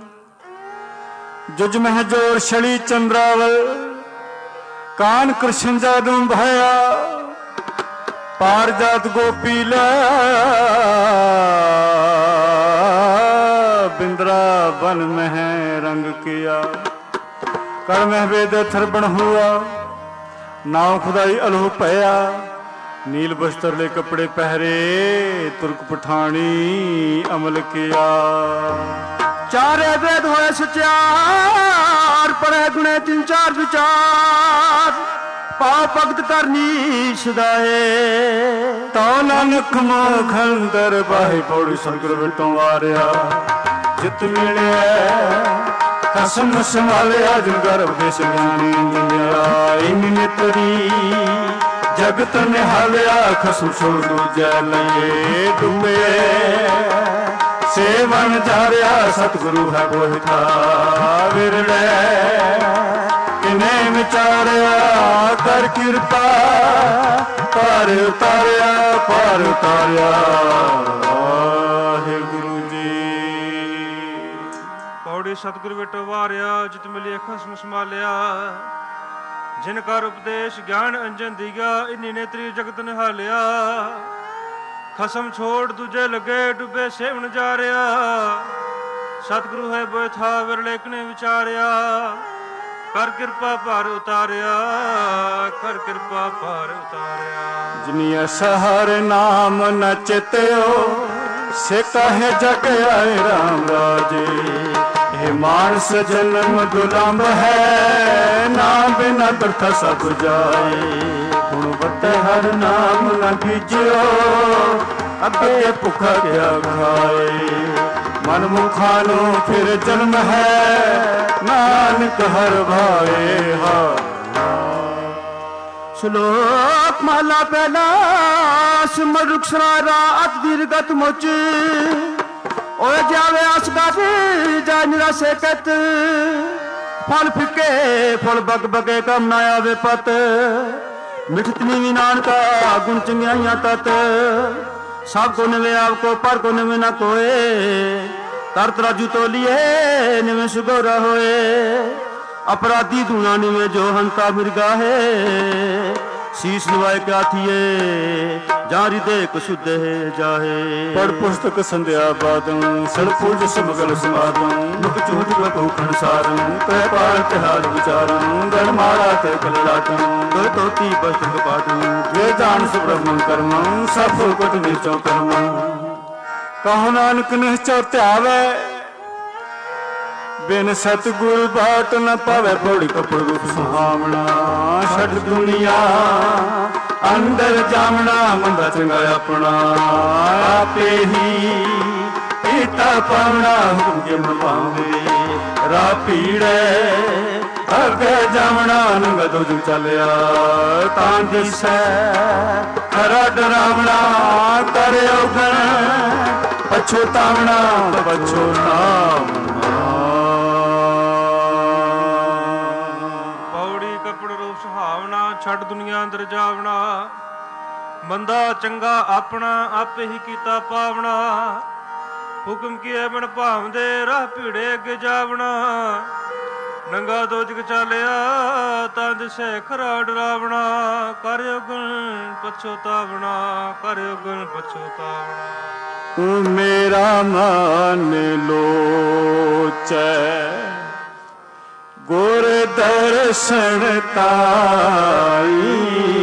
जुज मह जोर छड़ी चंद्रावल कान कृष्ण जादू भया पार जात गोपीला बिंद्रावन में रंग किया कर में वेद थरबण हुआ, नाव खुदाई अलोह पया। नील वस्त्र ले कपड़े पहरे, तुर्क पठानी अमल किया। चारे वेद होए सचार, पढ़े गुणे तीन चार विचार। पाव भगत करनी सदाए, तो नानक मोखंदर बाही पौड़ी सतगुर विटों वारिया। जित मिले खसम संभालिया, जिन गर्भ देश ज्ञानी जिंदिया। इन तरी जगत निहालिया, खसम छोड़ दूजा लये डूबे। सेवन जारिया सतगुरु है कोई था विरले। इन्हें विचारिया कर कृपा, पार उतारिया पार उतारिया। हे गुरु जी पौड़ी सतगुरु विटो वारिया। जित मिलिए खसम संभालिया, जिनकर उपदेश ज्ञान अंजन दिया। इन्हीं नेत्री जगत निहालिया, खसम छोड़ दूजे लगे डुबे सेवन जा रहा। सतगुरु है बोए था विरले ने विचारिया। कर कृपा पार उतारिया, कर कृपा पार उतारिया। जिनिया सहार नाम न चित्यो, से कहे जग आए राम राजे। हे मानस जन्म दुलंब है, नाम बिना प्रथा सब जाए। गुणवत हर नाम न कीजियो, अगे भुखा क्या खाए। मन मुखानो फिर जन्म है, नानक हर भाए। हा श्लोक महला पहला। सिमर रुखसरा रात दीर्घत मोच, ओए जावे आसगात जाय निराशे कत। फल फिके फल बग बगे कम ना आवे पत। मिठतनी भी नानका गुण चंगियाइयां तत। सब को निवे आपको पर को निवे ना कोए। तरत राजू तो लिए निवे सुगोरा होए। अपराधी दूना निवे जो हंता मिर्गा है। शीश निवाए क्या थिए जारी दे कुशुद्ध है जाहे। पढ़ पुस्तक संध्या बादं, सड़ पूज समगल समादं। मुख चूट भूखण सारं, तय पार तिहार विचारं। गण मारा ते कललाटं, गय तोती बस्तक पाटं। वे जान सुब्रह्मं कर्मं, सब कुट निश्चौ कर्मं। कहो नानक निश्चौ त्यावे, बिन सतगुरु बाट न पावे। पौड़ी कपड़ रूप सुहावना, छठ दुनिया अंदर जामना। मंदा चंगा अपना आपे ही पीता पावना। हुक्म के मन पावे रा पीड़े, अगे जामना। नंगा दो जग चलिया तां दिसै, खरा डरावना। करे उगण पछोतावना, पछोतावना। छड़ दुनिया अंदर जावना। मंदा चंगा अपना आपे ही कीता पावना। हुक्म किए बन भावदे राह भीड़े अगे जावना। नंगा दो जग चालिया तां दिसै खरा डरावना। कर उगन पछोतावना, कर उगन पछोतावना। मेरा मन लोचै गुर दर्शन ताई।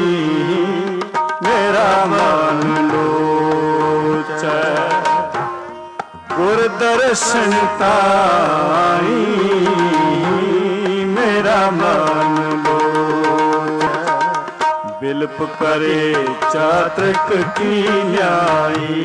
मेरा मन लोचै गुर दर्शन ताई। मेरा मन लोचै बिलप करे चातक की न्यायी।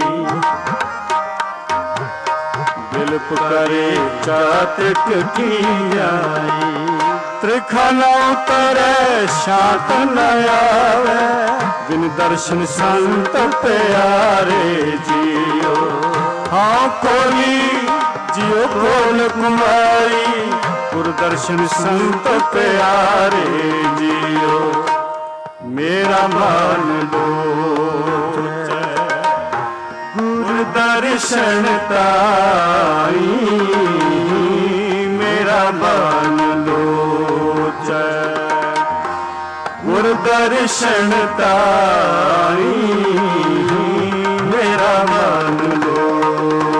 बिलप करे चातक की न्यायी। त्रिखा न उतरे शांत न आवे, बिन दर्शन संत प्यारे जियो। हाँ कोई जियो खोल कुमारी, गुर दर्शन संत प्यारे जियो। मेरा मन लोचै गुर दर्शन ताई। मेरा मन लोचै गुर दर्शन ताई। मेरा मन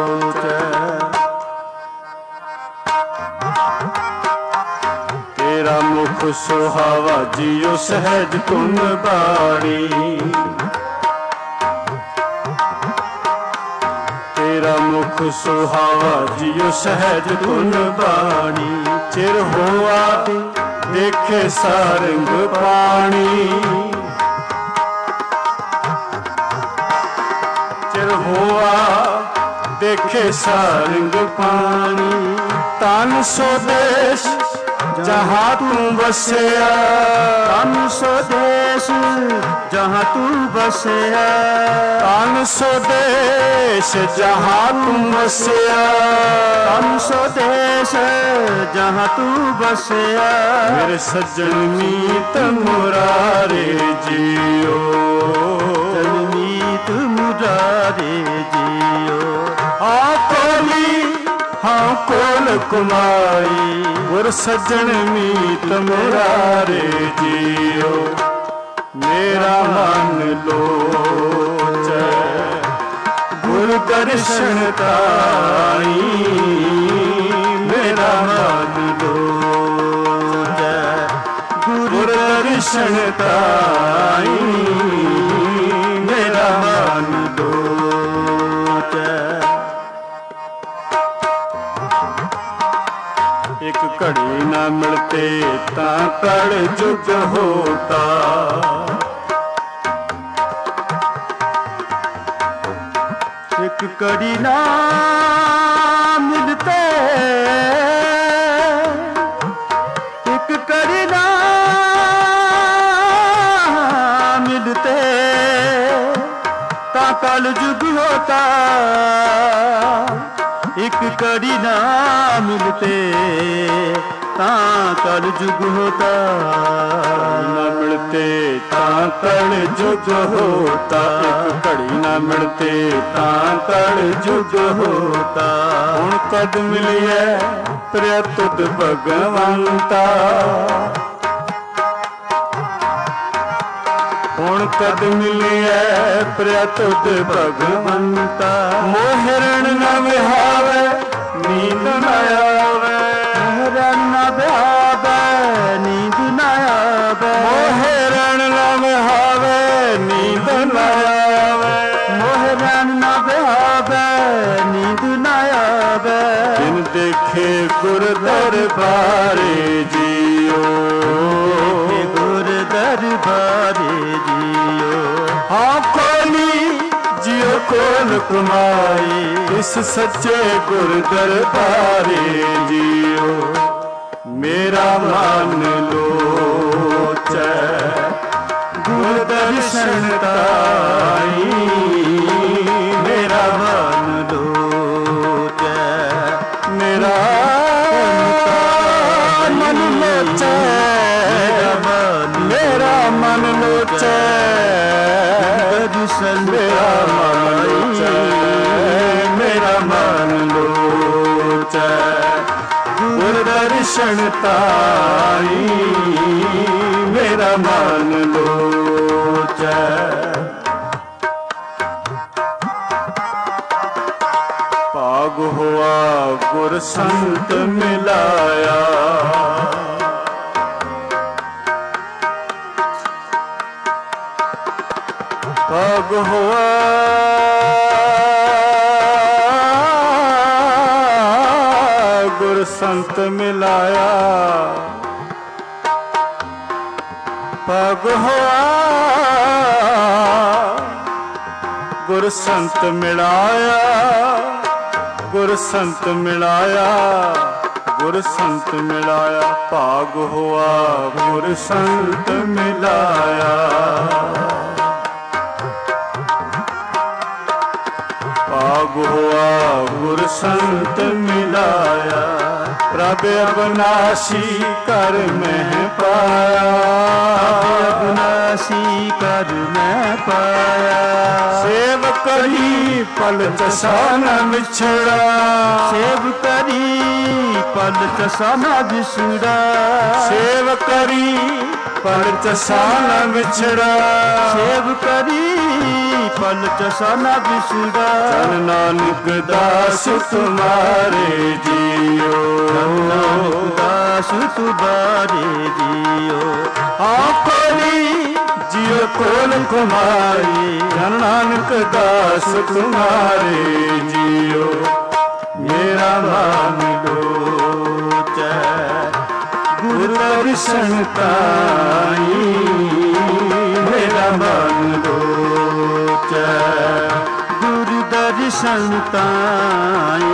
लोचै तेरा ਸੁਹਾਵਾ ਜਿਉ ਸਹਿਜ ਧੁਨ ਬਾਣੀ। ਤੇਰਾ ਮੁਖ ਸੁਹਾਵਾ ਜਿਉ ਸਹਿਜ ਧੁਨ ਬਾਣੀ। ਚਿਰ ਹੋਆ ਦੇਖੇ ਸਾਰੰਗ ਪਾਣੀ। ਚਿਰ ਹੋਆ ਦੇਖੇ ਸਾਰੰਗ ਪਾਣੀ। ਤਨ ਸੋਦੇਸ਼ ਜਹਾਂ ਤੂੰ ਵਸਿਆ। ਤਨ ਸੋਦੇਸ਼ ਜਹਾਂ ਤੂੰ ਵਸਿਆ। ਤਨ ਸੋਦੇਸ਼ ਜਹਾਂ ਤੂੰ ਵਸਿਆ। ਤਨ ਸੋਦੇਸ਼ ਜਹਾਂ ਤੂੰ ਵਸਿਆ। ਮੇਰੇ ਸੱਜਣ ਮੀਤ ਮੁਰਾਰੇ ਜੀਓ। ਮੀਤ ਮੁਰਾਰੇ ਜੀਓ। ਆ ਕੋਲੀ ਹਾਂ ਕੋਲ ਕੁਮਾਈ। ਗੁਰ ਸੱਜਣ ਮੀਤ ਮੁਰਾਰੇ ਜੀਓ। ਮੇਰਾ ਮਨ ਲੋਚੈ ਗੁਰ ਦਰਸ਼ਨ ਤਾਈ। ਮੇਰਾ ਮਨ ਲੋਚੈ ਗੁਰ ਦਰਸ਼ਨ ਤਾਈ। ਮੇਰਾ ਮਨ ਲੋਚੈ। ਇੱਕ ਘੜੀ ਨਾ ਮਿਲਤੇ ਤਾਂ ਕੜ ਜੁਗ ਹੋਤਾ। ਇੱਕ ਘੜੀ ਨਾ ਮਿਲਤੇ ਇੱਕ ਘੜੀ ਨਾ ਮਿਲਤੇ ਤਾਂ ਕਲ ਜੁਗ ਹੋਤਾ। ਇੱਕ ਘੜੀ ਨਾ ਮਿਲਤੇ ਤਾਂ ਕਲ ਜੁਗ ਹੋਤਾ। ਨਾ ਮਿਲਤੇ ਤਾਂ ਕਲ ਜੁਗ ਹੋਤਾ। ਇੱਕ ਘੜੀ ਨਾ ਮਿਲਤੇ ਤਾਂ ਕਲ ਜੁਗ ਹੋਤਾ। ਹੁਣ ਕਦ ਮਿਲਿਐ ਪ੍ਰਿਆ ਤੁਧ ਭਗਵੰਤਾ। ਹੁਣ ਕਦ ਮਿਲਿਐ ਪ੍ਰਿਆ ਤੁਧ ਭਗਵੰਤਾ। ਮੋਹਿਰਣ ਨ ਵਿਹਾਵੈ ਨੀਂਦ ਨ ਆਵੈ। ਮੋਹਿਰਣ ਨ ਵਿਹਾਵੈ ਨੀਂਦ ਨ ਆਵੈ। ਮੋਹਿਰਣ ਨ ਵਿਹਾਵੈ ਨੀਂਦ ਨ ਆਵੈ। ਮੋਹਿਰਣ ਨ ਵਿਹਾਵੈ ਨੀਂਦ ਨ ਆਵੈ। ਬਿਨ ਦੇਖੇ ਗੁਰ ਦਰਬਾਰੇ ਜੀਓ। ਗੁਰ ਦਰਬਾਰੇ ਜੀਓ। ਹਾਂ ਕੋਲੀ ਜਿਉ ਕੋਲ ਕਮਾਈ। ਇਸ ਸੱਚੇ ਗੁਰ ਦਰਬਾਰੇ ਜੀਓ। ਮੇਰਾ ਮਨ ਲੋਚੈ ਗੁਰ ਦਰਸ਼ਨ ਤਾਈ। ਮੇਰਾ ਮਨ ਲੋਚੈ। ਮੇਰਾ ਮਨ ਲੋਚੈ। ਮੇਰਾ ਮਨ ਲੋਚੈ। ਦਰਸ਼ਨ ਮੇਰਾ ਮਨ ਲੋਚੈ। ਮੇਰਾ ਮਨ ਲੋਚੈ ਗੁਰ ਦਰਸ਼ਨ ਤਾਈ। ਮੇਰਾ ਮਨ ਲੋਚੈ। ਭਾਗ ਹੋਆ ਗੁਰ ਸੰਤ ਮਿਲਾਇਆ। ਭਾਗ ਹੋਆ ਗੁਰ ਸੰਤ ਮਿਲਾਇਆ। ਭਾਗ ਹੋਆ ਗੁਰ ਸੰਤ ਮਿਲਾਇਆ। ਗੁਰ ਸੰਤ ਮਿਲਾਇਆ। ਗੁਰ ਸੰਤ ਮਿਲਾਇਆ। ਭਾਗ ਹੋਆ ਗੁਰ ਸੰਤ ਮਿਲਾਇਆ। ਭਾਗ ਹੋਆ ਗੁਰ ਸੰਤ ਮਿਲਾਇਆ। ਪ੍ਰਭ ਅਬਨਾਸੀ ਕਰ ਮਹਿ ਪਾਇਆ। ਅਬਨਾਸੀ ਕਰ ਮੈਂ ਪਾਇਆ। ਸੇਵ ਕਰੀ ਪਲ ਚਸਾ ਨ ਵਿਛੜਾ। ਸੇਵ ਕਰੀ ਪਲ ਚਸਾ ਨ ਵਿਛੜਾ। ਸੇਵ ਕਰੀ ਪਲ ਚਸਾ ਨ ਵਿਛੜਾ। ਸੇਵ ਕਰੀ फल जसा न बिसरा। जन नानक दास तुम्हारे जियो, जन नानक दास तुम्हारे जियो। आपनी जियो कोल कुमारी, जन नानक दास तुम्हारे जियो। मेरा मान लोचै गुर दर्शन ताई, मेरा मान लोचै गुर दर्शन ताई,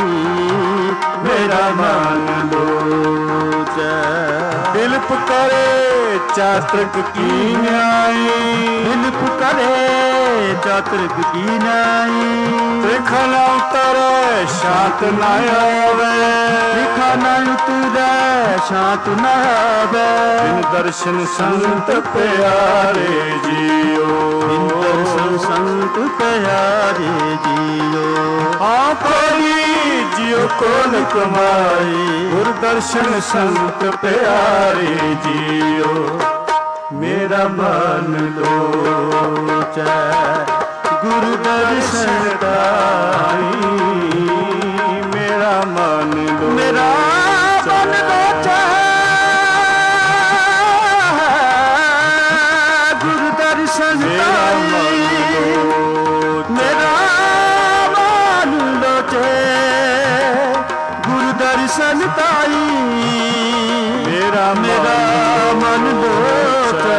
मेरा मान लोचै। बिलप करे चातक की न्यायी, बिलप करे चातक की न्यायी। त्रिखा न उतरे शांत न आवे, त्रिखा न उतरे शांत न आवे। बिन दर्शन संत प्यारे जियो, बिन दर्शन संत प्यारे जियो। आपनी जियो कोल कमाई, गुर दर्शन संत प्यारे जियो। मेरा मन लोचै गुरु दर्शन ताई, मेरा मन लो मेरा मन लोचै गुरु दर्शन ताई, मेरा मन लोचै गुरु दर्शन ताई। मेरा मेरा मन लोचै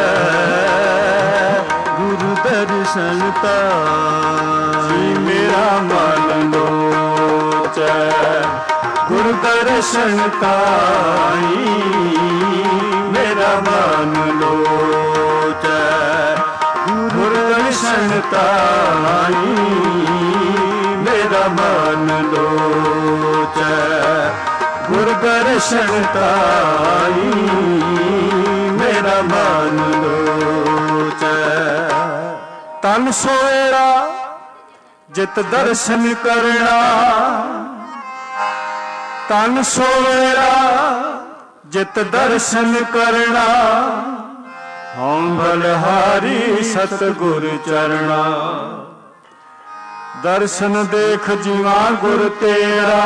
गुरु दर्शन ताई, मेरा मन लोचै गुरु दर्शन ताई, मेरा मन लोचै गुरु दर्शन ताई, मेरा मन लोचै गुरु दर्शन ताई, मेरा मन लोचै। तन सोएरा जित दर्शन करना, तन सोएरा जित दर्शन करना। हम बलहारी सतगुर चरना, दर्शन देख जीवा गुर तेरा।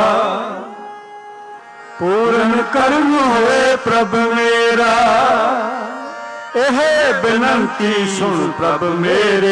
पूर्ण कर्म होए प्रभ मेरा, एह बिनंती सुन प्रभ मेरे।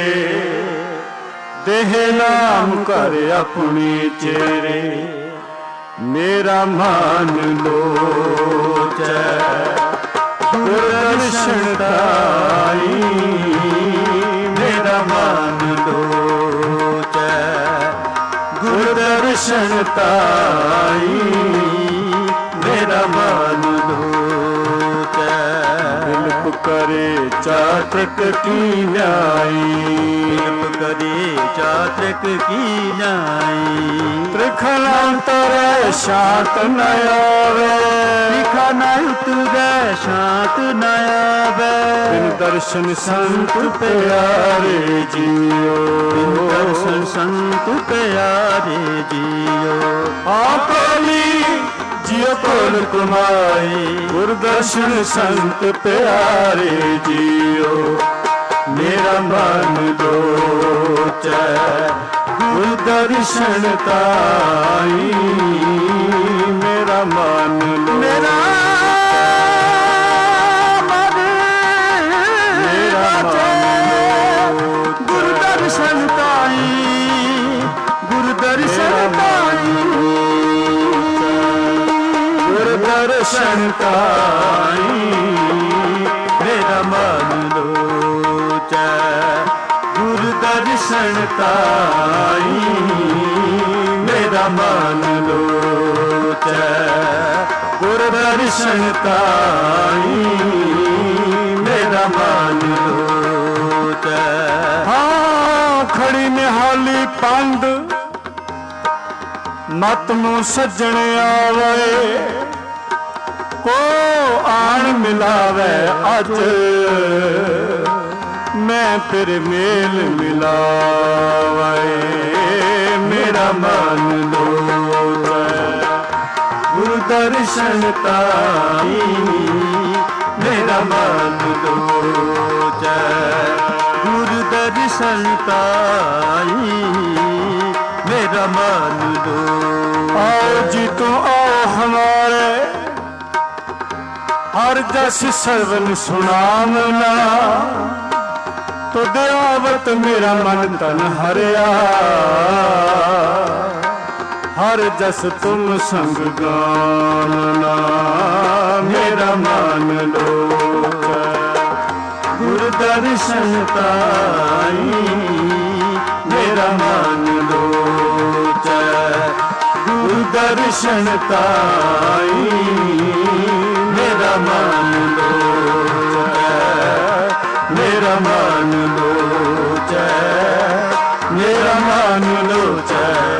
देह नाम कर अपनी चेरे, मेरा मान लोचै गुर दर्शन ताई, मेरा मान लोचै गुर दर्शन ताई, मेरा मान लोचै। बिलप करे चातक की न्यायी, बिलप करे चातक की न्यायी। त्रिखन उतरे शांत न आवे, त्रिखा न उतरे शांत न आवे। बिन दर्शन संत प्यारे जियो, बिन दर्शन संत प्यारे जियो। आपनी जियो कोल कुमाई, गुर दर्शन संत प्यारे जियो। मेरा मन लोचै गुर दर्शन ताई, मेरा मन मेरा मन लोचै गुर दर्शन ताई, गुर दर्शन ताई, गुर दर्शन ताई, मेरा मन लोचै गुर दर्शन ताई, मेरा मन लोचै गुर दर्शन ताई, मेरा मन लोचै। हाँ खड़ी निहाली पंद मत ਨੂੰ ਸੱਜਣ ਆਵੇ, ਕੋ ਆਣ ਮਿਲਾਵੇ ਅੱਜ ਮੈਂ ਫਿਰ ਮੇਲ ਮਿਲਾਵੇ। ਮੇਰਾ ਮਨ ਲੋਚੈ ਗੁਰ ਦਰਸ਼ਨ ਤਾਈ, ਮੇਰਾ ਮਨ ਲੋਚੈ ਗੁਰ ਦਰਸ਼ਨ ਤਾਈ, मान लो। आओ जी तो आओ हमारे हर जस सरवन सुनामना, तो दयावत मेरा मन तन हरिया, हर जस तुम संग गानना मेरा मान लो। गुरु दर्शन ताई मेरा मान लो, गुरु दर्शन ताई मेरा मान लो, मेरा मान लो जय, मेरा मान लो जय।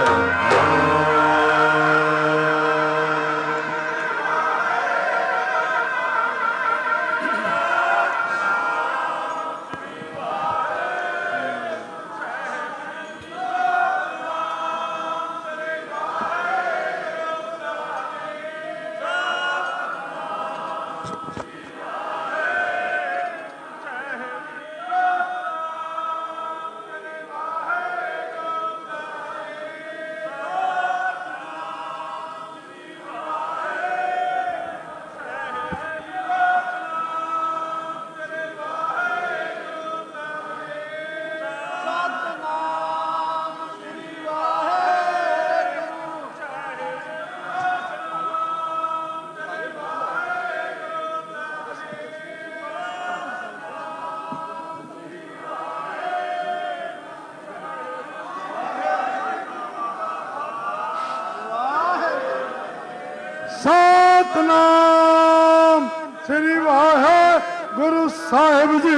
सतनाम श्री वाहेगुरु साहिब जी।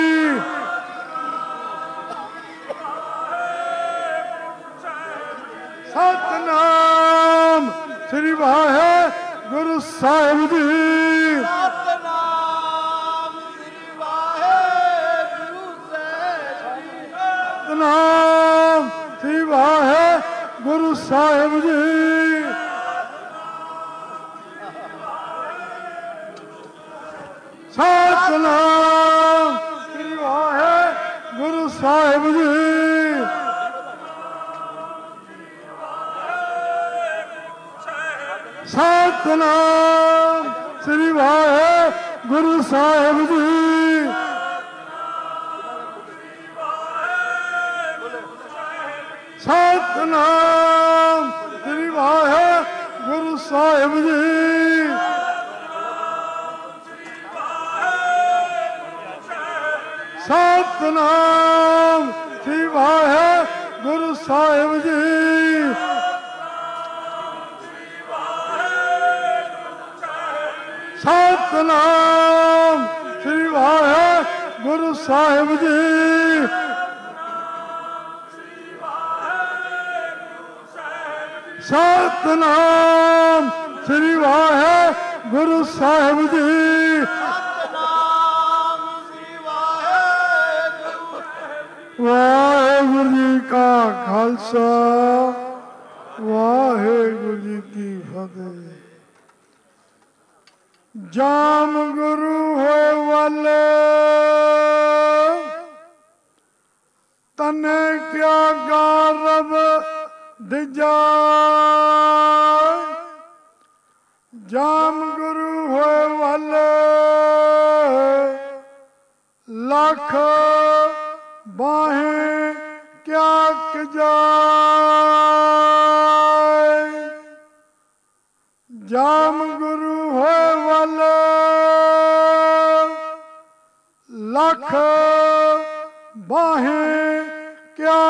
सतनाम श्री वाहेगुरु साहिब जी। सतनाम श्री वाहेगुरु सतनाम श्री वाहेगुरु साहिब जी। सतनाम श्री वाहेगुरु साहिब जी। सतनाम श्री वाहेगुरु साहिब जी। सतनाम श्री वाहेगुरु साहिब जी। सतनाम श्री वाहेगुरु साहिब जी। सतनाम श्री वाहेगुरु साहिब जी। सतनाम श्री वाहेगुरु साहिब जी। वाहेगुरु जी का खालसा वाहेगुरु जी की फतेह। जाम गुरु होए वाले तने क्या गारब दिजा। जाम गुरु होए वाले लाख बाहें क्या जाए। जाम गुरु होए वाले लाख बाहें क्या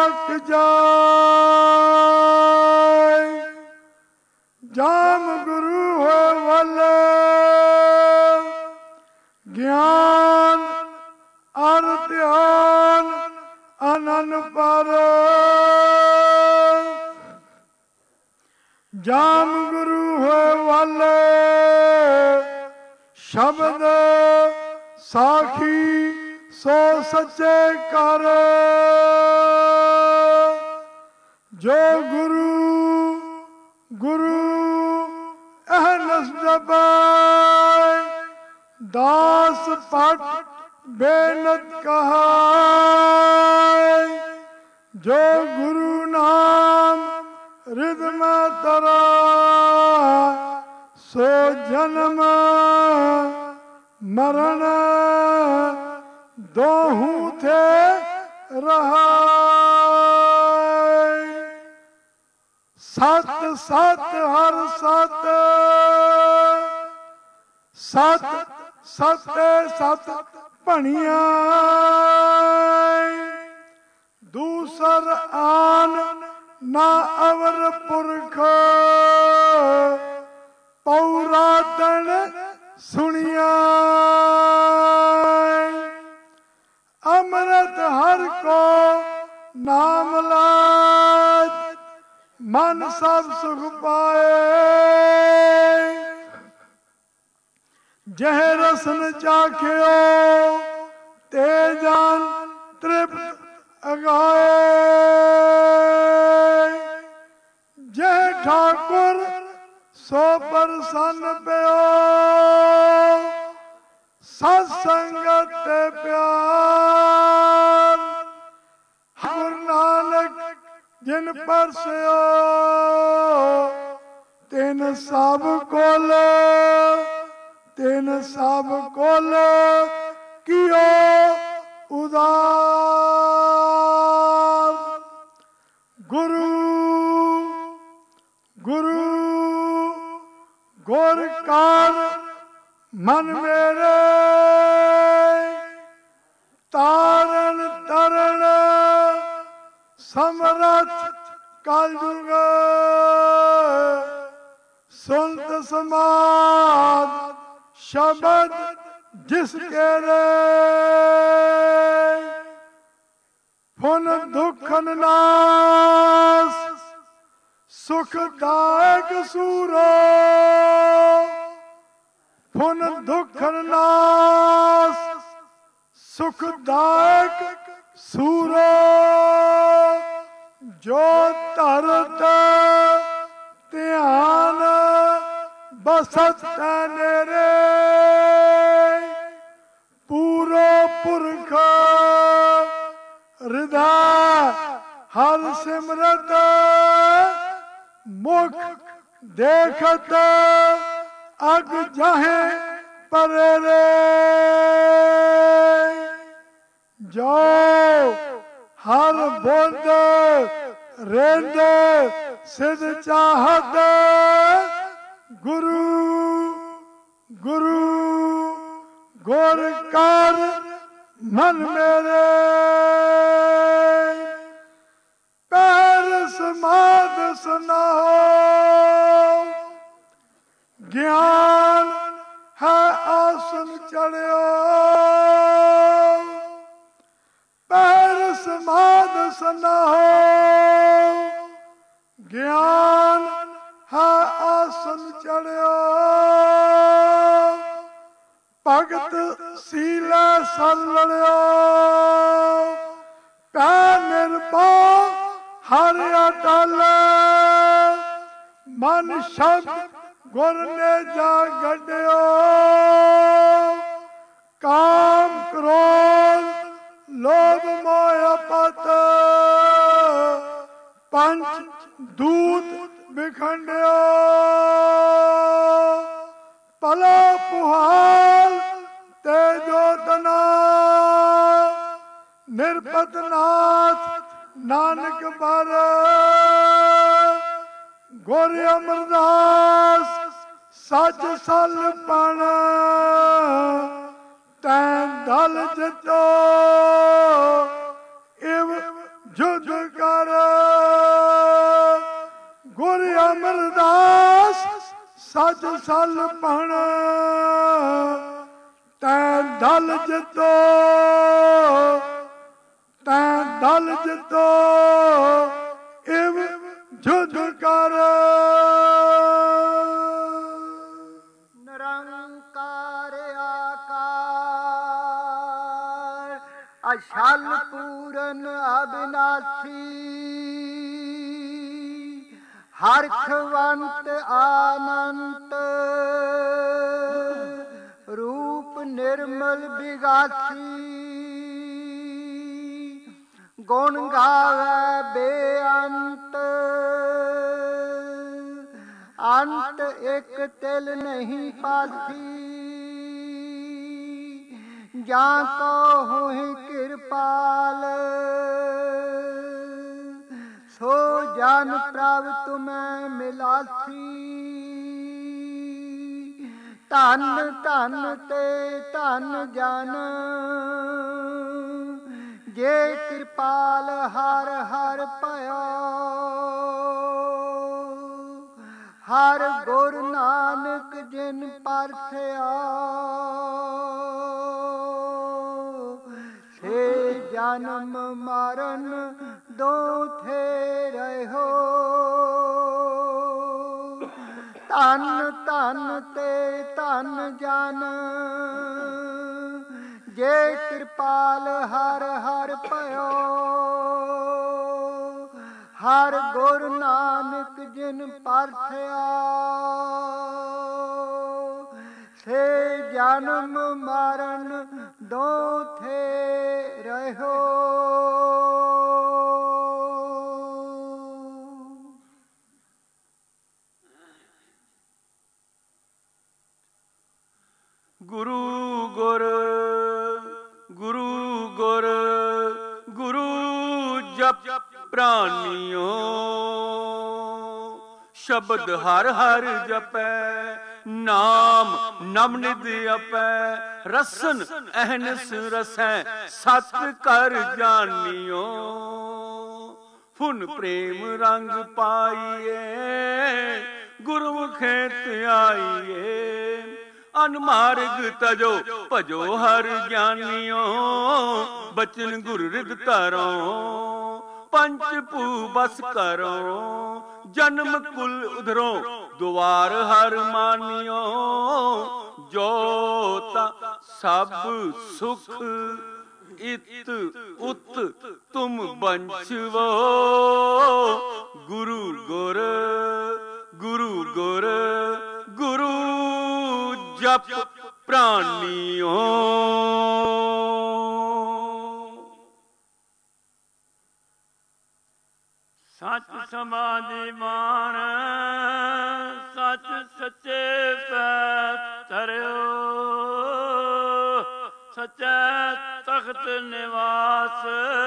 जाए। जाम गुरु होए वाले ज्ञान और ध्यान अनन पर। जाम गुरु होए वाले शब्द साखी सो सच्चे कर। जो गुरु गुरु अहनस जबाय दास पट बेनत कहा। जो गुरु नाम जन्म तरा सो जन्म मरण दोहू थे रहा। सत सत हर सत सत सते सत भणिया दूसर आन ना अवर पुरख पौरातन सुनिया। अमृत हर को नाम लाज मन सब सुख पाए। जह रसन चाख्यो ते जान तृप्त अगाए। जह ठाकुर सो प्रसन्न प्यो सत्संगत प्यार। गुरु नानक जिन परस्यो तिन सब कोल तिन सब कोल कियो उदार। गुरु गुरु गुर कार मन मेरे तारण तरण समरथ कलयुग। सुनत समाद शब्द जिसके रे फुन दुखन नास सुखदायक सूरो। फुन दुखन नास सुखदायक सूरो। जो तरत ध्यान बसत नेरे पूरो पुरख हृदय हर सिमरत मुख देखत अग जाहे परे रे। जो हर बुध रेंद सिद्ध चाहत गुरु गुरु गुर कार मन मेरे। पैर समाध सुनाओ ज्ञान है आसन चढ़ो। पैर समाध सुनाओ ज्ञान है आसन चढ़ो। भगत सीला सलड़ो पै निर्भव हर अटल। मन शब्द गुर ने जा गड्यो। काम क्रोध लोभ मोह पत पंच दूत बिखंड्यो। पलो पुहाल तेजो तना निर्पत नाथ नानक बर। गुर अमरदास सच सल पण तैं दल जितो इव जुद कर। गुर अमरदास सच सल पण तैं दल जितो तैं दल जितो इव जुद कर। निरंकार आकार अछल पूरन अविनाशी। हरखवंत आनंत रूप निर्मल बिगासी। गुण गावे बेअंत ਅੰਤ ਇੱਕ ਤਿਲ ਨਹੀਂ ਪਾਸੀ ਜਾਂ ਕੋ ਹੋਇ ਕਿਰਪਾਲ ਸੋ ਜਨ ਪ੍ਰਭ ਤੁਮੈ ਮਿਲਾਸੀ ਧਨ ਧਨ ਤੇ ਧਨ ਜਨ ਜੇ ਕਿਰਪਾਲ ਹਰ ਹਰ ਭਇਆ ਹਰ ਗੁਰ ਨਾਨਕ ਜਿਨ ਪਰਸਿਆ ਸੇ ਜਨਮ ਮਰਨ ਦੋਥੇ ਰਹਿਓ ਧਨ ਧਨ ਤੇ ਧਨ ਜਨ ਜੇ ਕਿਰਪਾਲ ਹਰ ਹਰ ਭਇਓ ਹਰ ਗੁਰ ਨਾਨਕ ਜਿਨ ਪਰਸਿਆ ਸੇ ਜਨਮ ਮਰਨ ਦੋਥੇ ਰਹਿਓ। ਗੁਰੂ ਗੁਰ ਗੁਰੂ ਗੁਰ ਗੁਰੂ ਜਪ ਪ੍ਰਾਨੀਓ ਸ਼ਬਦ ਹਰ ਹਰ ਜਪੈ ਨਾਮ ਨਮ ਨਿਧ ਅਪੈ ਰਸਨ ਅਹਨਸ ਰਸੈ ਸਤ ਕਰ ਜਾਨੀਓ ਫੁਨ ਪ੍ਰੇਮ ਰੰਗ ਪਾਈਏ ਗੁਰਮੁਖੇ ਧਿਆਈਏ ਅਨਮਾਰਗ ਤਜੋ ਭਜੋ ਹਰ ਗਿਆਨੀਓ ਬਚਨ ਗੁਰ ਰਿਦ ਧਰੋ ਪੰਚ ਭੂ ਬਸ ਕਰੋ ਜਨਮ ਕੁਲ ਉਧਰੋ ਦੁਆਰ ਹਰ ਮਾਨਿਓ ਜੋ ਤਾ ਸਭ ਸੁਖ ਇਤ ਉਤ ਤੁਮ ਬੰਚਵੋ ਗੁਰੂ ਗੁਰ ਗੁਰੂ ਗੁਰ ਗੁਰੂ ਜਪ ਪ੍ਰਾਨੀਓ। ਸੱਚ ਸਮਾਧੀ ਮਾਨ ਸੱਚ ਸੱਚੇ ਪੈ ਧਰਿਓ ਸੱਚੇ ਤਖਤ ਨਿਵਾਸ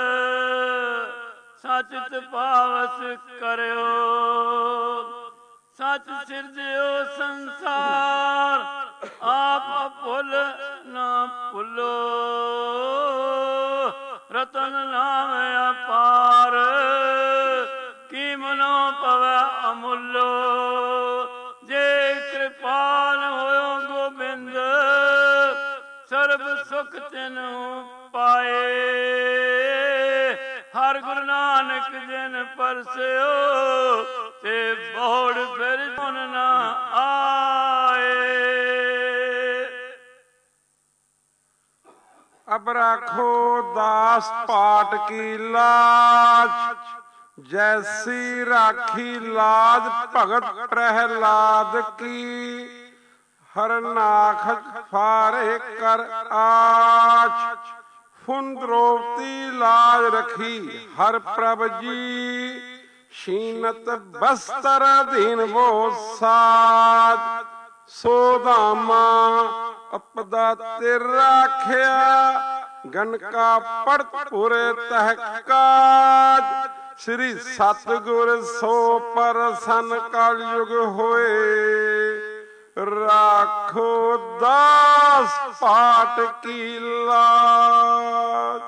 ਸੱਚ ਤਪਾਵਸ ਕਰਿਓ ਸੱਚ ਸਿਰਜਿਓ ਸੰਸਾਰ ਆਪ ਭੁੱਲ ਨਾ ਭੁੱਲੋ ਰਤਨ ਨਾਮ ਅਪਾਰ ਕੀ ਮਨੋ ਪਵੈ ਅਮੁੱਲੋ ਜੇ ਕਿਰਪਾਲ ਹੋਇਓ ਗੋਬਿੰਦ ਸਰਬ ਸੁਖ ਤਿਨੁ ਪਾਏ ਹਰ ਗੁਰੂ ਨਾਨਕ ਜਿਨ ਪਰਸਿਓ ਤੇ ਬੋੜ ਫਿਰ ਪੁਨ ਨਾ ਆਏ। ਅਬ ਰਾਖੋ ਦਾਸ ਪਾਟ ਕੀ ਲਾਜ ਜੈਸੀ ਰਾਖੀ ਲਾਜ ਭਗਤ ਪ੍ਰਹਿਲਾਦ ਕੀ ਹਰਨਾਖ ਫਾਰੇ ਕਰ ਆਚ ਫੁਨ ਦ੍ਰੋਪਤੀ ਲਾਜ ਰਖੀ ਹਰ ਪ੍ਰਭ ਜੀ ਸ਼ੀਨਤ ਬਸਤਰ ਦੀਨ ਵੋ ਸਾਜ ਸੋ ਧਾਮਾ ਅਪਦਾ ਤੇ ਰਾਖਿਆ ਗਨਕਾ ਪੜ ਪੁਰੇ ਤਹਿਕਾਜ ਸ੍ਰੀ ਸਤਿਗੁਰ ਸੋ ਪਰਸਨ ਕਲਯੁਗ ਹੋਏ ਰਾਖੋ ਦਾਸ ਪਾਟ ਕੀ ਲਾਜ।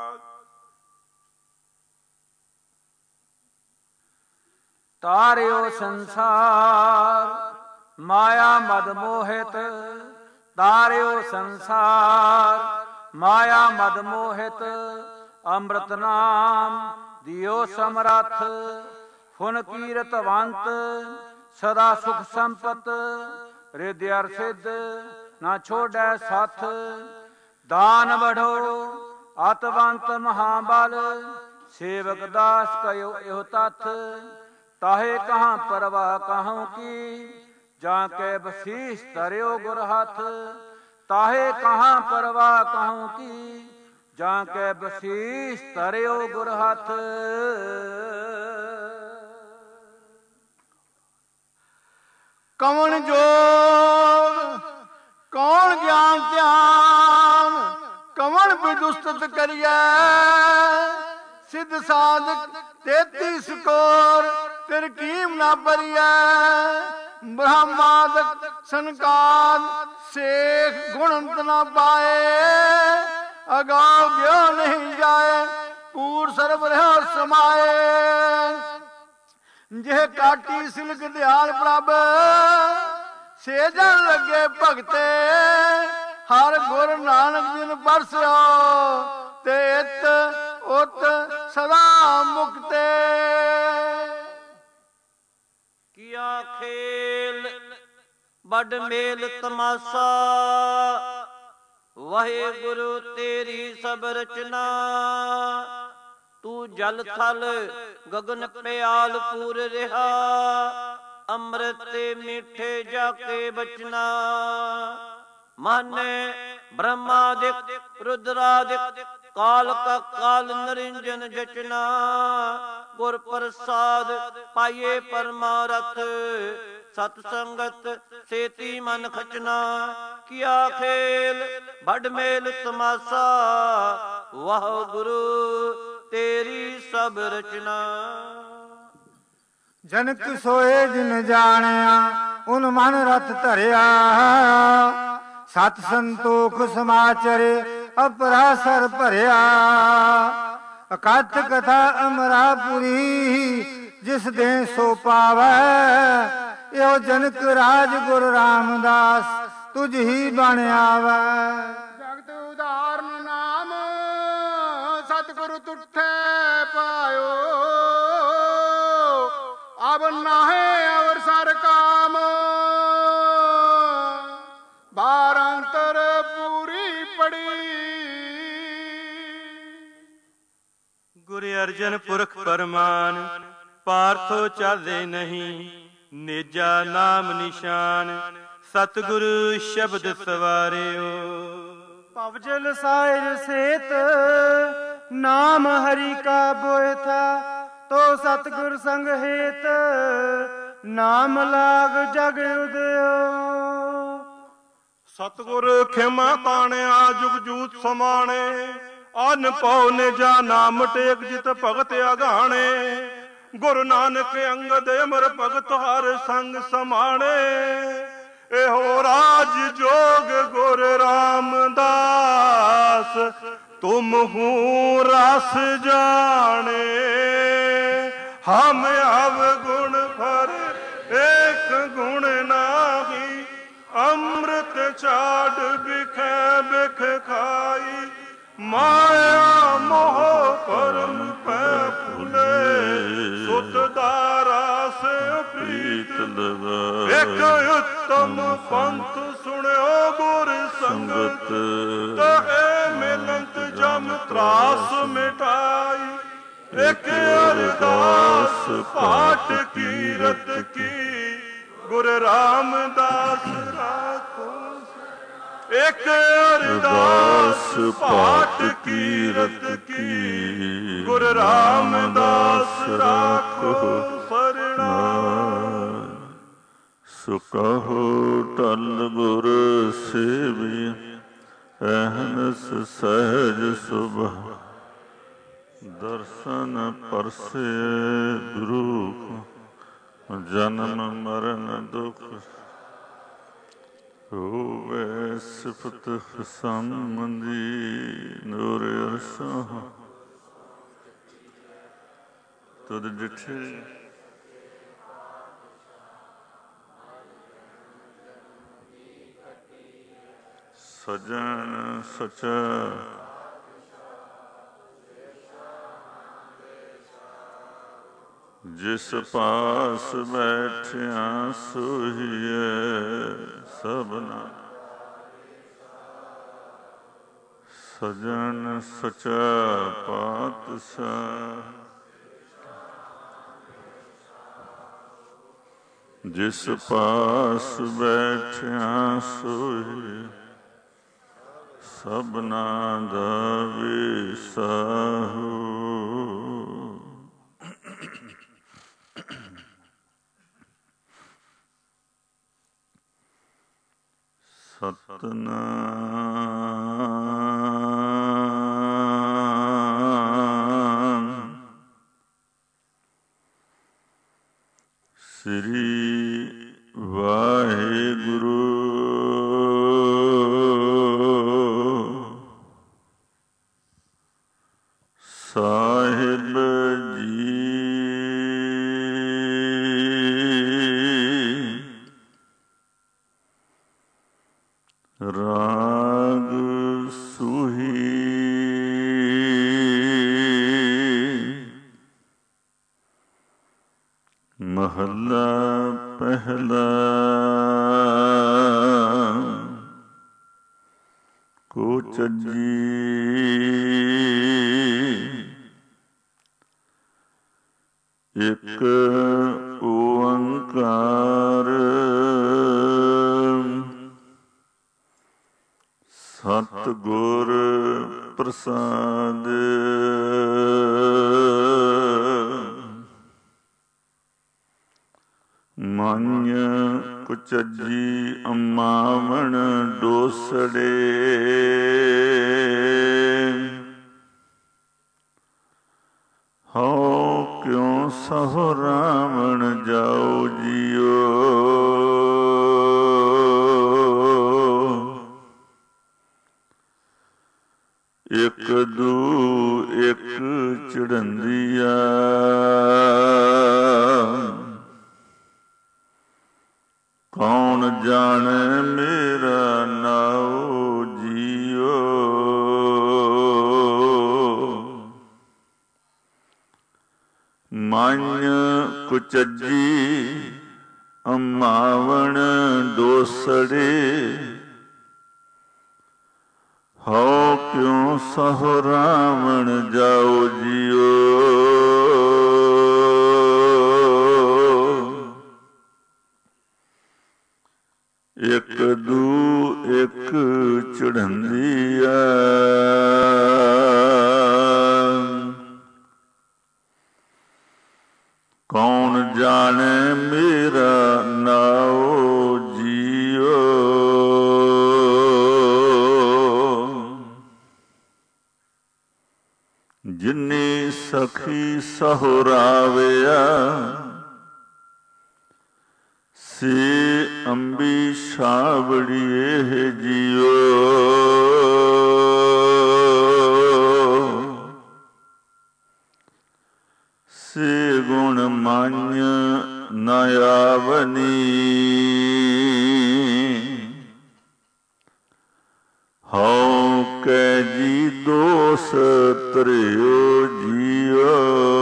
ਤਾਰਿਓ ਸੰਸਾਰ ਮਾਇਆ ਮਦ ਮੋਹਿਤ ਤਾਰਿਓ ਸੰਸਾਰ ਮਾਇਆ ਮਦ ਮੋਹਿਤ ਅੰਮ੍ਰਿਤ ਨਾਮ ਦਿਓ ਸਮਰੱਥ ਫੁਨ ਕੀਰਤਵੰਤ ਸਦਾ ਸੁਖ ਸੰਪਤ ਰਿਦਿ ਅਰ ਸਿੱਧ ਨਾ ਛੋੜੈ ਸਾਥ ਦਾਨ ਬੜੋ ਅਤਵੰਤ ਮਹਾਬਲ ਸੇਵਕ ਦਾਸ ਕਯੋ ਇਹੋ ਤਥ ਤਾਹੇ ਕਹਾਂ ਪਰਵਾ ਕਹਉ ਕੀ ਜਾਂ ਕੇ ਬਸੀਸ ਧਰਿਓ ਗੁਰ ਹੱਥ ਤਾਹੇ ਕਹਾਂ ਪਰਵਾ ਕਹਉ ਕੀ ਜਾਂ ਕੇ ਬਸੀਸ ਧਰਿਓ ਗੁਰ ਹੱਥ। ਕਵਣ ਜੋਗ ਕੌਣ ਗਿਆਨ ਧਿਆਨ ਕਵਣ ਵਿਦੁਸਤਤ ਕਰੀਐ ਸਿੱਧ ਸਾਧਕ ਤੇਤੀ ਸਕੋਰ ਫਿਰ ਕੀਮ ਨਾ ਭਰੀਐ ਬ੍ਰਹਮਾਦਿਕ ਸੰਕਾਦ ਸੇਖ ਗੁਣੰਤ ਨਾ ਪਾਏ ਅਗਾਉ ਗਿਓ ਨਹੀਂ ਜਾਏ ਪੂਰ ਸਰਬ ਰਹਿ ਸਮਾਏ ਜੇ ਕਾਟੀ ਸਿਲਕ ਦਿਆਲ ਪ੍ਰਭ ਸੇਜਣ ਲੱਗੇ ਭਗਤੇ ਹਰ ਗੁਰ ਨਾਨਕ ਜਿਨ ਬਰਸਿਓ ਤੇ ਇਤ ਉਤ ਸਦਾ ਮੁਕਤੇ ਕੀਆ ਖੇਲ ਵੱਡ ਮੇਲ ਤਮਾਸਾ ਵਾਹਿਗੁਰੂ ਤੇਰੀ ਸਭ ਰਚਨਾ ਤੂੰ ਜਲ ਥਲ ਗਗਨ ਪਿਆਲ ਪੂਰ ਰਿਹਾ ਅੰਮ੍ਰਿਤ ਤੇ ਮਿੱਠੇ ਜਾ ਕੇ ਬਚਨਾ ਮਾਨੇ ਬ੍ਰਹਮਾਦਿਕ ਰੁਦਰਾਦਿਕ ਕਾਲ ਕਾ ਕਾਲ ਨਰਿੰਜਨ ਜਚਨਾ ਗੁਰ ਪ੍ਰਸਾਦ ਪਾਈਏ ਪਰਮਾਰਥ ਸਤ ਸੰਗਤ ਸੇਤੀ ਮਨ ਖਚਨਾ ਕੀਆ ਖੇਲ ਵੱਡ ਮੇਲ ਤਮਾਸਾ ਵਾਹਿਗੁਰੂ ਤੇਰੀ ਸਭ ਰਚਨਾ ਜਨਕ ਸੋਏ ਜਿਨ ਜਾਣਿਆ ਉਨ ਮਨ ਰਤ ਧਰਿਆ ਸਤ ਸੰਤੋਖ ਸਮਾਚਰੇ ਅਪਰਾਸਰ ਭਰਿਆ ਅਕਥ ਕਥਾ ਅਮਰਾਪੁਰੀ ਜਿਸ ਦੇ ਸੋ ਪਾਵੈ ਇਹੋ ਜਨਕ ਰਾਜ ਗੁਰੂ ਰਾਮਦਾਸ ਤੁਝ ਹੀ ਬਣ ਆਵੈ ਜਗਤ ਉਦਾਹਰਨ ਨਾਮ ਸਤਿਗੁਰੂ ਤੁਠੇ ਪਾਇਓ ਅਬ ਨਾਹੇ ਅਵਰ ਸਰ ਕਾਮ ਬਾਰ ਅੰਤਰ ਪੂਰੀ ਪੜੀ ਗੁਰ ਅਰਜਨ ਪੁਰਖ ਪਰਮਾਨ ਪਾਰਥੋ ਚਾਲੇ ਨਹੀਂ ਨੇਜਾ ਨਾਮ ਨਿਸ਼ਾਨ ਸਤਿਗੁਰੂ ਸ਼ਬਦ ਸਵਾਰਿਓ ਭਵਜਲ ਸਾਇਰ ਸੇਤ ਨਾਮ ਹਰੀ ਕਾ ਬੋਇ ਥਾ ਤੋ ਸਤਿਗੁਰ ਸੰਗ ਹੇਤ ਨਾਮ ਲਾਗ ਜਗ ਉਦਿਓ ਸਤਿਗੁਰ ਖਿਮਾ ਤਾਣਿਆ ਜੁਗ ਜੂਤ ਸਮਾਣੇ ਅਨ ਪਉ ਨਿਜਾ ਨਾਮ ਟੇਕ ਜਿਤ ਭਗਤ ਅਗਾਣੇ ਗੁਰੂ ਨਾਨਕ ਅੰਗਦ ਅਮਰ ਭਗਤ ਹਰ ਸੰਗ ਸਮਾਣੇ ਇਹੋ ਰਾਜ ਜੋਗ ਗੁਰ ਰਾਮਦਾਸ ਤੁਮ ਹੂੰ ਰਸ ਜਾਣੇ ਹਮ ਅਵਗੁਣ ਫਰ ਏਕ ਗੁਣ ਨਾਹੀ ਅੰਮ੍ਰਿਤ ਛਾੜ ਬਿਖੈ ਬਿਖ ਖਾਈ ਮਾਇਆ ਮੋਹ ਪਰਮ ਪੈ ਫੁਲੇ ਸੁਤ ਦਾਰਾ ਸੇ ਪ੍ਰੀਤ ਲਗਾ ਇੱਕ ਉੱਤਮ ਪੰਥ ਸੁਣਿਓ ਗੁਰ ਸੰਗਤ ਤਹੇ ਮਿਲੰਤ ਜਮ ਤਰਾਸ ਮਿਟਾਈ ਇੱਕ ਅਰਦਾਸ ਪਾਠ ਕੀਰਤ ਕੀ ਗੁਰ ਰਾਮਦਾਸ ਰਾਖੋ ਇੱਕ ਅਰਦਾਸ ਪਾਠ ਕੀਰਤ ਕੀ ਗੁਰ ਰਾਮਦਾਸ ਰਾਖੋ ਸਰਣਾ ਸੋ ਕਹੋ ਟਲ ਗੁਰ ਸੇਵੀ ਅਹਨਸ ਸਹਿਜ ਸੁਭਾ ਦਰਸ਼ਨ ਪਰਸੇ ਦੁਰੂਪ ਜਨਮ ਮਰਨ ਦੁਖ ਹੋਵੇ ਸਿਫਤ ਸੰਬੰਧੀ ਨੂਰ ਅਰਸ਼ਾਂ ਤੁਧ ਡਿਠੇ ਸਜਣ ਸਚਾ ਜਿਸ ਪਾਸ ਬੈਠਿਆ ਸੋਹੀਏ ਸਭਨਾ ਸਜਣ ਸਚਾ ਪਾਤਸ਼ਾਹ ਜਿਸ ਪਾਸ ਬੈਠਿਆ ਸੋਹੀਏ ਸਭਨਾ ਦਾ ਵਿਸਾਹੂ ਸਤਨਾਮ ਸ੍ਰੀ ਵਾਹਿਗੁਰੂ ਸਾਹਿਬ ਜੀ। ਰਾਗ ਸੂਹੀ ਮਹੱਲਾ ਪਹਿਲਾ। ਕੋ ਚੱਜੀ ਇਕ ਓੰਕਾਰ ਸਤਿਗੁਰ ਪ੍ਰਸਾਦ। ਮੰਨ ਕੁਚਜੀ ਅਮਾਵਣ ਡੋਸੜੇ ਹਉ ਕਿਉ ਸਹੁ ਰਾਵਣ ਜਾਉ ਜੀਓ। ਇਕ ਦੂ ਇਕ ਚੜੰਦੀਆ ਕੌਣ ਜਾਣੈ ਮੇਰਾ ਨਾਉ ਜੀਓ। ਮੰਨ ਕੁਚਜੀ ਅਮਾਵਣ ਡੋਸੜੇ ਹਉ ਕਿਉ ਸਹੁ ਰਾਵਣ ਜਾਉ ਜੀਓ। ਇਕ ਦੂ ਇਕ ਚੜ੍ਹੰਦੀਆ ਕੌਣ ਜਾਣੈ ਮੇਰਾ ਨਾਉ ਜੀਓ। ਜਿਨੀ ਸਖੀ ਸਹੁਰਾਵਿਆ ਸੇ ਅੰਬੀ ਛਾਵੜੀਏ ਜੀਓ। ਸੇ ਗੁਣ ਮੰਨ ਨ ਆਵਨੀ ਹਉ ਕੈ ਜੀ ਦੋਸ ਤਰਿਓ ਜੀਓ।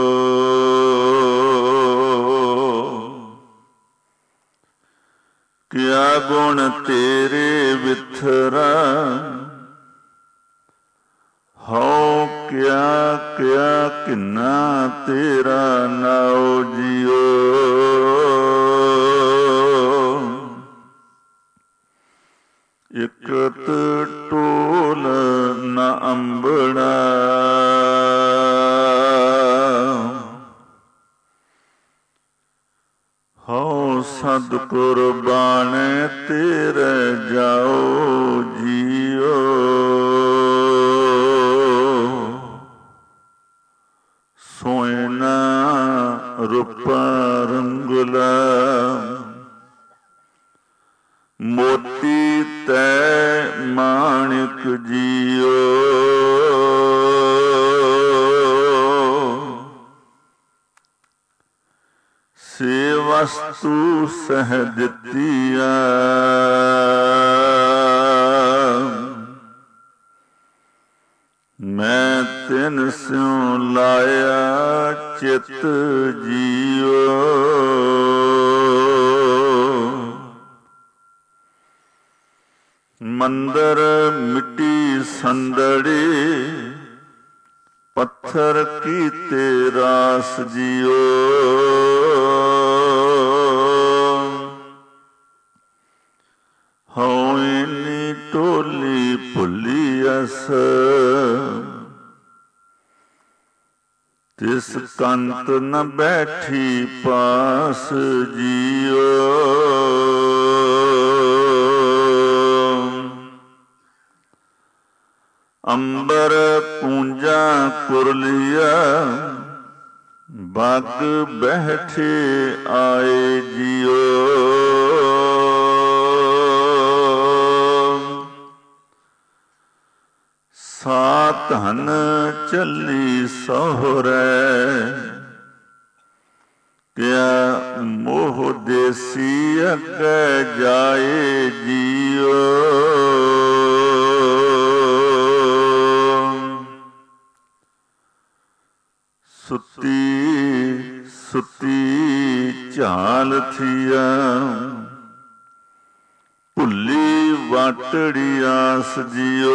ਕਿਆ ਗੁਣ ਤੇਰੇ ਵਿਥਰਾ ਹਉ ਕਿਆ ਕਿਆ ਕਿੰਨਾ ਤੇਰਾ ਨਾਉ ਜੀਓ। ਇਕਤ ਟੋਲ ਨ ਅੰਬੜਾ ਹਉ ਸਦ ਕੁਰਬਾਨ ਤੇਰੇ ਜਾਓ ਜੀਓ। ਸੋਇਨਾ ਰੂਪਾ ਰੰਗੁਲਾ ਮੋਤੀ ਤੈ ਮਾਣਿਕ ਜੀਓ। ਸੇ ਵਸਤੂ ਸਹਿ ਦਿੱਤੀਆ ਮੈਂ ਤਿਨ ਸਿਉ ਲਾਇਆ ਚਿਤ ਜੀਓ। ਮੰਦਰ ਮਿੱਟੀ ਸੰਦੜੀ ਪੱਥਰ ਕੀਤੇ ਰਾਸ ਜੀਓ। ਹਉ ਇੰਨੀ ਟੋਲੀ ਭੁੱਲੀ ਅਸ ਤਿਸ ਕੰਤ ਨ ਬੈਠੀ ਪਾਸ ਜੀਓ। ਅੰਬਰ ਪੂੰਜਾ ਕੁਰਲੀਆ ਬਾਗ ਬੈਠੇ ਆਏ ਜੀਓ। ਸਾ ਧਨ ਚੱਲੀ ਸਹੁਰੈ ਕਿਆ ਮੋਹ ਦੇਸੀ ਅੱਗੇ ਜਾਏ ਜੀਓ। ਸੁੱਤੀ ਸੁੱਤੀ ਝਾਲ ਥੀਆ ਭੁੱਲੀ ਵਾਟੜੀ ਆਸ ਜੀਓ।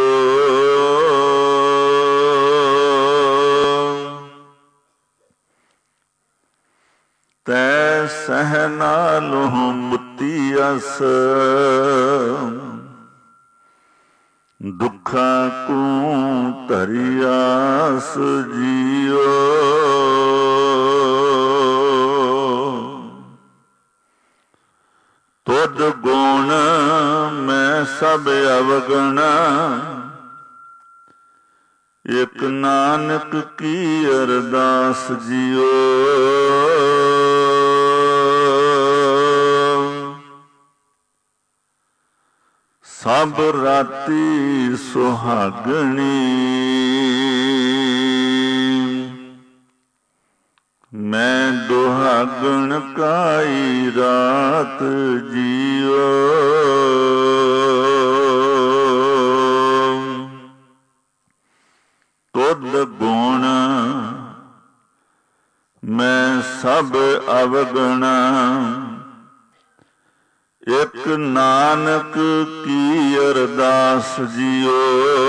ਤੈ ਸਹਿ ਨਾਲੋਂ ਮੁੱਤੀ ਅਸ ਦੁੱਖਾਂ ਕੂ ਧਰੀ ਆਸ ਜੀਓ। ਤੁਧ ਗੁਣ ਮੈਂ ਸਭ ਅਵਗਣ ਇਕ ਨਾਨਕ ਕੀ ਅਰਦਾਸ ਜੀਓ। ਸਭ ਰਾਤੀ ਸੁਹਾਗਣੀ ਮੈਂ ਦੁਹਾਗਣ ਕਾਈ ਰਾਤ ਜੀਓ। ਤੁਧ ਗੁਣ ਮੈਂ ਸਭ ਅਵਗਣਾ ਇਕ ਨਾਨਕ ਕੀ ਅਰਦਾਸ ਜੀਓ।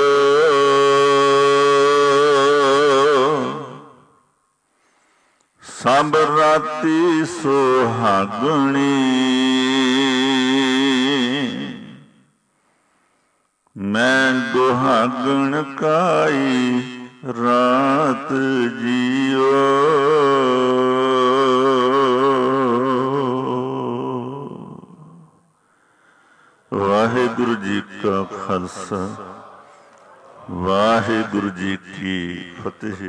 ਸਭ ਰਾਤੀ ਸੁਹਾਗਣੀ ਮੈਂ ਦੁਹਾਗਣ ਕਾਈ ਰਾਤ ਜੀਓ। ਵਾਹਿਗੁਰੂ ਜੀ ਕਾ ਖਾਲਸਾ ਵਾਹਿਗੁਰੂ ਜੀ ਕੀ ਫਤਿਹ।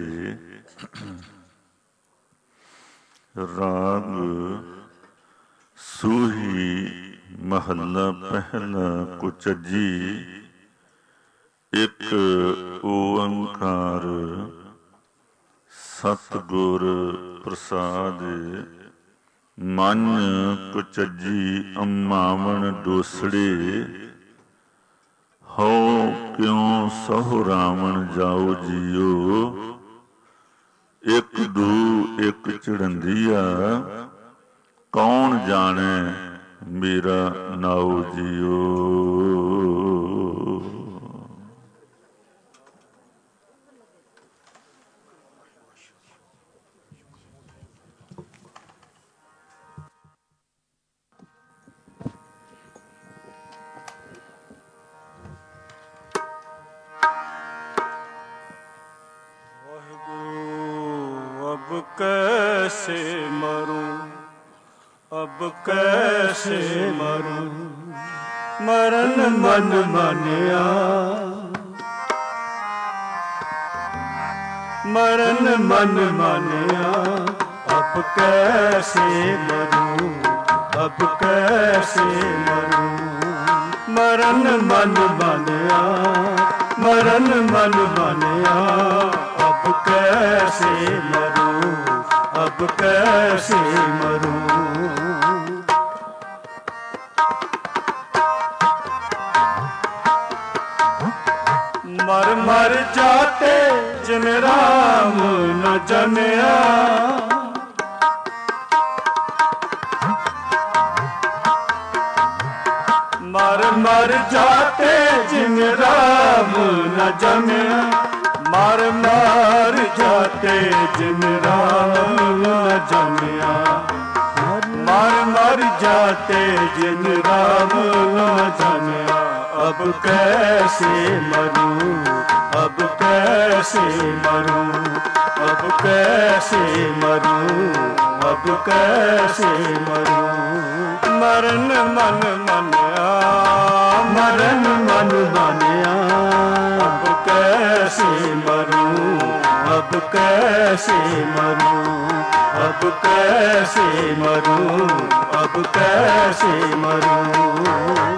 ਰਾਗ ਸੂਹੀ ਮਹੱਲਾ ਪਹਿਲਾ ਕੁਚਜੀ। ਇੱਕ ਓੰਕਾਰ ਸਤਿਗੁਰ ਪ੍ਰਸਾਦ। ਮਨ ਕੁਚਜੀ ਅੰਮਾਵਣ ਡੋਸੜੇ ਹਉ ਕਿਉਂ ਸਹੁ ਰਾਵਣ ਜਾਓ ਜੀਓ। ਇੱਕ ਦੂ ਇੱਕ ਚੜੰਦੀਆ ਕੌਣ ਜਾਣੇ ਮੇਰਾ ਨਾਉ ਜੀਓ। अब कैसे मरूं अब कैसे मरूं मरन मन मानिया। मरन मन मानिया अब कैसे मरूं अब कैसे मरूं मरन मन मानिया। मरन मन मानिया अब कैसे मरूं अब कैसे मरूं। मर मर जाते जिन राम न जनिया। मर मर जाते जिन राम न जनिया। मर मर जाते जिन राम न जनिया। मर मर जाते जिन राम न जनिया। अब कैसे मरूं अब कैसे मरूं अब कैसे मरूं अब कैसे मरूं। मरन मन मानिया मरन मन मानिया अब कैसे कैसे मरूं, अब कैसे मरूं, अब कैसे मरूं।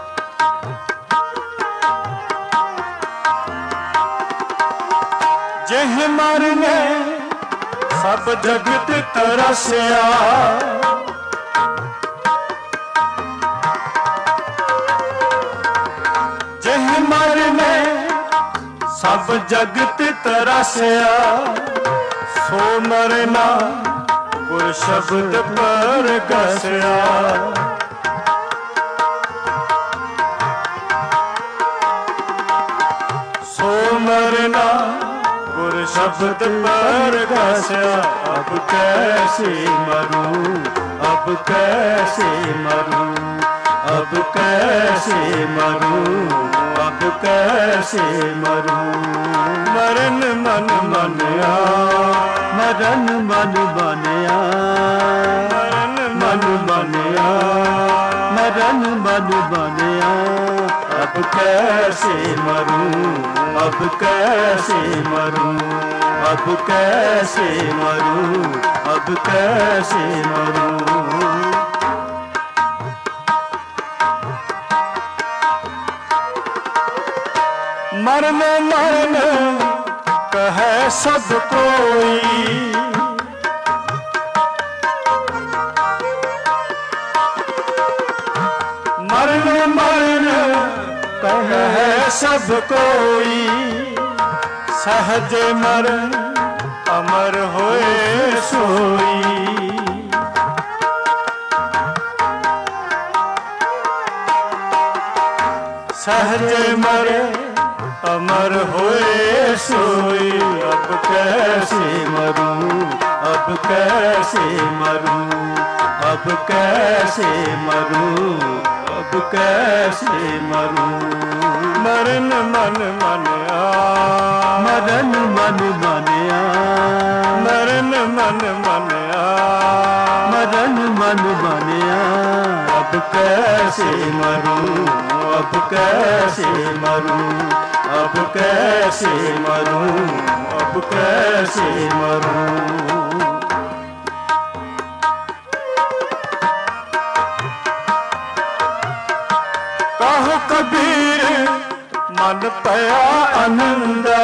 जेह मरने सब जगत तरसया, जेह मरने सब जगत तरसया, सो मरना गुर शब्द पर गसया। सो मरना गुर शब्द पर गसया। अब कैसे मरूं, अब कैसे मरूं, अब कैसे मरूं, अब कैसे मरूं। मरन मन मनया, मरन मन बनया, मरन मन मनया, मरन मन बनया। अब कैसे मरूं, अब कैसे मरूं, अब कैसे मरूं, अब कैसे मरूं। मरन मरन कहे सब कोई, मरन मरन कहे सब कोई। सहज मरन अमर होए सोई, सहज मरे अमर होए सोई। अब कैसे मरूं, अब कैसे मरूं, अब कैसे मरूं, अब कैसे मरूं। मरन मन मनया, मरन मन बनया, मरन मन मनया, मरन मन बनया। अब कैसे मरूं, अब कैसे मरूं, अब कैसे मरूं, अब कैसे मरूं। कहो कबीर मन पया आनंदा,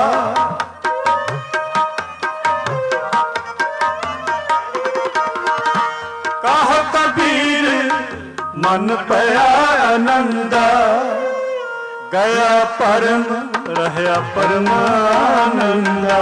कहो कबीर मन पया आनंदा। गया परम रहया परमानंदा,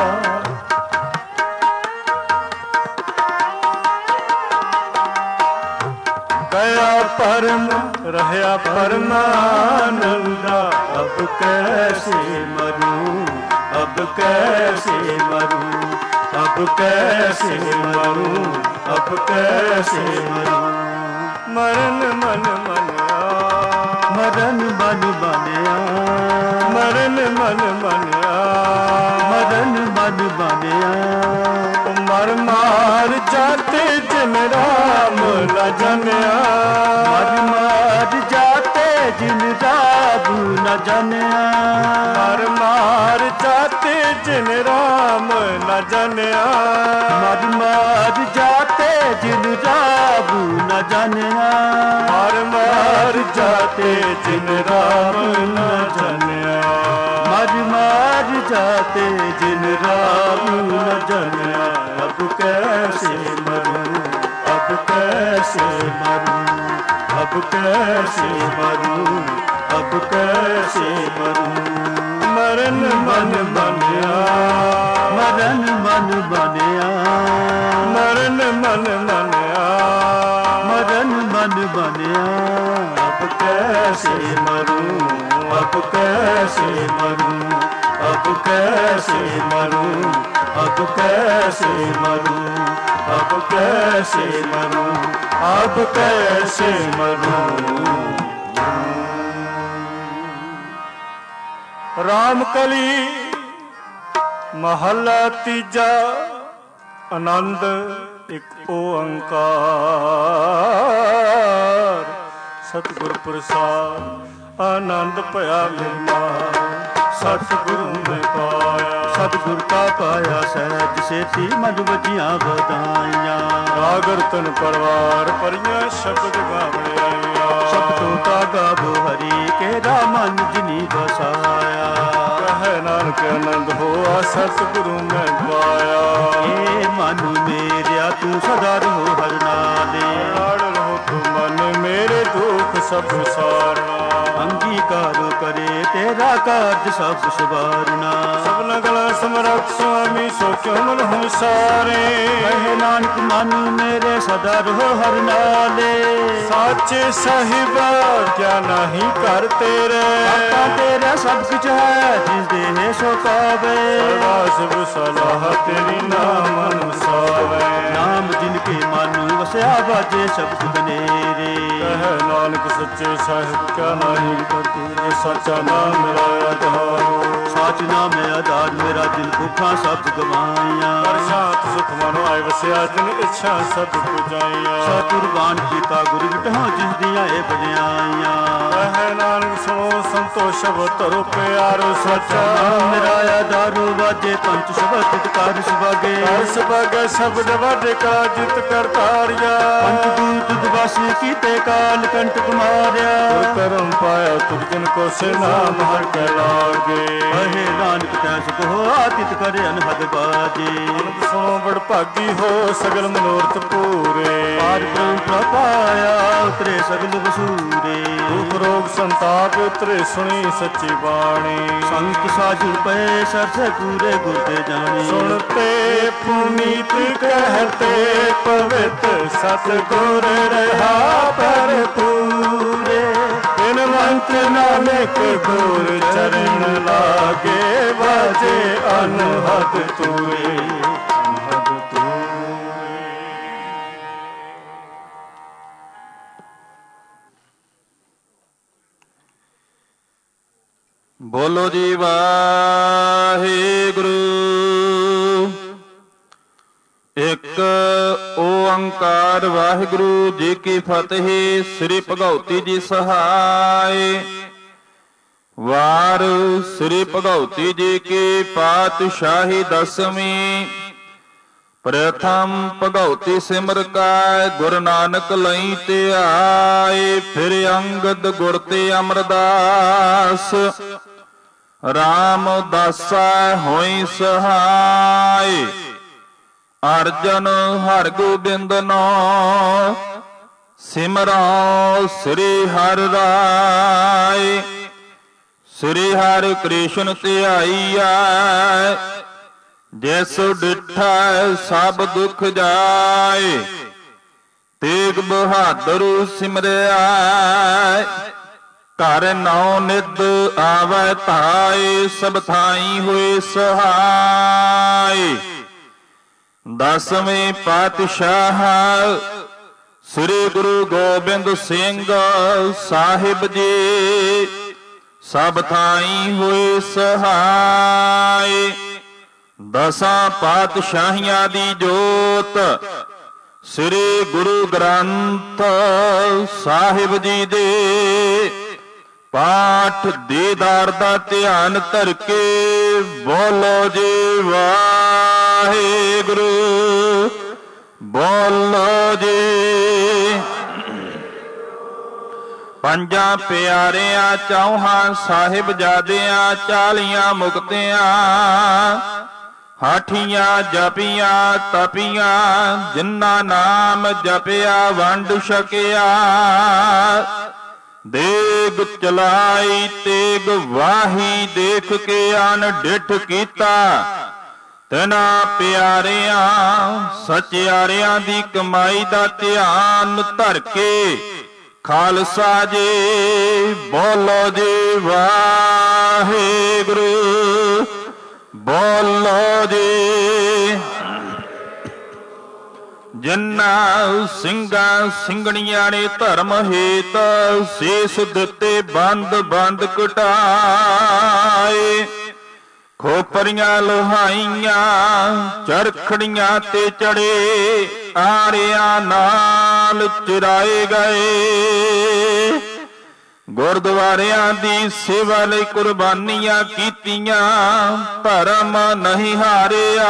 गया परम रहया परमानंदा। अब कैसे मरूं, अब कैसे मरूं, अब कैसे मरूं, अब कैसे मरूं। मरन मन मनया, मरन मन बनया, मरन मन मनया, मरन मन बनया। मर मार जाते जिन राम न जनिया, मर मार जाते जिन राम न जनिया, मर मार जाते जिन राम न जनिया। मर मार जाते जिन राम न जनिया, मर मार जाते जिन राम न जनिया, मर मार जाते जिन राम न जनिया। अब कैसे मरूं, अब कैसे मरूं, अब कैसे मरूं, अब कैसे मरूं। मरन मन बनया, मरन मन बनया, मरन मन मनया, मरन मन बनया। अब कैसे मरूं, अब कैसे मरूं, अब कैसे मरूं, अब कैसे मरूं, अब कैसे मरूं, अब कैसे मरूं। रामकली महला तीजा आनंद एक ओंकार। सतगुर प्रसाद आनंद भया मेरा, सतगुरु ने पाया। ਸਤਿਗੁਰ ਕਾ ਪਾਇਆ ਸਹਿਜ ਸੇਤੀ ਮਨ ਵਜੀਆਂ ਵਧਾਈਆਂ। ਰਾਗਰ ਤਨ ਪਰਵਾਰ ਪਰੀਆਂ ਸ਼ਬਦ ਗਾਵਣ ਆਈਆਂ। ਸ਼ਬਦੋ ਤਾ ਗਾਵੋ ਹਰੀ ਕੇਰਾ ਮਨ ਜਿਨੀ ਵਸਾਇਆ। ਕਹੈ ਨਾਨਕ ਆਨੰਦ ਹੋਆ ਸਤਿਗੁਰੂ ਮੈਂ ਪਾਇਆ। ਏ ਮਨ ਮੇਰਿਆ ਤੂੰ ਸਦਾ ਰਹੋ ਹਰ ਨਾਲੇ। ਲਾੜ ਰਹੋ ਤੂੰ ਮਨ ਮੇਰੇ ਦੁਖ ਸਭ ਸਾਰਨਾ। ਅੰਗੀਕਾਰ ਕਰੇ ਤੇਰਾ ਕਾਰਜ ਸਭ ਸਵਾਰਨਾ। ਸਭਨਾ ਗਲਾ ਸਮਰੱਥ ਸੁਆਮੀ ਸੋ ਕਿਉ ਮਨ ਹਮ ਸਾਰੇ। ਕਹੇ ਨਾਨਕ ਮਨ ਮੇਰੇ ਸਦਾ ਰਹੋ ਹਰ ਨਾਲੇ। ਸਾਚੇ ਸਾਹਿਬਾ ਕਿਆ ਨਾਹੀ ਕਰ ਤੇਰੇ। ਆਪਾ ਤੇਰਾ ਸਭ ਕੁਛ ਹੈ ਜਿਸ ਦੇਹ ਸੋ ਪਾਵੇ। ਸਰਵਾ ਸੁਭ ਸਲਾਹ ਤੇਰੀ ਨਾਮ ਅਨੁਸਾਵੇ। ਨਾਮ ਜਿਨ ਕੇ ਮਨ ਵਸਿਆ ਬਾਜੇ ਸ਼ਬਦ ਬਨੇਰੇ। ਕਹੈ ਨਾਨਕ ਸੱਚੇ ਸਾਹਿਬ ਕਿਆ ਨਾਹੀ ਕਰ ਤੇਰੇ। ਸੱਚਾ ਨਾਮ ਮੇਰਾ ਆਧਾਰ। ਸਾਚ ਨਾਮ ਆਧਾਰ ਮੇਰਾ ਦਿਲ ਭੁੱਖਾਂ ਸਭ ਗਵਾਈਆਂ। ਪਰ ਸ਼ਾਂਤ ਸੁਖ ਮਨ ਆਏ ਵਸਿਆ ਜਿਨ ਇੱਛਾ ਸਭ ਪੁਜਾਈਆਂ। ਸਤਿਗੁਰਬਾਨ ਕੀਤਾ ਗੁਰੂ ਵਿਟਹੁ ਜਿਸ ਦੀਆਂ ਇਹ ਬੜਿਆਈਆਂ। ਕਹੈ ਨਾਨਕ ਸੁਣੋ ਸੰਤੋਖ ਸ਼ਬਦ ਧਰੋ ਪਿਆਰੋ ਸੱਚਾ। ਮੇਰਾ ਆਧਾਰੋ ਵਾਜੇ ਪੰਚ ਸ਼ਬਦ ਤਿਤ ਕਰ ਸੁਭਾਗੇ। ਕਰ ਸੁਭਾਗੇ ਸ਼ਬਦ ਵਾਜੇ ਕਾ ਜਿਤ ਕਰ ਤਾਰਿਆ। ਪੰਚ ਦੂਤ ਦਿਵਸ ਕੀਤੇ ਕਾਲ ਕੰਟਕ ਮਾਰਿਆ। ਗੁਰ ਕਰਮ ਪਾਇਆ ਤੁਰ ਜਿਨ ਕੋ ਸੇ ਨਾਮ ਹਰ ਕੇ ਲਾਗੇ। ਕਹੇ ਨਾਨਕ ਤੈ ਸੁਖ ਹੋਆ ਤਿਤ ਕਰ ਅਨਹਦ ਬਾਜੇ। ਅਨੰਦ ਸੁਣੋ ਬੜ ਭਾਗੀ ਹੋ ਸਗਲ ਮਨੋਰਥ ਪੂਰੇ। ਪਾਰ ਬ੍ਰਹਮ ਪ੍ਰਪਾਇਆ ਉਤਰੇ ਸਗਲ ਵਸੂਰੇ। ਦੁਖ ਰੋਗ ਸੰਤਾਪ ਉਤਰੇ ਸੁਣੀ ਸੱਚੀ ਬਾਣੀ। ਸੰਤ ਸਾਜੂ ਪਏ ਸਰਸੇ ਪੂਰੇ ਗੁਰ ਤੇ ਜਾਣੀ। ਸੁਣਤੇ ਪੁਨੀਤ ਕਹਤੇ ਪਵਿੱਤ ਸਤਿਗੁਰ ਰਹਾ ਭਰਪੂਰੇ। ਬਿਨ ਮੰਤਰ ਨਾਨਕ ਗੁਰ ਚਰਨ ਲਾਗੇ। ਬਾਜੇ ਅਨਹਦ ਤੂਰੇ ਅਨਹਦ ਤੂਰੇ। ਬੋਲੋ ਜੀ ਵਾਹਿਗੁਰੂ। ਇੱਕ ਓੰਕਾਰ ਵਾਹਿਗੁਰੂ ਜੀ ਕੀ ਫਤਿਹ। ਸ੍ਰੀ ਭਗਉਤੀ ਜੀ ਸਹਾਇ। ਵਾਰ ਸ੍ਰੀ ਭਗਉਤੀ ਜੀ ਕੀ ਪਾਤਸ਼ਾਹੀ ਦਸਵੀਂ। ਪ੍ਰਥਮ ਭਗਉਤੀ ਸਿਮਰ ਕੈ ਗੁਰੂ ਨਾਨਕ ਲਈ ਧਿਆਏ। ਫਿਰ ਅੰਗਦ ਗੁਰ ਤੇ ਅਮਰਦਾਸ ਰਾਮਦਾਸਾ ਹੋਈ ਸਹਾਇ। ਅਰਜਨ ਹਰਿ ਗੋਬਿੰਦ ਨਾਮ ਸਿਮਰੋ ਸ੍ਰੀ ਹਰਿ ਰਾਇ। ਸ੍ਰੀ ਹਰਿ ਕ੍ਰਿਸ਼ਨ ਧਿਆਈਐ। ਜਿਸ ਡਿਠਾ ਸਭ ਦੁਖ ਜਾਏ। ਤੇਗ ਬਹਾਦਰ ਸਿਮਰਿਆ। ਘਰ ਨੌ ਨਿਧ ਆਵੈ ਧਾਇ। ਸਭ ਥਾਈ ਹੋਏ ਸਹਾਇ। ਦਸਵੇਂ ਪਾਤਸ਼ਾਹ ਸ੍ਰੀ ਗੁਰੂ ਗੋਬਿੰਦ ਸਿੰਘ ਸਾਹਿਬ ਜੀ ਸਭ ਥਾਈ ਹੋਏ ਸਹਾਇ। ਦਸਾਂ ਪਾਤਸ਼ਾਹੀਆਂ ਦੀ ਜੋਤ ਸ੍ਰੀ ਗੁਰੂ ਗ੍ਰੰਥ ਸਾਹਿਬ ਜੀ ਦੇ ਪਾਠ ਦੀਦਾਰ ਦਾ ਧਿਆਨ ਧਰ ਕੇ ਬੋਲੋ ਜੀ ਵਾਹਿਗੁਰੂ। ਬੋਲੋ ਜੀ। ਪੰਜਾਂ ਪਿਆਰਿਆਂ ਚੌਹਾਂ ਸਾਹਿਬਜ਼ਾਦਿਆਂ ਚਾਲੀਆਂ ਮੁਕਤਿਆਂ ਹਾਠੀਆਂ ਜਪੀਆਂ ਤਪੀਆਂ ਜਿਨ੍ਹਾਂ ਨਾਮ ਜਪਿਆ ਵੰਡ ਛਕਿਆ। ਦੇਗ ਚਲਾਈ ਤੇਗ ਵਾਹੀ ਦੇਖ ਕੇ ਅਨ ਡਿਠ ਕੀਤਾ। ਤਿਨਾਂ ਪਿਆਰਿਆਂ ਸਚਿਆਰਿਆਂ ਦੀ ਕਮਾਈ ਦਾ ਧਿਆਨ ਧਰ ਕੇ ਖਾਲਸਾ ਜੀ ਬੋਲੋ ਜੀ ਵਾਹਿਗੁਰੂ। ਬੋਲੋ ਜੀ। ਜਿਨ੍ਹਾਂ ਸਿੰਘਾਂ ਸਿੰਘਣੀਆਂ ਨੇ ਧਰਮ ਹੇਤ ਸੀਸ ਦਿੱਤੇ ਬੰਦ ਬੰਦ ਕਟਾਏ। ਖੋਪਰੀਆਂ ਲੋਹਾਈਆਂ ਚਰਖੜੀਆਂ ਤੇ ਚੜੇ ਆਰਿਆਂ ਨਾਲ ਚਿਰਾਏ ਗਏ। ਗੁਰਦੁਆਰਿਆਂ ਦੀ ਸੇਵਾ ਲਈ ਕੁਰਬਾਨੀਆਂ ਕੀਤੀਆਂ, ਧਰਮ ਨਹੀਂ ਹਾਰਿਆ।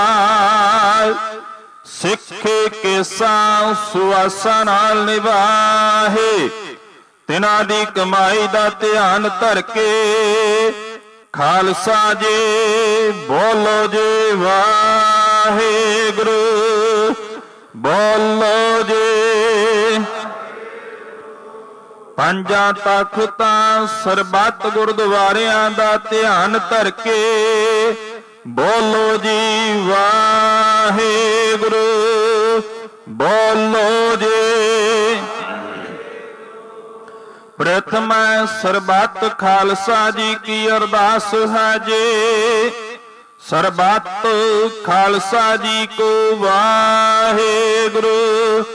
ਸਿੱਖੇ ਕੇਸਾਂ ਸੁਆਸਾਂ ਨਾਲ ਨਿਭਾਹੇ, ਤਿਨਾਂ ਦੀ ਕਮਾਈ ਦਾ ਧਿਆਨ ਧਰ ਕੇ। ਖਾਲਸਾ ਜੀ ਬੋਲੋ ਜੀ ਵਾਹਿਗੁਰੂ, ਬੋਲੋ ਜੀ। ਪੰਜਾਂ ਤਖਤਾਂ ਸਰਬੱਤ ਗੁਰਦੁਆਰਿਆਂ ਦਾ ਧਿਆਨ ਧਰ ਕੇ ਬੋਲੋ ਜੀ ਵਾਹਿਗੁਰੂ, ਬੋਲੋ ਜੀ। ਪ੍ਰਥਮ ਸਰਬੱਤ ਖਾਲਸਾ ਜੀ ਕੀ ਅਰਦਾਸ ਹੈ ਜੀ, ਸਰਬੱਤ ਖਾਲਸਾ ਜੀ ਕੋ ਵਾਹਿਗੁਰੂ,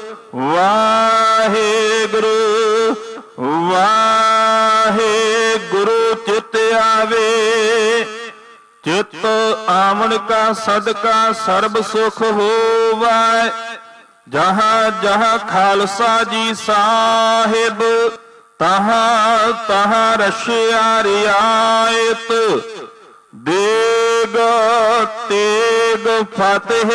ਵਾਹਿਗੁਰੂ, ਵਾਹਿਗੁਰੂ। ਚਿਤ ਆਵੇ, ਚਿਤ ਆਵਣ ਕਾ ਸਦਕਾ ਸਰਬ ਸੁਖ ਹੋਵੈ। ਜਹਾਂ ਜਹਾਂ ਖਾਲਸਾ ਜੀ ਸਾਹਿਬ, ਤਹਾਂ ਤਹਾਂ ਰਸ਼ਿਆ ਰਿਆਇਤ। ਦੇਗ ਤੇਗ ਫਤਿਹ,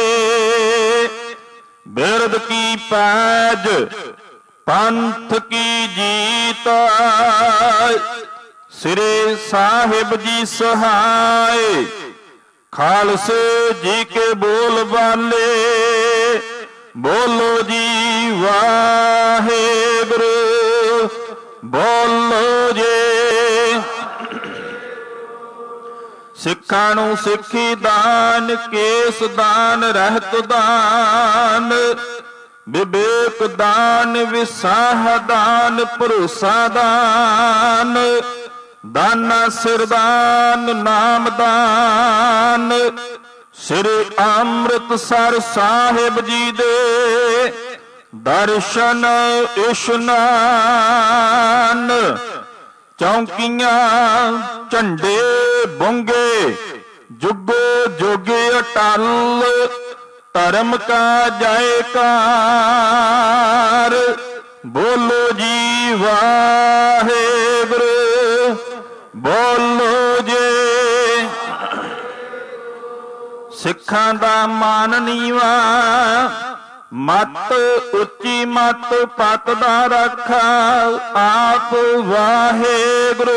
ਬਿਰਦ ਕੀ ਪੈਜ, ਪੰਥ ਕੀ ਜੀਤ। ਸ੍ਰੀ ਸਾਹਿਬ ਜੀ ਸਹਾਇ, ਖਾਲਸੇ ਜੀ ਕੇ ਬੋਲ ਬਾਲੇ। ਬੋਲੋ ਜੀ ਵਾਹਿਗੁਰੂ, ਬੋਲੋ ਜੀ। ਸਿੱਖਾਂ ਨੂੰ ਸਿੱਖੀ ਦਾਨ, ਕੇਸ ਦਾਨ, ਰਹਿਤ ਦਾਨ, ਵਿਵੇਕ ਦਾਨ, ਵਿਸਾਹ ਦਾਨ, ਭਰੋਸਾ ਦਾਨ, ਦਾਨਾ ਸਿਰਦਾਨ, ਨਾਮ ਦਾਨ। ਸ੍ਰੀ ਅੰਮ੍ਰਿਤਸਰ ਸਾਹਿਬ ਜੀ ਦੇ ਦਰਸ਼ਨ ਇਸ਼ਨਾਨ। ਚੌਂਕੀਆਂ ਝੰਡੇ ਬੁੰਗੇ, ਜੁਗੋ ਜੋਗੇ ਅਟਲ। ਧਰਮ ਕਾ ਜੈਕਾਰ, ਬੋਲੋ ਜੀ ਵਾਹਿਗੁਰੂ, ਬੋਲੋ ਜੀ। ਸਿੱਖਾਂ ਦਾ ਮਾਨ ਨੀਵਾ, ਮਤ ਉੱਚੀ ਮਤ ਪਤ ਦਾ ਰੱਖਾ ਆਪ ਵਾਹਿਗੁਰੂ।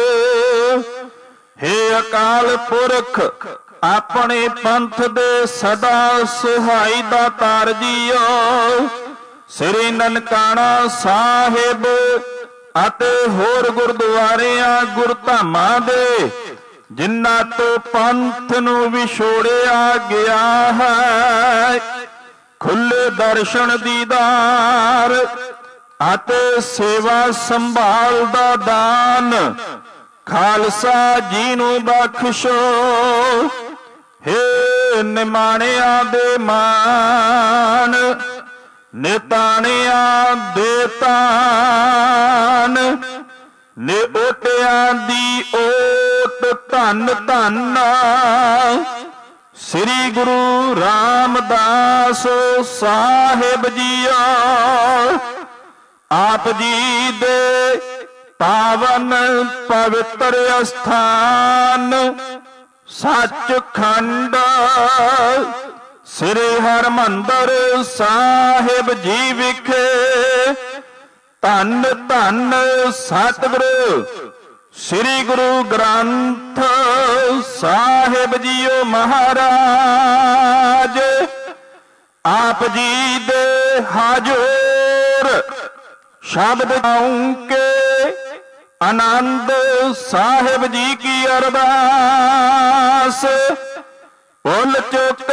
ਹੇ ਅਕਾਲ ਪੁਰਖ, ਆਪਣੇ ਪੰਥ ਦੇ ਸਦਾ ਸਹਾਈ ਦਾਤਾਰ ਜੀਓ। ਸ੍ਰੀ ਨਨਕਾਣਾ ਸਾਹਿਬ ਅਤੇ ਹੋਰ ਗੁਰਦੁਆਰਿਆਂ ਗੁਰਧਾਮਾਂ ਦੇ ਜਿਨ੍ਹਾਂ ਤੋਂ ਪੰਥ ਨੂੰ ਵਿਛੋੜਿਆ ਗਿਆ ਹੈ, ਖੁੱਲੇ ਦਰਸ਼ਨ ਦੀਦਾਰ ਅਤੇ ਸੇਵਾ ਸੰਭਾਲ ਦਾ ਦਾਨ ਖਾਲਸਾ ਜੀ ਨੂੰ ਬਖਸ਼ੋ। ਹੇ ਨਿਮਾਣਿਆਂ ਦੇ ਮਾਨ, ਨਿਤਾਣਿਆਂ ਦੇ ਤਾਨ, ਨਿਓਟਿਆਂ ਦੀ ਓਟ ਧੰਨ ਧੰਨ। ਸ੍ਰੀ ਗੁਰੂ ਰਾਮਦਾਸ ਸਾਹਿਬ ਜੀਓ, ਆਪ ਜੀ ਦੇ ਪਾਵਨ ਪਵਿੱਤਰ ਅਸਥਾਨ ਸੱਚਖੰਡ ਸ੍ਰੀ ਹਰਿਮੰਦਰ ਸਾਹਿਬ ਜੀ ਵਿਖੇ ਧੰਨ ਧੰਨ ਸਤਿਗੁਰੂ ਸ੍ਰੀ ਗੁਰੂ ਗ੍ਰੰਥ ਸਾਹਿਬ ਜੀਓ ਮਹਾਰਾਜ, ਆਪ ਜੀ ਦੇ ਹਾਜ਼ਰ ਸ਼ਬਦ ਗਾਉਂ ਕੇ ਆਨੰਦ ਸਾਹਿਬ ਜੀ ਕੀ ਅਰਦਾਸ। ਭੁੱਲ ਚੁੱਕ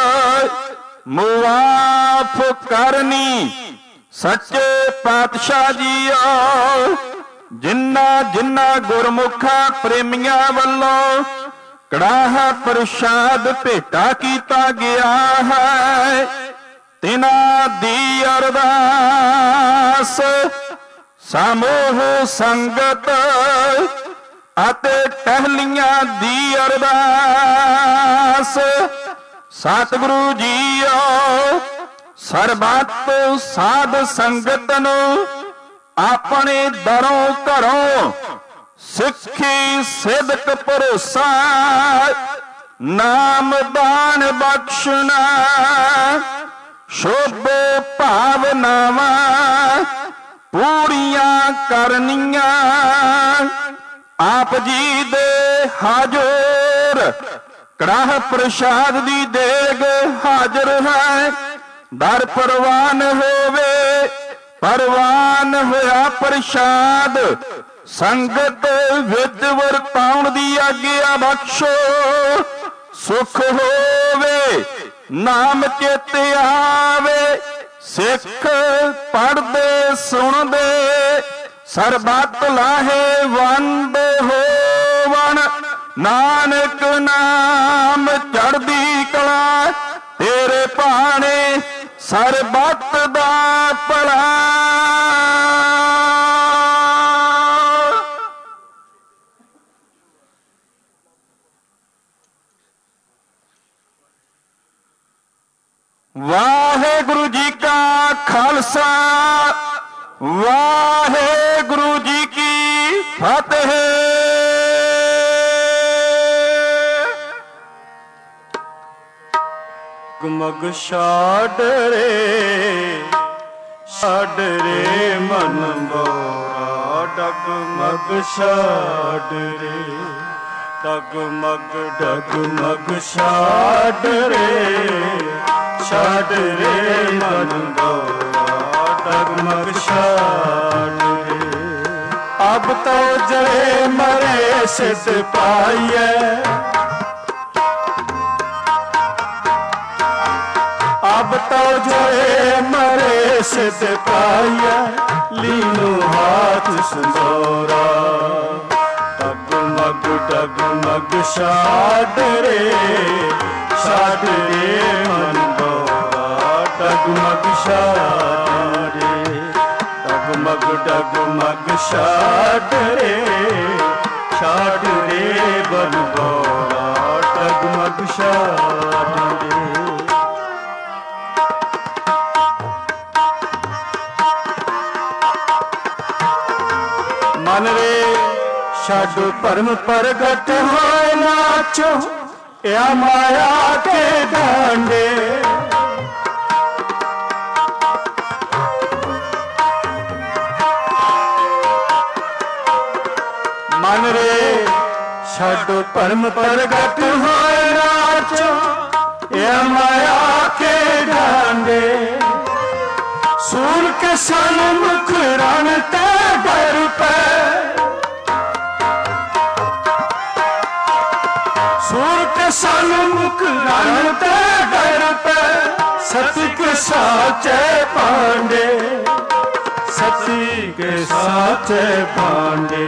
ਮੁਆਫ ਕਰਨੀ ਸੱਚੇ ਪਾਤਸ਼ਾਹ ਜੀਓ। ਜਿਨ੍ਹਾਂ ਜਿਨ੍ਹਾਂ ਗੁਰਮੁਖਾਂ ਪ੍ਰੇਮੀਆਂ ਵੱਲੋਂ ਕੜਾਹਾ ਪ੍ਰਸ਼ਾਦ ਭੇਟਾ ਕੀਤਾ ਗਿਆ ਹੈ, ਤਿਨਾਂ ਦੀ ਅਰਦਾਸ ਸਮੂਹ ਸੰਗਤ ਅਤੇ ਟਹਿਲੀਆਂ ਦੀ ਅਰਦਾਸ। ਸਤਿਗੁਰੂ ਜੀਓ ਸਰਬੱਤ ਸਾਧ ਸੰਗਤ ਨੂੰ ਆਪਣੇ ਦਰੋਂ ਘਰੋਂ सिखी सिदक भरोसा नाम दान बख्शना शोभे भावनावा पूरियां करनिया आप जी दे हाजर कड़ाह प्रसाद दी देग हाजर है दर परवान होवे परवान होया प्रसाद संगत विद वरताउण दी आज्ञा बख्शो सुख होवे नाम चेते आवे सिख पढ़दे सुनदे सरबत लाहे वंद होवन नानक नाम चढ़दी कला तेरे भाने सरबत दा भला। वाहेगुरु जी का खालसा वाहेगुरु जी की फतेह। डगमग छाड़ रे छाड़ रे मन बोरा डगमग छाड़ रे डगमग डगमग छाड़ रे छाड़ रे मन बोरा डगमग छाड़ रे। अब तो जड़े मरे सिद्ध पाइए अब तो जोए मरे सिद्ध पाइया लीनो हाथ संदोरा डगमग डगमग छाड़ रे छाड़ रे मन बोरा डगमग छाड़ रे डगमग डगमग छाड़ रे छाड़ रे मन बोरा डगमग छाड़ रे। मन रे छड़ परम प्रगट होए नाचो या माया के डांडे मन रे छड़ परम प्रगट होए नाचो या माया के डांडे सूर के सन मुख रण ते डर पे सूर के सन मुख रण ते डर पे सती के साचे पांडे सती के साचे पांडे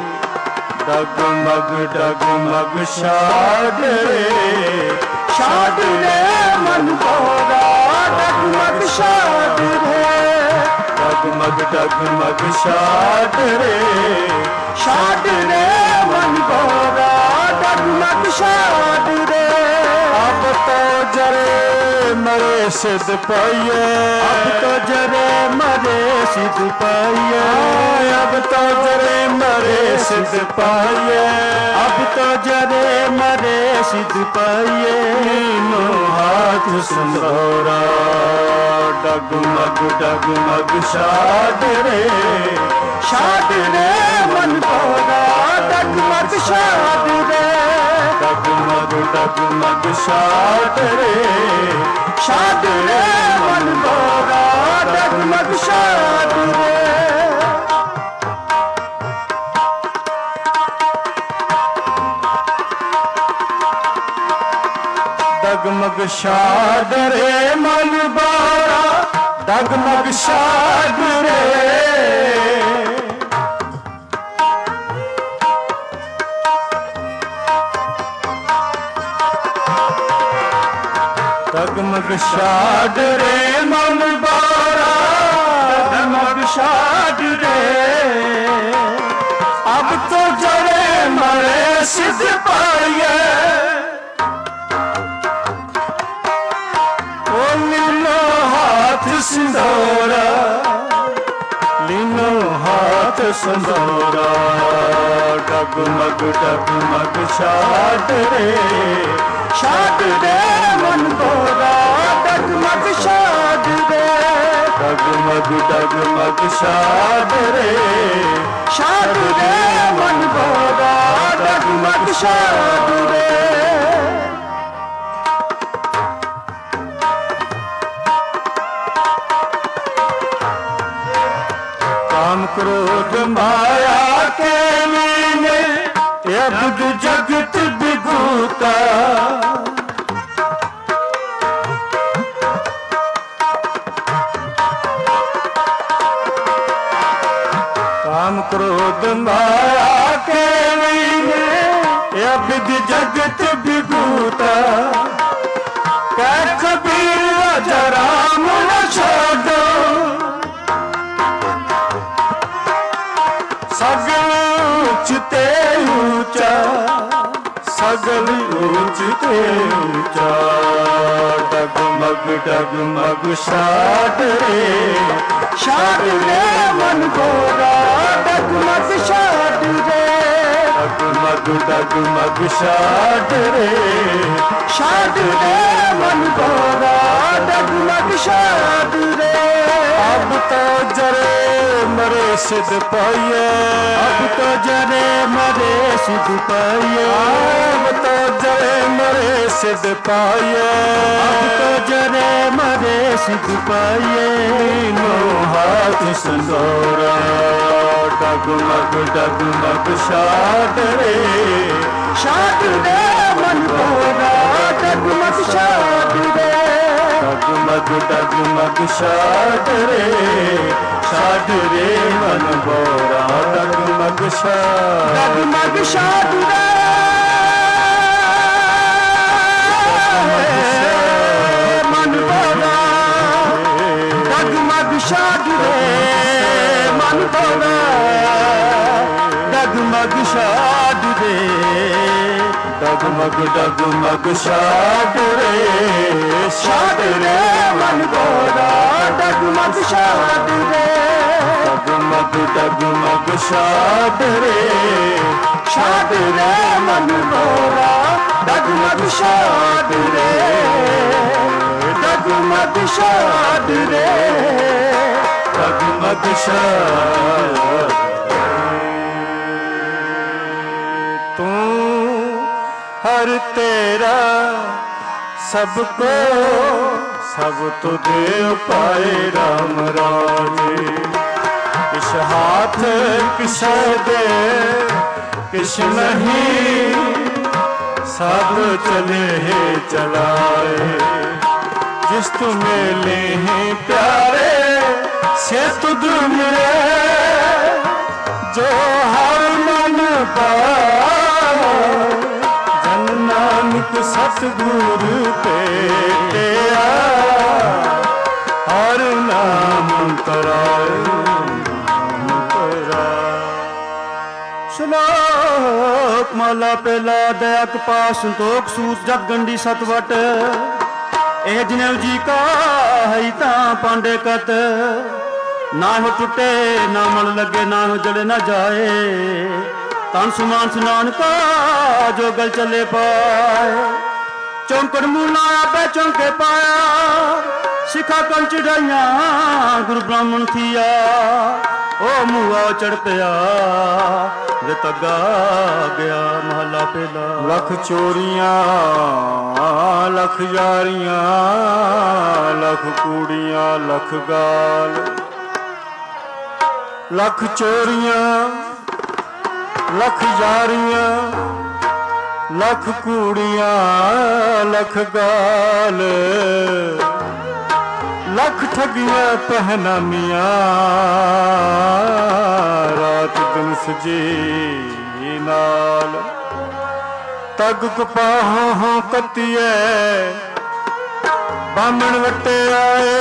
डगमग डगमग छाड़ रे छाड़ रे मन बोरा डगमग छाड़ रे डगमग डगमग छाड़ रे छाड़ रे मन बोरा डगमग छाड़ रे। अब तो जरे मरे सिद्ध पाइए अब तो जरे मरे सिद्ध पाइए अब तो जरे मरे सिद्ध पाइए अब तो जरे मरे सिद्ध पाइए नो हाथ संदोरा डगमग डगमग छाड़ रे छाड़ रे मन बोरा डगमग छाड़ रे डगमग डगमग छाड़ रे छाड़ रे मन बोरा डगमग छाड़ रे। डगमग छाड़ रे मन बोरा डगमग छाड़ रे डगमग छाड़ रे मन बोरा डगमग छाड़ रे अब तो जड़े मरे सिद्ध पाइए ओ लीनो हाथ सिंदूरा लीनो हाथ ਸੰਦੋਰਾ ਡਗਮਗ ਡਗਮਗ ਛਾਟ ਰੇ ਛਾਟ ਦੇ ਮਨ ਗੋਰਾ ਡਗਮਗ ਛਾਟ ਦੇ ਡਗਮਗ ਡਗਮਗ ਛਾਟ ਰੇ ਛਾਟ ਦੇ ਮਨ ਗੋਰਾ ਡਗਮਗ ਛਾਟ ਰੇ काम क्रोध माया के मीने अबद जगत विभूता काम क्रोध माया के मीने अबद जगत विभूता कै कबीर राम न छोड़ो सगल ऊंच ते ऊंचा सगल ऊंच ते ऊंचा डगमग डगमग छाट रे छाट रे मन गोरा डगमग छाट रे डगमग डगमग छाट रे छाट रे मन गोरा डगमग छाट रे अब तो जरे मरे सिद्ध पाइए अब तो जरे मरे सिद्ध पाइए अब तो जरे मरे सिद्ध पाइए अब तो जरे मरे सिद्ध पाइए नो हाथ संदोरा डगमग डगमग छाट रे छाट रे मन गोरा डगमग छाट रे डगमग डगमग छाट रे छाट रे मन गोरा डगमग छाट डगमग छाट रे मन गोरा डगमग छाट रे मन गोरा डगमग छाट रे डगमग डगमग छाट रे छाट रे मन गोरा डगमग छाट रे डगमग डगमग छाट रे छाट रे मन गोरा डगमग छाट रे डगमग छाट रे डगमग छाट तू हर तेरा सबको सब तो दे पाए राम राजे किस हाथ किस दे किस नहीं सब चले है चलाए जिस तुम्हें ले हैं प्यारे से तुद मिले जो हर मन पाए नानक सतगुरु पेटिया हर नाम कराए श्लोक माला पहला दया कपास संतोख सूत जग गंडी सतवट ए जनेऊ जी का है ता पांडे कत ना हो टूटे ना मन लगे ना हो जले ना जाए तन सुमान सुनान का जो गल चले पाए चौंकड़ मूला पे चौंके पाया सिखा कन चढ़ाइया गुरु ब्राह्मण थिया ओ मुआ चढ़ पिया वे तगा गया महला पेला लख चोरियां लख यारियां लख कूड़ियां लख गाल लख चोरियां लख यारियां लख कूड़ियां लख गाल लख ठगियां पहनामियां रात दिन सजी नाल तग कपाहों हों कतिए बामण वटे आए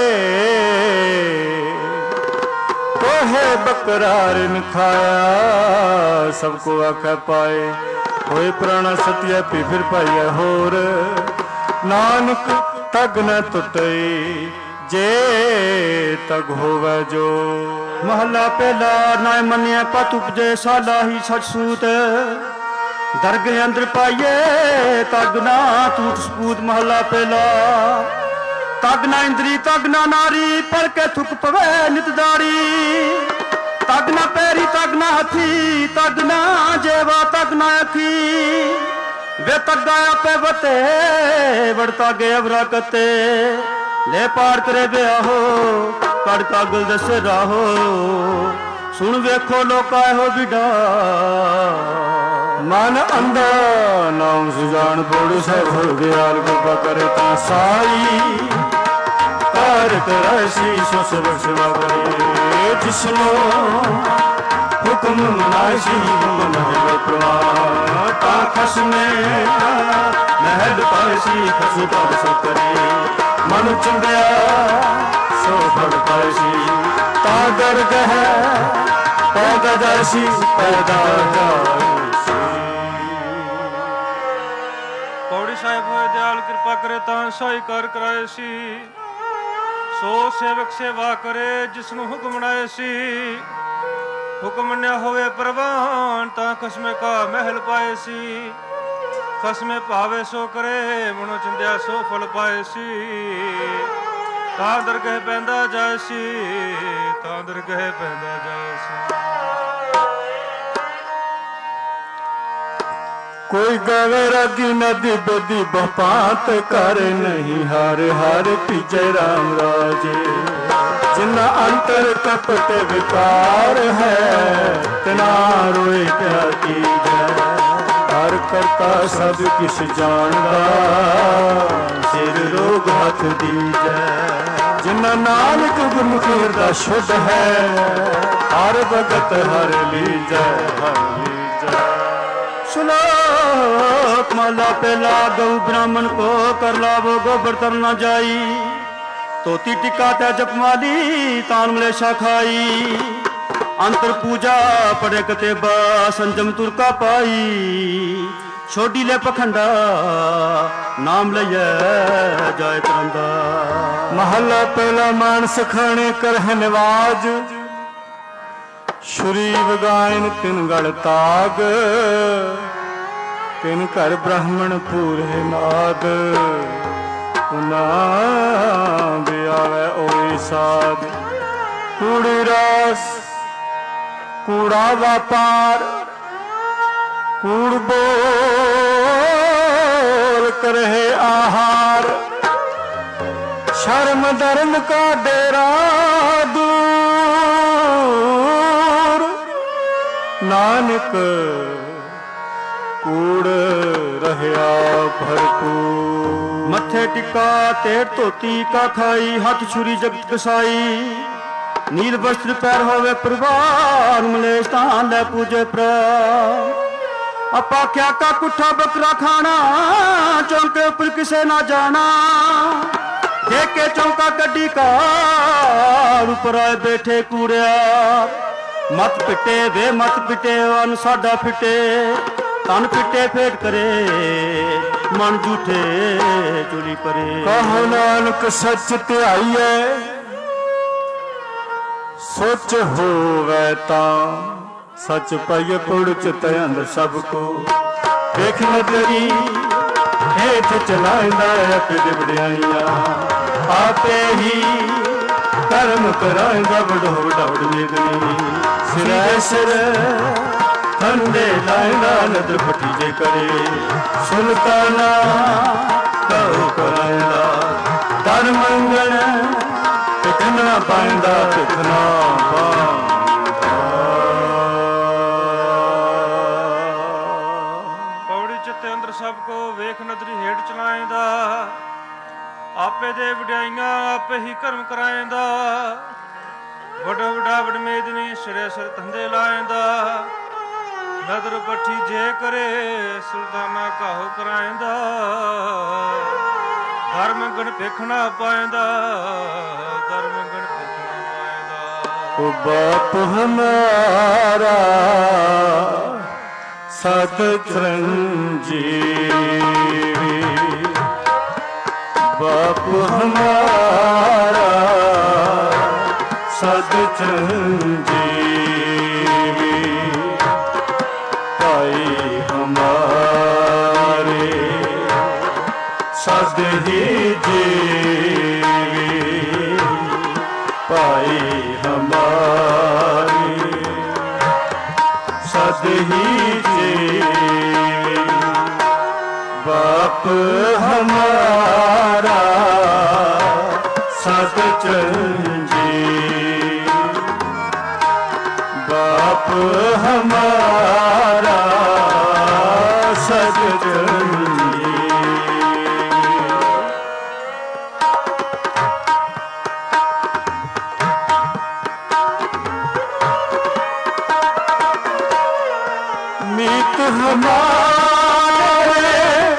कोहे बकरार न खाया सबको आखा पाए होए प्राणा सतिया पी फिर पाइया होर नानक तग न टुटे जे तग होवे जो। महला पहला नाय मनिया पत उपजे साला ही सच सूत। दरगे अंदर पाइए तग ना टूट सपूत। महला पहला तग ना इंद्री तग ना नारी पर के थुक पवे नितदारी। तग ना पैरी तग ना हथी तग ना जेवा तग ना अखी। वे तगाया पे बते बढ़ता गे अवरा कते। ले पार करे ब्याहो कड़ कागल दसे राहो। सुन वेखो लोका हो बिडा मन अंधा नाम सुजान बोड़ सब हो गया। कृपा करे ता साई कार करासी सो सब सेवा करे। जिसनो हुक्म मनासी महल प्रवाह ता खस में महल पासी खसु पर सो करे। मन चुंदिया सो फड़ पासी ता दर गह पैदा जासी पैदा जासी। पौड़ी साहिब होए दयाल कृपा करे ता साई कार कराए सी। सो सेवक सेवा करे जिसनु हुक्म बनाए सी। हुक्म न होवे प्रवान ता खसमे का महल पाए सी। खसमे भावे सो करे मनो चंदिया सो फल पाए सी। ता दरगह पैंदा जाए सी ता दरगह पैंदा जाए सी। कोई गावे रागी नदी बदी बपात कर नहीं हार हार पीजे राम राजे। जिन्ना अंतर कपट विकार है तना रोए क्या की जय। हर करता सब किस जानदा सिर रोग हाथ दीजै। जिन्ना नानक गुरमुखी हृदय शुद्ध है हर भगत हर लीजै हर लीजै। श्लोक माला पहला गौ ब्राह्मण को कर लावो गोबर तर न जाई। तोती टिका त्या जपमाली तान मलेशा खाई। अंतर पूजा पड़े कते बा संजम तुरका पाई। छोड़ी ले पखंडा नाम लिया जाए तरंदा। महला पहला मानस खाने कर नवाज। शुरी बगायन तिन गढ़ ताग। तिन कर ब्राह्मण पूरे नाद। उना बियावे ओई साध। कूड़ी रास कूड़ा व्यापार कूड़ बोल करे आहार। शर्म धर्म का डेरा दूर। नानक कूड़ रहया भरपूर। मथे टिका तेर धोती का खाई। हाथ छुरी जगत कसाई। नील वस्त्र पैर होवे प्रवान मलेश तान ले पूजे प्रा। अपा क्या का कुठा बकरा खाना चौंके ऊपर किसे ना जाना। देखे चौंका कड्डी का ऊपर आए बैठे कूड़िया। मत पिटे वे मत पिटे अन साडा फिटे। तन पिटे फेट करे मन झूठे चुली करे। कहो नानक सच ध्याइए सोच होवे ता। सच पाइए पुड़ चित अंदर सबको। देख नजरी हेठ चलांदा अकद वड्याइयां। आपे ही कर्म करांदा बड़ो वडाउड़ मेदनी। सिरे सिर ठंडे लाइना नदर फटीजे करे। सुल्ताना कहो करांदा दर मंगण। कितना पाइंदा कितना पौड़ी चित्ते अंदर सबको वेख नजरी हेठ चलाएंदा। आपे दे वड्याइयां आपे ही कर्म कराएंदा। वडो वडा वडमेदनी सिरे सिर धंधे लाएंदा। नदर पट्ठी जे करे सुल्ताना काहो कराएंदा। धर्म गण पेखना पाएंदा। धर्म गण पेखना पाएंदा। ओ बाप हमारा सत चिरंजीवी। बाप हमारा सद चिरंजीवी भाई हमारे सद ही जीवी भाई हमारे सद ही जीवी बाप हमारा सद चिरंजीवी बाप हमारा सद चिरंजीवी मीत हमारे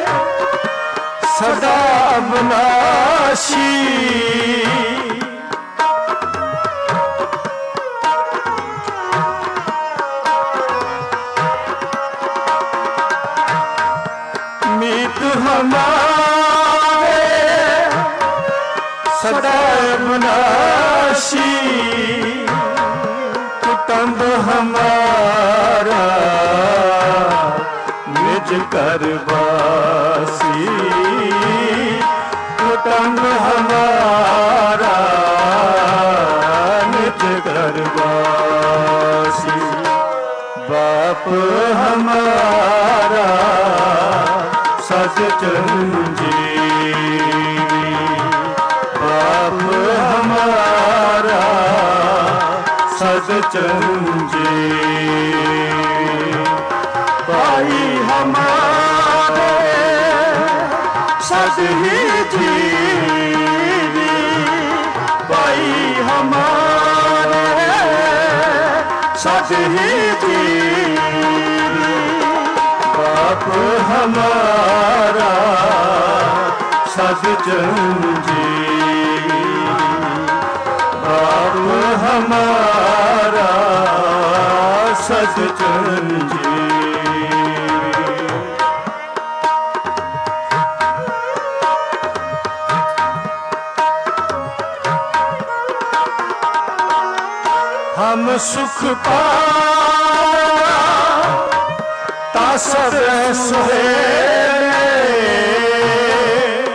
सदा अविनाशी मीत हमारे सदा अविनाशी कुटुंब हमारा निज कर वासी कुटुंब हमारा निज कर वासी बाप हमारा सद चिरंजीवी बाप हमारा सद चिरंजीवी भाई हमारे सद ही जीवी भाई हमारे सद ही जीवी बाप हमारा सद चिरंजीवी बाप हमारा सद चिरंजीवी हम सुख पाया ता सब सुहेले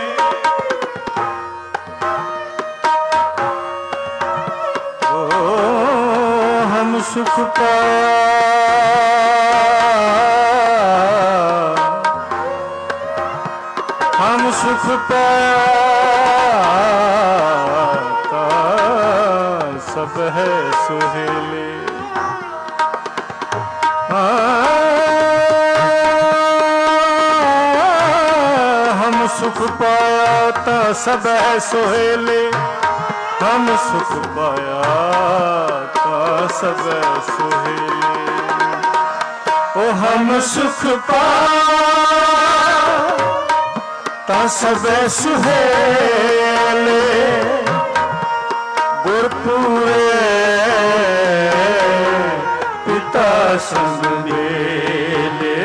ओ हम सुख पाया हम सुख पाया सब है सुहेले हम सुख पाया सब है सुहेले हम सुख पाया सब है सुहेले ओ हम सुख पाया सब है सुहेले गुरपुरे पिता संग मेले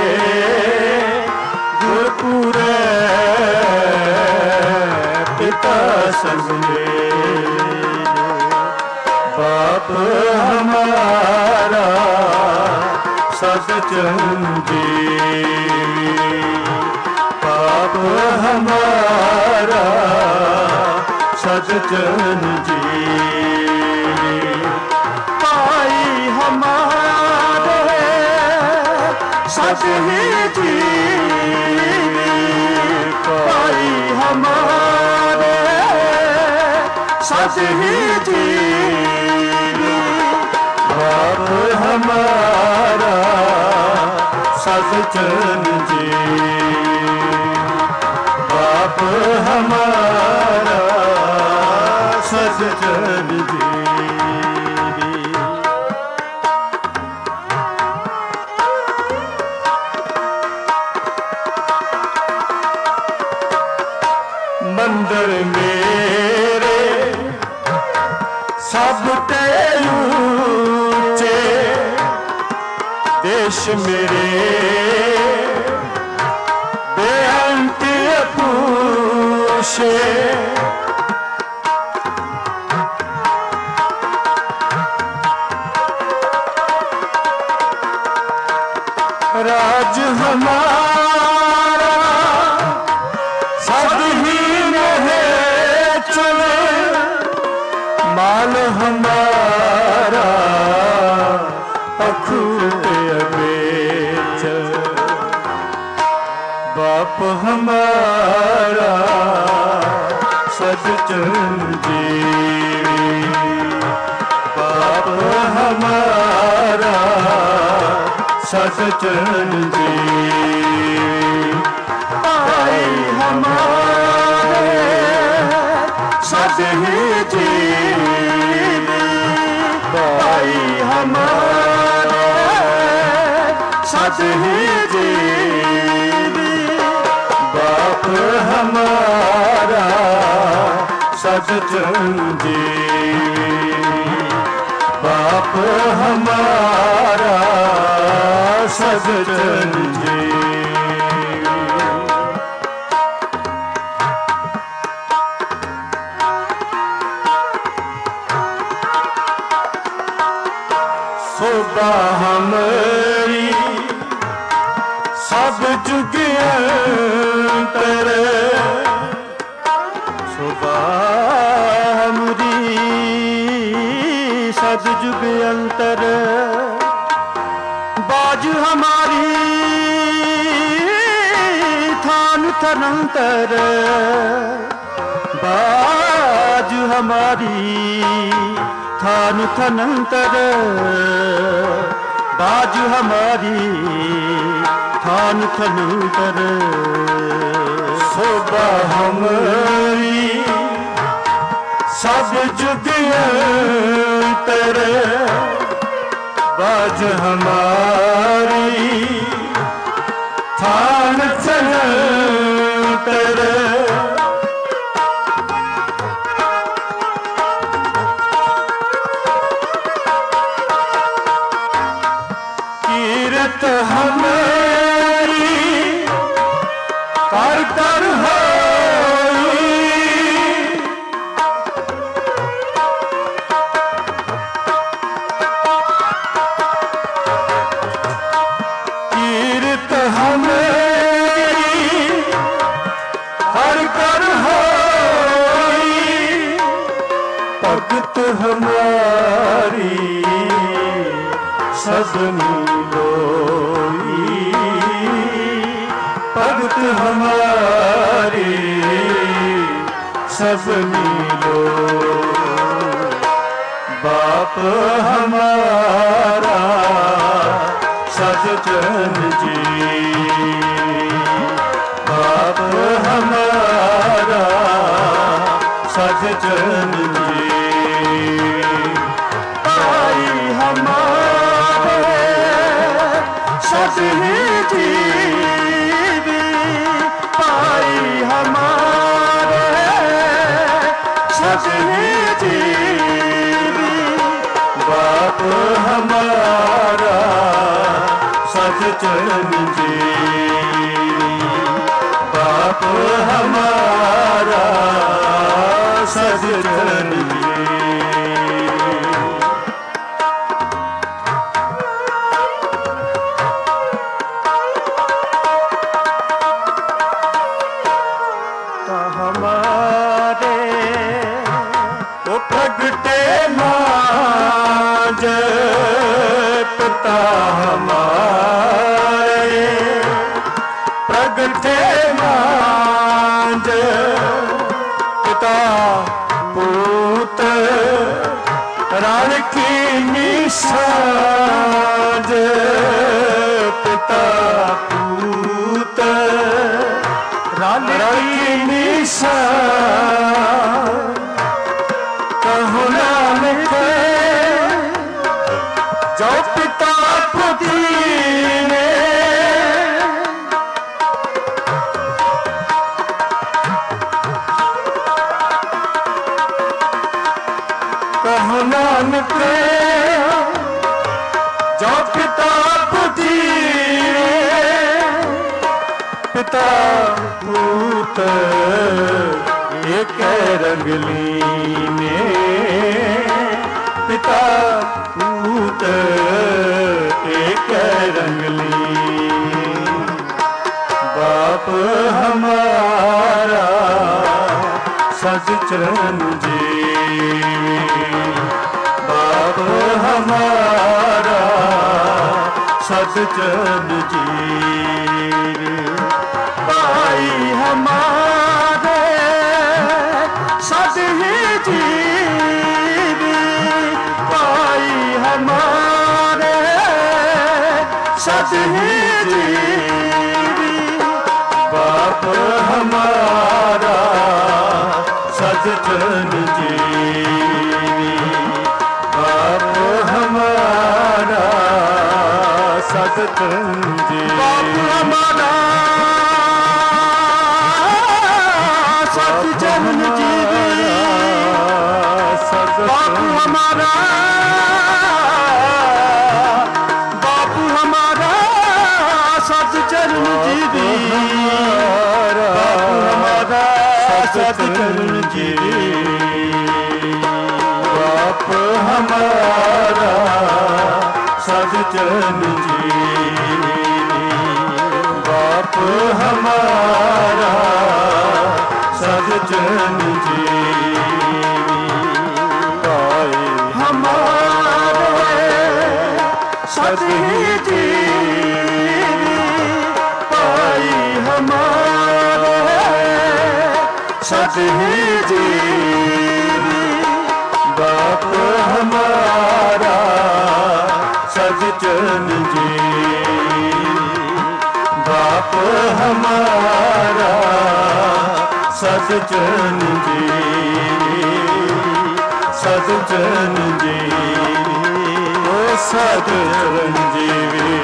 गुरपुरे पिता संग मेले बाप हमारा सद चिरंजीवी बाप हमारा सद चिरंजीवी भाई हमारे सद ही जीवी भाई हमारे सद ही जीवी बाप हमारा सद चिरंजीवी बाप हमारा सद चिरंजीवी मंदिर मेरे सब ते ऊंचे देश मेरे बेअंत अपूष बख्शे राज हमारा सदहीन है चले माल हमारा अखूट बेच बाप हमारा सदचंजीवी बाप हमारा सदचंजीवी भाई हमारे सदही जीवी भाई हमारे सदही जीवी बाप हमारा सदचंजीवी बाप हमारा सदचंजीवी सोबा हमारी सब जुग अंतर सोबा हमारी सब जुग अंतर बाज हमारी थान थनंतर बाज हमारी थान थनंतर बाज हमारी थान थनंतर सोबा हमारी सब जुग अंतर बाज हमारी थान थनंतर कीरत हमारी कर कर होई कीरत हमारी कर कर होई भगत हमारी सदनी लोई भगत हमारी सदनी लो बाप हमारा सदचंजीवी बाप हमारा सदचंजीवी भाई हमारे सदही जीवी भाई हमारे सदही जीवी बाप हमारा सदचंजीवी बाप हमारा सदचंजीवी हमारे वो प्रगटे माज पिता हमारे प्रगटे माज पिता पूत रण की निसाज पिता पूत रण की निसाज कहो नानक जो पिता पुत्री ने कहो नानक जो पिता पुत्री पिता पूत रंगली ने पिता पूत एक रंगली बाप हमारा सज चरण जीवी बाप हमारा सज चरण जीवी भाई हमारे सज ही जीवी भाई हमारे सज ही जीवी बाप हमारा सज चरण जीवी बाप हमारा सज चरण जीवी बाप हमारा सज चरण जीवी बाप हमारा बाप हमारा सज चरण जीवी बाप हमारा सज चरण जीवी बाप हमारा सज चरण जीवी बाप हमारा सज चरण जीवी भाई हमारे सज ही जीवी भाई हमारे सज ही जीवी बाप हमारा सज चरण जीवी बाप हमारा सज चरण जीवी सज चरण जीवी ओ सज चरण जीवी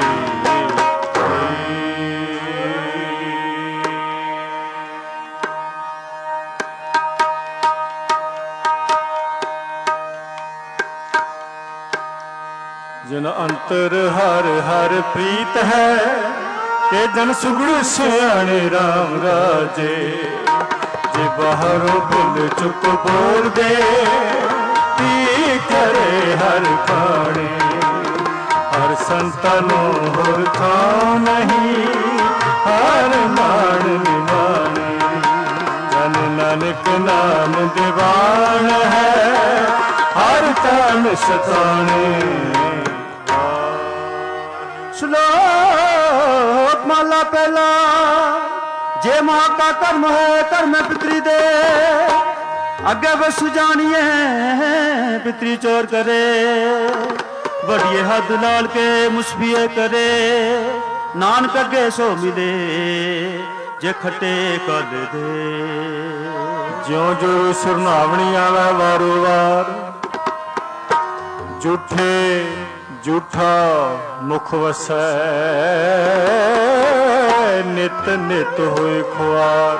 जिन अंतर हर हर प्रीत है के जन सुगड़ सियाणे राम राजे जे बाहरों बुल चुप बोल दे ती करे हर खाने हर संतनों होर था नहीं हर मान निमाने जन नानक नाम दीवान है हर तन सताने श्लोक माला पहला जे माँ का कर्म है कर्म पितरी दे अगे बस जानिए पितरी चोर करे बड़िए हद लाल के मुस्फिए करे नानक अगे सो मिले जे खटे कर दे ज्यों जो सुरनावणी आवे वारो वार झूठे झूठा मुख वसै नित नित होए खुआर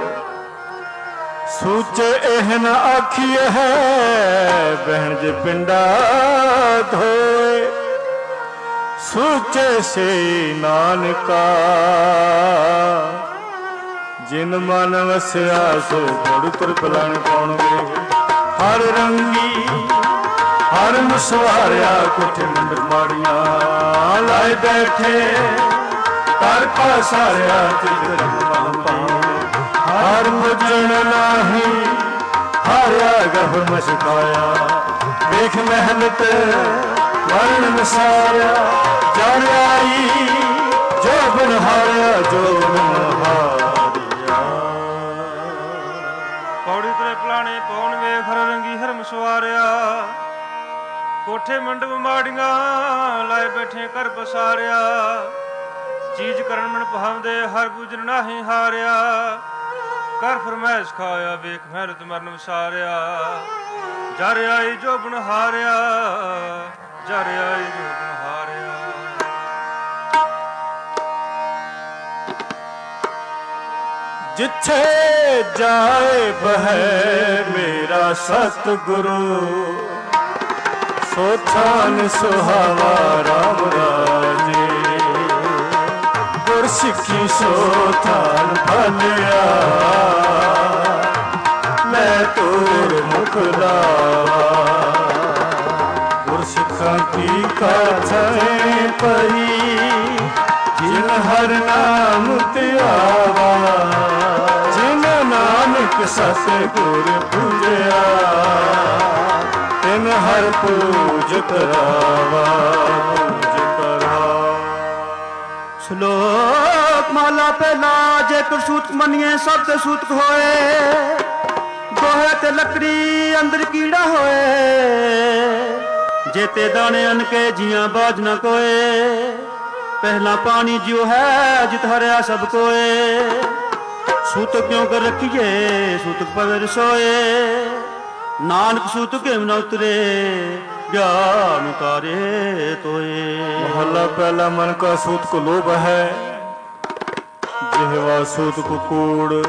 सूचे एहन आखिए है बहन जे पिंडा धोए सूचे से नानका जिन मन वसया सो बड़ तुरपलाण कौन वे हर रंगी हर मुसवारिया कोठे मंडर माड़िया लाए बैठे कर पासारिया हर मुजन नाही हर गभ मशकाया देख मेहनत वर्ण नसाया जान आई जो बन हारिया जो बन हारिया पौड़ी तरे पलाने पौन वे हर रंगी हर मुसवारिया कोठे मंडप माड़ियां लाए बैठे कर पसारिया चीज करन मन पहावदे हर गुजर नाही हारिया कर फरमैश खाया वेख मेहनत मरन विसारिया जर आई जो बन हारिया जर आई जो बन हारिया जिथे जाए बहे मेरा सतगुरु सोठान सुहावा राम राजे गुर सिखी सोठान भलिया ਤੂਰ ਮੁਖ ਲਾਵਾ। ਗੁਰਸਿੱਖਾਂ ਕੀ ਕਾਛੈ ਪਈ ਜਿਨ ਹਰ ਨਾਮ ਧਿਆਵਾ। ਜਿਨ ਨਾਨਕ ਸਤਿਗੁਰ ਪੂਜਿਆ ਤਿਨ ਹਰ ਪੂਜ ਕਰਾਵਾ। ਸ਼ਲੋਕ ਮਹਲਾ ਪਹਿਲਾ। ਜੇਕਰ ਸੂਤਕ ਮੰਨੀਏ ਸਭ ਤੇ ਸੂਤਕ ਹੋਏ। ਗੋਹੇ ਤੇ ਲੱਕੜੀ ਅੰਦਰ ਕੀੜਾ ਹੋਏ। ਜੇ ਤੇ ਦਾਣੇ ਅਨ ਕੇ ਜੀਆਂ ਬਾਜ ਨਾ ਕੋਏ। ਪਹਿਲਾ ਪਾਣੀ ਜਿਉ ਹੈ ਜਿਤ ਹਰਿਆ ਸਭ ਕੋਏ। ਸੂਤਕ ਕਿਉਂ ਕਰ ਰੱਖੀਏ ਸੂਤਕ ਪਵੇ ਰਸੋਏ। ਨਾਨਕ ਸੂਤਕ ਕਿਮ ਨ ਉਤਰੇ ਗਿਆਨ ਉਤਾਰੇ ਤੋਏ। ਮਹਲਾ ਪਹਿਲਾ। ਮਨ ਕਾ ਸੂਤਕ ਲੋਭ ਹੈ ਜਿਹਵਾ ਸੂਤਕ ਕੂੜ।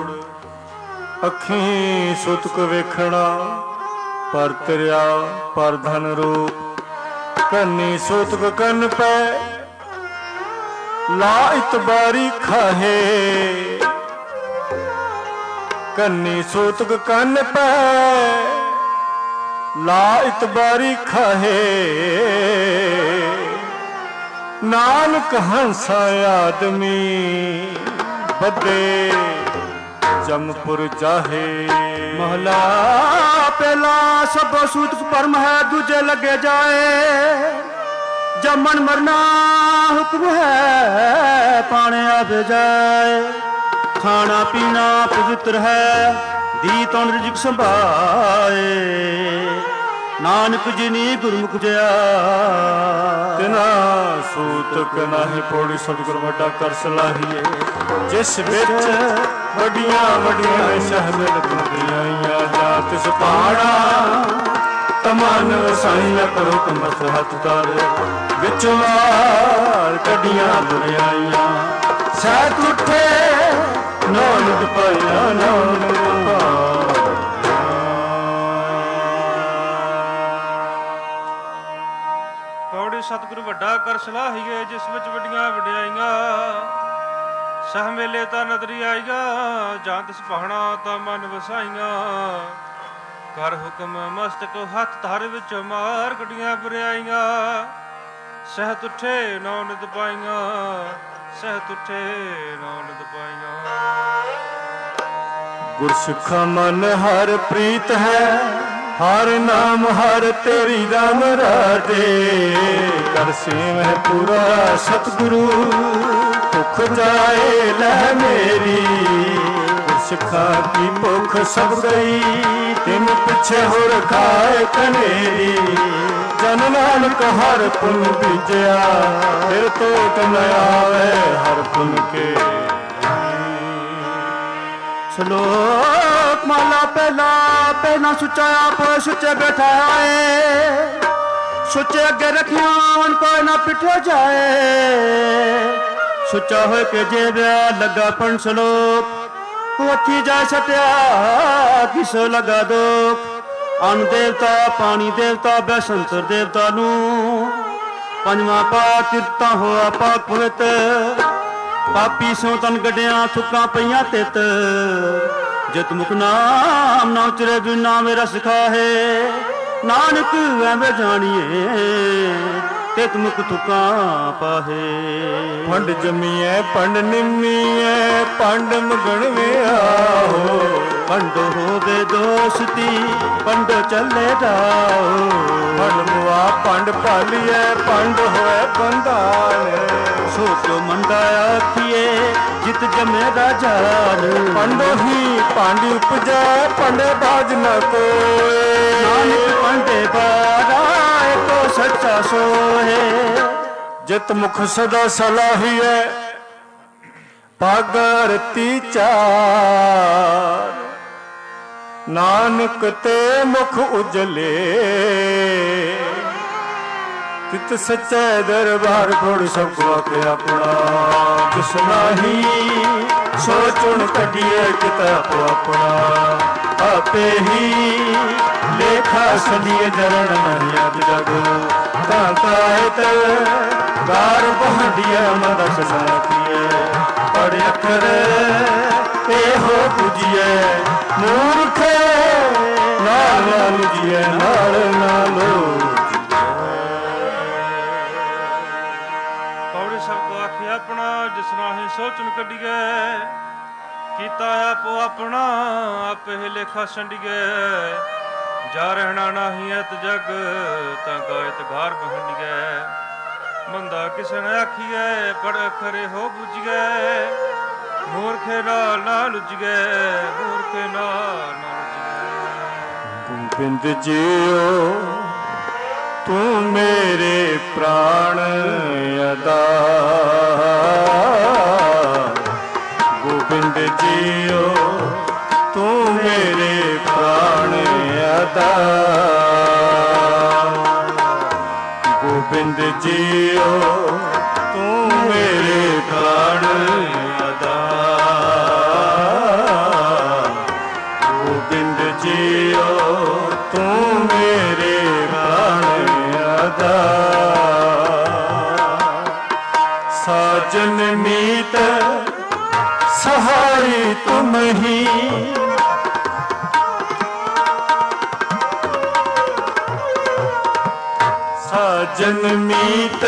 ਅੱਖੀਂ ਸੂਤਕ ਵੇਖਣਾ ਪਰ ਤਰਿਆ ਪਰ ਧਨ ਰੂਪ। ਕੰਨੀ ਸੂਤਕ ਕੰਨ ਪੈ ਲਾ ਇਤਬਾਰੀ ਖਾਹੇ। ਕੰਨੀ ਸੂਤਕ ਕੰਨ ਪੈ ਲਾ ਇਤਬਾਰੀ ਖਾਹੇ। ਨਾਨਕ ਹੰਸਾ ਆਦਮੀ ਬੱਧੇ ਜਮਪੁਰ ਜਾਹੇ। ਮਹਲਾ ਪਹਿਲਾ। ਸਭ ਸੂਤਕ ਪਰਮ ਹੈ ਦੂਜੇ ਲੱਗੇ ਜਾਏ। ਜੰਮਣ ਮਰਨਾ ਹੁਕਮ ਹੈ ਪਾਣੇ ਆਵੇ ਜਾਏ। ਖਾਣਾ ਪੀਣਾ ਪਵਿੱਤਰ ਹੈ ਦੀ ਤਨ ਰਿਜਕ ਸੰਭਾਏ। ਨਾਨਕ ਜਿਨੀ ਗੁਰਮੁਖ ਜਿਆ ਤਿਨਾ ਸੂਤਕ ਨਾਹੀ ਪੌੜੀ। ਸਤਿਗੁਰ ਵੱਡਾ ਕਰ ਸਲਾਹੀਏ ਜਿਸ ਵਿੱਚ ਵੱਡੀਆਂ ਵੱਡੀਆਂ ਸ਼ਹਿਰ ਦੁਨੀਆਂ ਜਾ ਤਿਸ ਪਹਾੜਾ। ਤਮਨ ਵਸਾਈਆਂ ਕਰੋ ਕਮਸ ਹੱਥ ਤਾਰੇ। ਵਿੱਚ ਮਾਰ ਕੱਢੀਆਂ ਬੁਰਾਈਆਂ ਸਹਿਤ ਉੱਠੇ ਨਾਨਕ ਪਾਇਆ ਨਾਨਕ ਪਾਇਆ। ਸਤਿਗੁਰੂ ਵੱਡਾ ਕਰ ਸਲਾਹੀਏ ਜਿਸ ਵਿੱਚ ਵੱਡੀਆਂ ਵਡਿਆਈਆਂ। ਸਹ ਮੇਲੇ ਤਾਂ ਨਦਰੀ ਆਈਗਾ ਜਾਂ ਤਿਸ ਪਹਾਣਾ ਤਾਂ ਮਨ ਵਸਾਈਆਂ। ਕਰ ਹੁਕਮ ਮਸਤਕ ਹੱਥ ਧਰ ਵਿੱਚ ਮਾਰ ਕੱਢੀਆਂ ਬੁਰਾਈਆਂ। ਸਹਿਤ ਉੱਠੇ ਨੌ ਨਿਤ ਪਾਈਆਂ ਸਹਿਤ ਉੱਠੇ ਨੌ ਨਿਤ ਪਾਈਆਂ। ਗੁਰਸਿੱਖਾ ਮਨ ਹਰ ਪ੍ਰੀਤ ਹੈ ਹਰ ਨਾਮ ਹਰ ਤੇਰੀ ਰਾਮ ਰਾਜੇ। ਕਰ ਸੇਵਹਿ ਪੂਰਾ ਸਤਿਗੁਰੂ ਭੁੱਖ ਜਾਏ ਲੈ ਮੇਰੀ। ਗੁਰਸਿੱਖਾ ਕੀ ਭੁੱਖ ਸਭ ਗਈ ਤਿਨ ਪਿੱਛੇ ਹੋਰ ਖਾਏ ਕਨੇਰੀ। ਜਨ ਨਾਨਕ ਹਰ ਪੁਨ ਬੀਜਿਆ ਫਿਰ ਤੋਟ ਨ ਆਵੇ ਹਰ ਪੁਨ ਕੇ। ਸ਼ਲੋਕ ਮਹਲਾ ਪਹਿਲਾ। ਪਹਿਲਾ ਸੁੱਚਾ ਆਪ ਸੁੱਚੇ ਬੈਠਾ ਆਏ। ਸੁੱਚੇ ਅੱਗੇ ਰੱਖਿਆ ਮਨ ਕੋਈ ਨਾ ਪਿੱਠੇ ਜਾਏ। ਸੁੱਚਾ ਹੋਏ ਕੇ ਜੇ ਵਿਆਹ ਲੱਗਾ ਪਣ ਸ਼ਲੋਕ। ਉੱਥੀ ਜਾ ਸਟਿਆ ਕਿਸ ਲਗਾ ਦੁੱਖ। ਅੰਨ ਦੇਵਤਾ ਪਾਣੀ ਦੇਵਤਾ ਬੈਸੰਤਰ ਦੇਵਤਾ ਨੂੰ। ਪੰਜਵਾਂ ਪਾਠ ਤਿਰਤਾ ਹੋਆ ਪਾਕ ਪਵਿੱਤ। ਪਾਪੀ ਸੋ ਤਨ ਗੱਡਿਆਂ ਥੁੱਕਾਂ ਪਈਆਂ ਤਿੱਤ। ਜਿਤ ਮੁਖ ਨਾਮ ਨਾ ਉਚਰੇ ਬਿਨਾ ਮੇਰਾ ਸਿਖਾਹੇ। ਨਾਨਕ ਐਵੇਂ ਜਾਣੀਏ ਤਿਤ ਮੁਖ ਥੁੱਕਾਂ ਪਾਹੇ। ਪੰਡ ਜਮੀਐ ਪੰਡ ਨਿਮੀਐ ਪੰਡ ਮਗਣਵਿਆ ਹੋ। ਪੰਡ ਹੋਵੇ ਦੋਸਤੀ ਪੰਡ ਚੱਲੇ ਜਾਓ। ਪੰਡ ਮੁਆ ਪੰਡ ਭਾਲੀਐ ਪੰਡ ਹੋਏ ਬੰਧਾਨ। ਸੋ ਕਿਉ ਮੰਦਾ ਆਖੀਏ ਜਿਤ ਜਮੇ ਦਾ ਜਾਨ। ਪੰਡੋ ਹੀ ਪੰਡ ਉਪਜੈ ਪੰਡੇ ਬਾਜ ਨ ਕੋਏ। ਨਾਨਕ ਪੰਡੇ ਬਾਰਾ ਏਕੋ ਸੱਚਾ ਸੋਏ। ਜਿਤ ਮੁਖ ਸਦਾ ਸਲਾਹੀਐ ਪਾਗਰਤੀ ਚਾਰ। ਨਾਨਕ ਤੇ ਮੁਖ ਉਜਲੇ ਤਿਤ ਸੱਚੇ ਦਰਬਾਰ ਕੋੜ ਸਭ ਕੋ ਆਪੇ ਆਪਣਾ। ਜਿਸ ਨਾਹੀ ਸੋ ਚੁਣ ਕੱਢੀਏ ਕਿਤ ਆਪੋ ਆਪਣਾ। ਆਪੇ ਹੀ ਲੇਖਾ ਸਦੀਏ ਜਰਨ ਨਹੀਂ ਅਬ ਜਗ। ਤਾਂ ਤਾਇਤ ਗਾਰ ਬਹੰਡੀਏ ਮਦਸ ਸਾਥੀਏ। ਪੜ ਅੱਖਰ ਇਹੋ ਪੁਜੀਏ ਮੂਰਖ ਨਾ ਲੁਜੀਐ ਨਾਲ ਨਾ ਲੋਚੀਐ। ਪੌੜੀ ਸਭ ਕੋ ਆਖੀ ਆਪਣਾ ਜਿਸ ਨਾਹੀਂ ਸੋਚਣ ਕੱਢੀਏ, ਕੀਤਾ ਆਪੋ ਆਪਣਾ ਆਪੇ ਹੀ ਲੇਖਾ ਛੰਡੀਏ। ਜਾ ਰਹਿਣਾ ਨਹੀਂ ਐਤ ਜਗ ਤਾਂ ਗਾਇਤ ਘਰ ਬਹੰਡੀਏ। ਮੰਦਾ ਕਿਸੇ ਨੇ ਆਖੀਏ ਪੜ ਖਰੇ ਹੋ ਬੁਝੀਏ। ਮੂਰਖੇ ਨਾਲ ਨਾ ਲੁਝੀਏ, ਮੂਰਖੇ ਨਾਲ ਨਾ ਲੁਝੀਏ। ਗੋਬਿੰਦ ਜੀਓ ਤੂੰ ਮੇਰੇ ਪ੍ਰਾਣ ਆਧਾਰ। ਗੋਬਿੰਦ ਜੀਓ ਤੂੰ ਮੇਰੇ ਪ੍ਰਾਣ ਆਧਾਰ। ਗੋਬਿੰਦ ਜੀਓ ਤੂੰ ਮੇਰੇ ਪ੍ਰਾਣ ਆਧਾਰ। ਗੋਬਿੰਦ ਜੀਓ ਤੂੰ ਮੇਰੇ ਪ੍ਰਾਣ ਆਧਾਰ। ਸਾਜਨ ਮੀਤ सहाय तुम ही, साजन मीत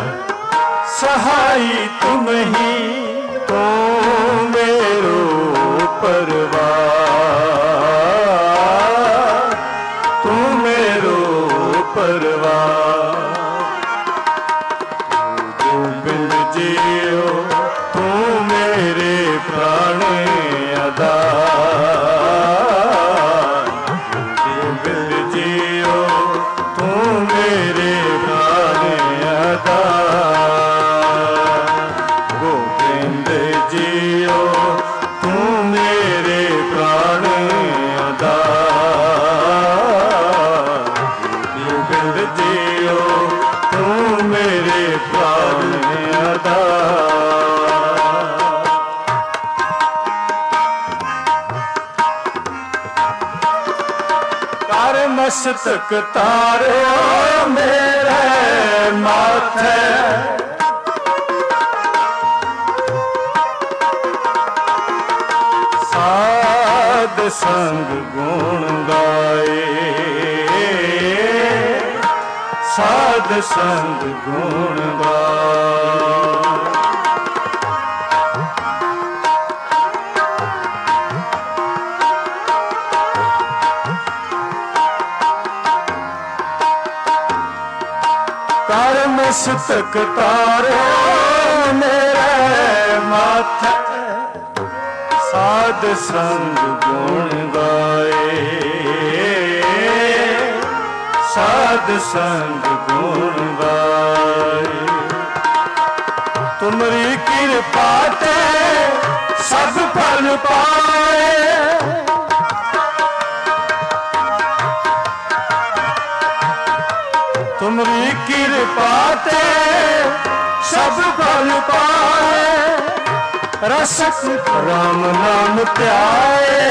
सहाय तुम ही। तो मेरो परवार, तू मेरो परवार। गोविंद जीओ तू मेरे प्राण आधार। गोविंद जीओ तू मेरे प्राण आधार। गोविंद जीओ तू मेरे प्राण आधार। गोविंद जीओ तू मेरे प्राण आधार। मस्तक तारे मेरे माथे, साध संग गुण गाए। साध संग गुण गाए। कर मस्तक तारे मेरे माथे, साध संग गुण गाए। साध संग गुण गाए। तुमरी कृपा ते सब फल पाए। तुमरी कृपा ते सब फल पाए। रसक राम नाम ध्याए।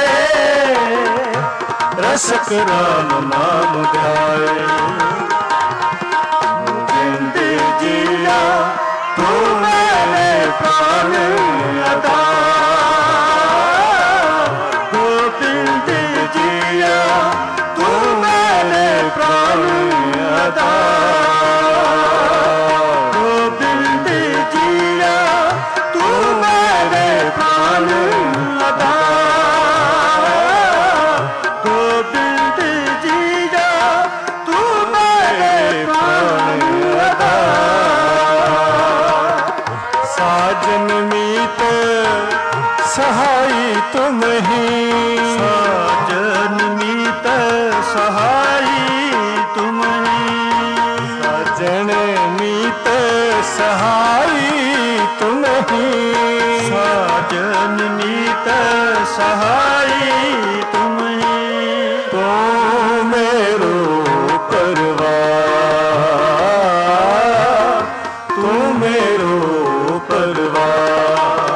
रसक राम नाम ध्याए। गोविंद जिया तू मेरे प्राण आधार। गोविंद जिया तू मेरे प्राण आधार। गोविंद जिया तू मेरे प्राण आधार। गोविंद जिया तू मेरे प्राण आधार। साजन मीत सहाय तुम ही। साजन मीत सहाय तुम ही। साजन मीत सहाय तुम ही। साजन मीत सहाय तुम ही। तो मेरो परवार, तू मेरो परवार।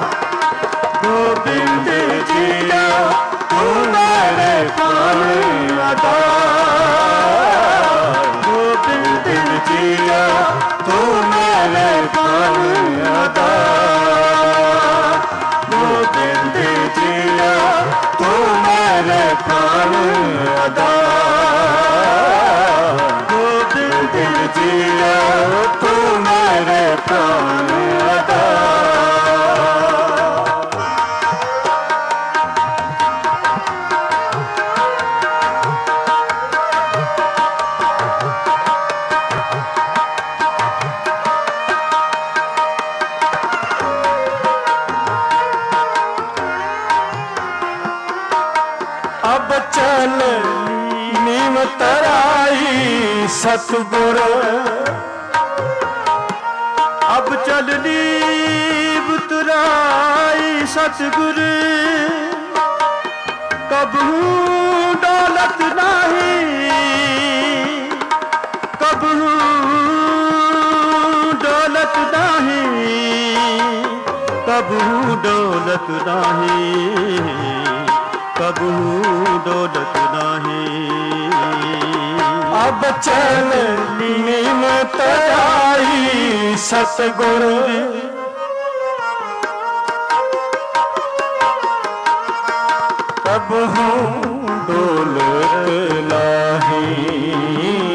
गोविंद जिया तू मेरे प्राण आधार। गोविंद जिया तू मेरे प्राण आधार। गोविंद जिया तू सतगुर अब चलनी बुतराई सतगुर कबहू दौलत नहीं कबहू दौलत नहीं कबहू दौलत नहीं कबहू दौलत नहीं अब चलनी निमत आई सतगुर कबहू दौलत नहीं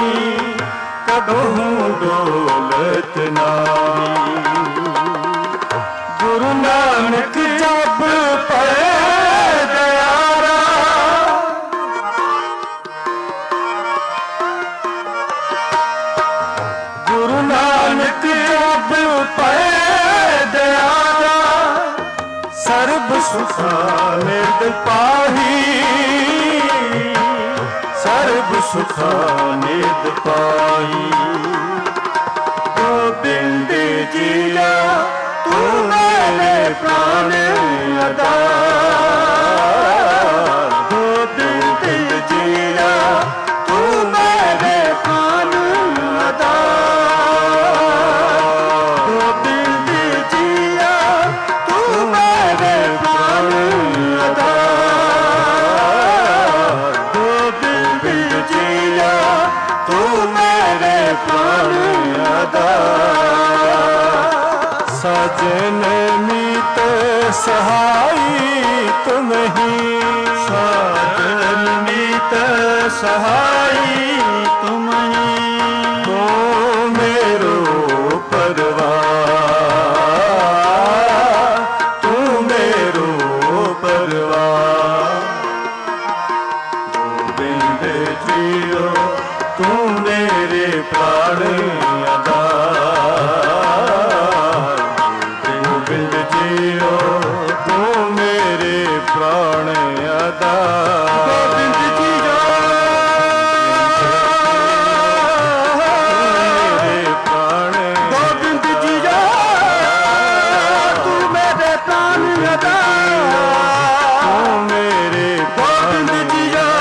कबहू दौलत नहीं गुरु नानक जब पढ़े दयारा गुरु नानक जब पढ़े दयारा सर्ब सुखा निध पाही सर्ब सुखा निध पाही गोबिंद जिया तू मेरे प्राण आधार गोबिंद जिया तू मेरे प्राण आधार गोबिंद जिया तू मेरे प्राण आधार गोबिंद जिया तू मेरे प्राण आधार सजन मीत सहाई तुम ही सजन मीत सहाई तुम ही तो मेरो परवार तू मेरो परवार गोविंद जियो तू मेरे प्राण आधार गोविंद जियो तू मेरे प्राण आधार गोविंद जियो मेरे प्राण गोविंद जियो तू मेरे प्राण आधार तू मेरे गोविंद जियो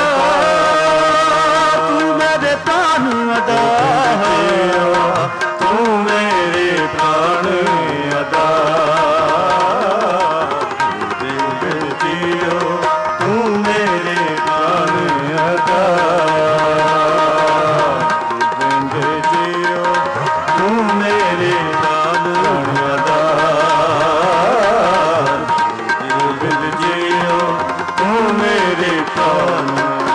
तू मेरे प्राण आधार तू मेरे प्राण आधार गोविंद जियो तू मेरे प्राण आधार गोविंद जियो तू मेरे प्राण आधार गोविंद जियो तू मेरे प्राण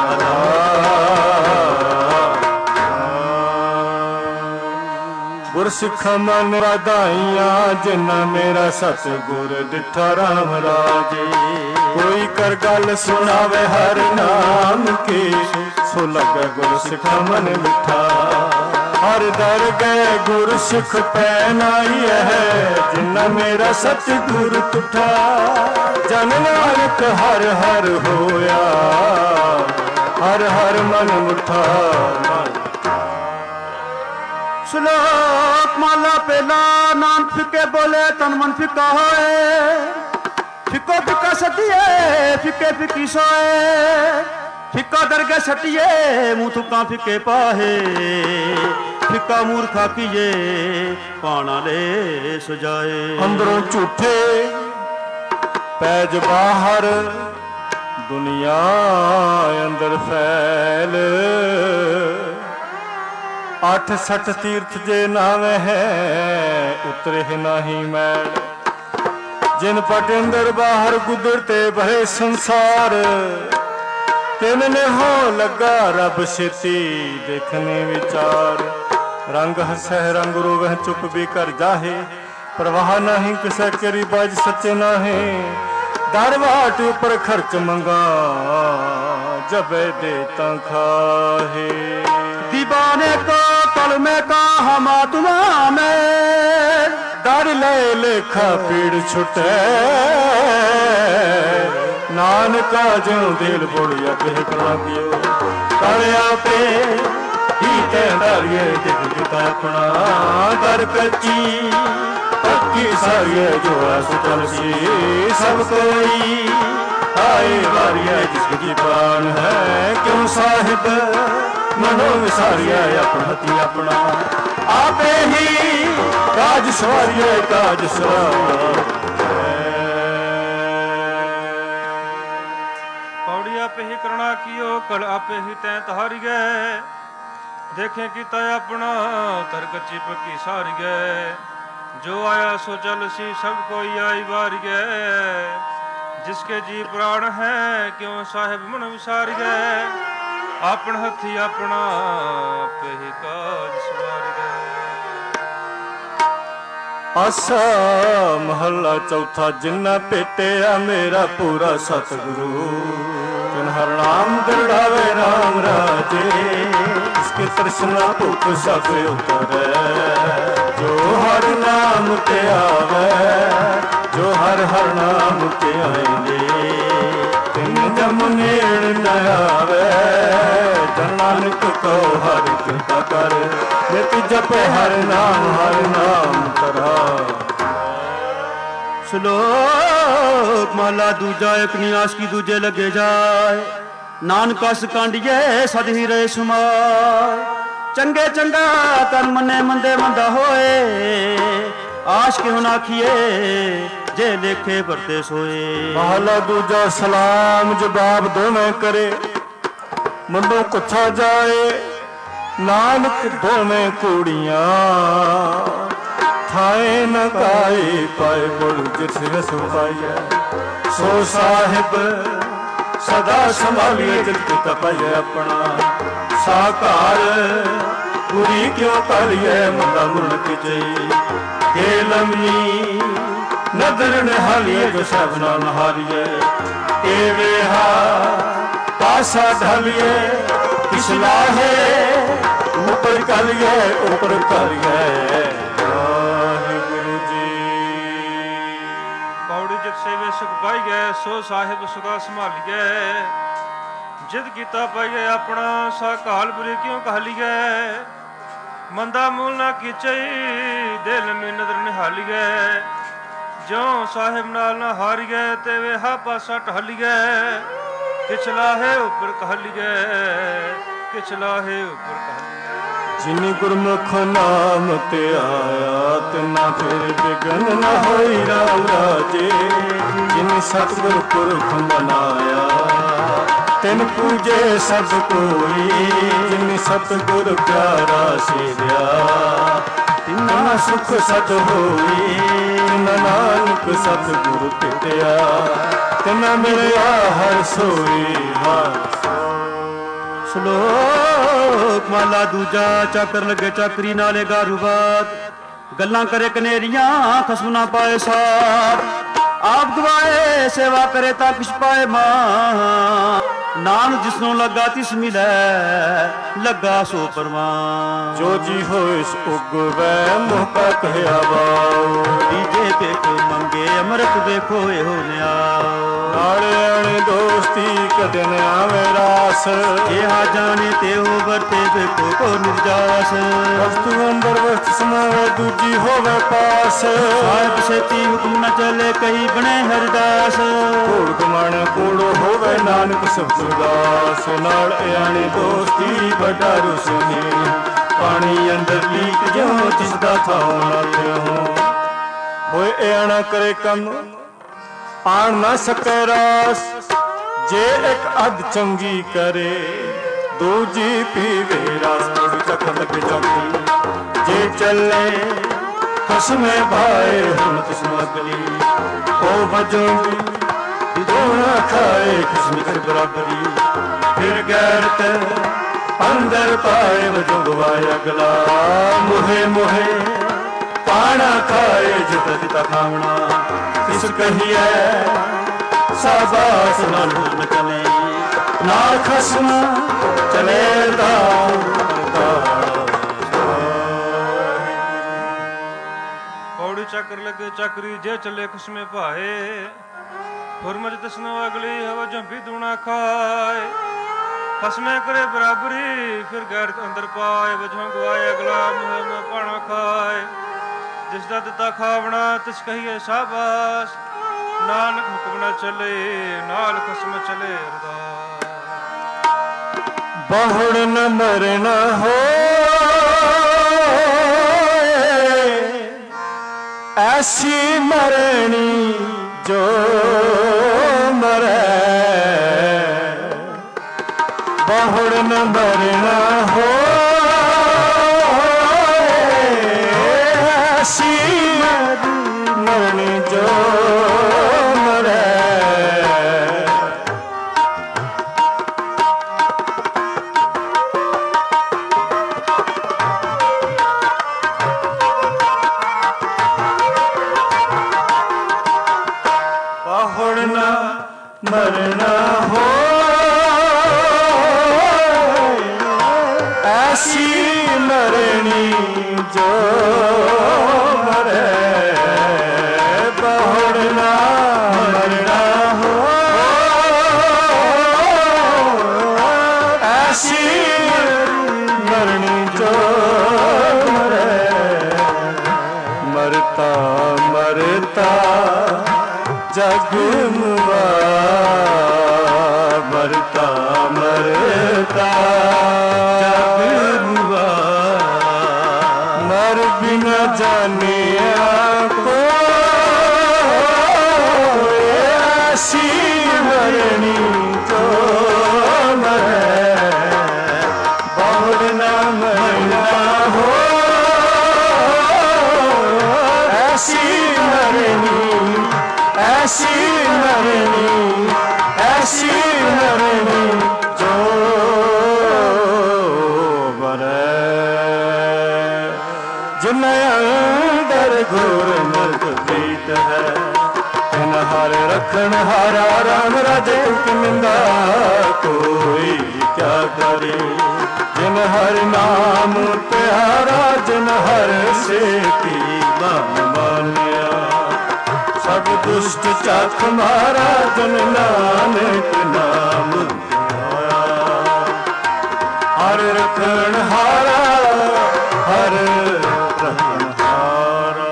गुरसिख मन वाधाइयां जिन्ना मेरा सतगुर दिठा राम राजे कोई कर गल सुनावे हर नाम के सो लगे गुरसिख मन मिठा हर दर गए गुरसिख पैनाई है जिन्ना मेरा सतगुर तुठा जन नानक हर हर होया हर हर मन मुठा श्लोक माला पहला नाम फिके बोले तन मन फिका होए फिको फिका सतिए फिके फिकी सोए फिका दरगे सतिए मुँह तुका फिके पाहे फिका मूर्खा किए पाना ले सजाए अंदरों झूठे पैज बाहर दुनिया अंदर फैल अठ सठ तीर्थ जे नाम है उतरे नाही मैल जिन पट अंदर बाहर गुदरते भरे संसार तिन ने हो लगा रब छेती देखने विचार रंग हसै रंग रोवह चुप भी कर जाहे परवाह नहीं किसे करी बाज सच्चे नाहे दरबाट पर खर्च मंगा जब देता खाहे दीवाने को पल में कहा मातुमा में डर ले लेखा पीड़ छुटे नानका जो दिल बुढ़िया कह करा दियो कालिया पे ही ਤੈ ਧਾਰੀਏ ਜਿਤ ਜਿਤਾ ਆਪਣਾ ਕਰ ਕੱਚੀ ਪੱਕੀ ਸਾਰੀਏ ਜੋ ਆਸ ਚਲਸੀ ਸਭ ਕੋਈ ਆਏ ਵਾਰੀਏ ਜਿਸ ਕੀ ਪ੍ਰਾਨ ਹੈ ਕਿਉਂ ਸਾਹਿਬ ਮਨੋ ਵਿਸਾਰੀਏ ਆਪਣਾ ਹਤੀ ਆਪਣਾ ਆਪੇ ਹੀ ਕਾਜ ਸਵਾਰੀਏ ਕਾਜ ਸਵਾਰੀਏ ਪੌੜੀ ਆਪੇ ਹੀ ਕਰਣਾ ਕੀਓ ਕਲ ਆਪੇ ਹੀ ਤੈਂ ਤਹਾਰੀਏ देखें किता अपना तर कच्ची पक्की सारी गए जो आया सो चल सी सब कोई आई बार गए जिसके जी प्राण है क्यों साहिब मन विसार गए अपन हथी अपना पे ही काज सवार गए। आसा महला चौथा जिन्ना पेटिया मेरा पूरा सतगुरु हर नाम दृढ़ावे राम राजे इसके तृष्णा भुख सब उतरे जो हर नाम ते आवे जो हर हर नाम ते आएंगे तिन जम नेड़ न आवे जन नानक को हर कृपा कर नित जपे हर नाम हर नाम तरा। श्लोक माला दूजा एक नियास की दूजे लगे जाए नानक अस कांडिए सद ही रहे सुमार चंगे चंगा कर मने मंदे मंदा होए आश के हुन आखिए जे लेखे भरते सोए। महला दूजा सलाम जवाब दोवें करे मंदों कुछा जाए नानक दोवें कूड़ियां थाए न काए पाए गुरु जिस रस पाइए सो साहिब सदा संभालिए जित तपय अपना साकार पूरी क्यों करिए मंदा मुन की हे लमी नदर निहालिए जो सब ना नहारिए ए वेहा पासा ढलिए किसला है ऊपर करिए ऊपर करिए। सेवे सुख पाई गए सो साहिब सुखा संभाल गए जिद किता पाइए अपना सा काल बुरी क्यों कहली गए मंदा मूल ना कीचई दिल में नजर निहाली गए जो साहिब नाल ना हार गए ते वे हा पासा टहली गए किचला है ऊपर कहली गए किचला है ऊपर कहली जिन गुरमुख नाम ते आया तिना फिर बिगन न होई राम राजे जिन सतगुर पुरख मनाया तिन पूजे सब कोई जिन सतगुर प्यारा सेव्या तिना सुख सत होई तिना नानक सतगुर पिटिया तिना मिलया हर सोई हर श्लोक माला दूजा चाकर लगे चाकरी नाले गारू बात गल्लां करे कनेरियां खसम ना पाए साथ आप गवाए सेवा करे ता किछ पाए मां नान जिसनों लगा तिस मिले लगा सो परवान जो जी हो इस उगवे मुह का कहया वाओ डीजे पे को मंगे अमृत देखो ए हो न्याओ नाले अणे दोस्ती कदे न आवे रास ये हा जाने ते हो वर्ते देखो को निर्जास वस्तु अंदर वस्तु समावे दूजी होवे पास साहिब सेती हुक्म न चले कही बने हरदास कूड़ कमाण कूड़ो होवे नानक सब सुरदास नाल आणी दोस्ती बड़ा रुसनी पानी अंदर लीक जो जिसदा था ना हो होए आना करे कम आन ना सके रास जे एक अध चंगी करे दूजी पीवे रास थोड़ी चक लग चौकी जे चले खसमे भाई हिम्मत समगली ओ बजोगी दोना खाए खसमी कर बराबरी फिर गैरत अंदर पाए वजो गवाया गला मुहे मुहे पाना खाए जिता जिता खावना किस कहिए शाबाश ना न चले ना खसम चले पौड़ी चक्र लगे चक्री जे चले खसमे पाए फुरमज तसनो अगली हवा जो भी दूना खाए ਖਸਮੇ ਕਰੇ ਬਰਾਬਰੀ ਫਿਰ ਗੈਰ ਅੰਦਰ ਪਾਏ ਵਜੋਂ ਗਵਾਏ ਅਗਲਾ ਮੋਹ ਮੋਹ ਪਾਣਾ ਖਾਏ ਜਿਸ ਦਾ ਦਿੱਤਾ ਖਾਵਣਾ ਤਿਸ ਕਹੀਏ ਸ਼ਾਬਾਸ਼ ਨਾਨਕ ਹੁਕਮ ਨਾ ਚੱਲੇ ਨਾਲ ਖਸਮ ਚਲੇ ਅਰਦਾਸ ਬਹੁੜ ਨ ਮਰਨਾ ਹੋ ਐਸੀ ਮਰਣੀ ਜੋ ਮਰੈ ਬਹੁੜ ਨ ਮਰਨਾ ਹੋ ਐਸੀ ਮਰਣੀ ਜੋ ਮਰੈ ਮਰਨਾ ਹੋ ਐਸੀ ਮਰਣੀ ਜੋ ਮਰੈ ਬਹੁੜ ਨਾ ਮਰਨਾ ਹੋ ਐਸੀ ਮਰਣੀ ਜੋ ਮਰੈ ਮਰਤਾ ਮਰਤਾ ਜਗ ਮੁਆ ਮਰਤਾ ਮਰਤਾ ਜਗ ਮੁਆ ਮਰ ਬਿਨ ਜਾਣਿਆ ਕੋ ਐਸੀ ਮਰਣੀ ਜੋ ਮਰੈ ਬਹੁੜ ਨਾ ਮਰਨਾ ਹੋ ਐਸੀ ਮਰਣੀ ਐਸੀ ਮਰਣੀ ਐਸੀ ਮਰਣੀ ਜੋ ਮਰੈ ਜਿਨ ਅੰਦਰ ਗੁਰਮਤਿ ਪ੍ਰੀਤ ਹੈ ਤਿਨ ਹਰਿ ਰਖਣ ਹਾਰਾ ਰਾਮ ਰਾਜੇ ਹੁਕਮਿੰਦਾ ਕੋਈ ਕਿਆ ਕਰੇ ਜਿਨ ਹਰਿ ਨਾਮ ਪਿਆਰਾ ਜਿਨ ਹਰਿ ਸੇਤੀ ਮਨ ਮਾਨਿਆ ਸਭ ਦੁਸ਼ਟ ਚੱਖ ਮਾਰਾ ਜਨ ਨਾਨਕ ਨਾਮ ਹਰ ਰਖਣ ਹਾਰਾ ਹਰ ਰਖਣ ਹਾਰਾ।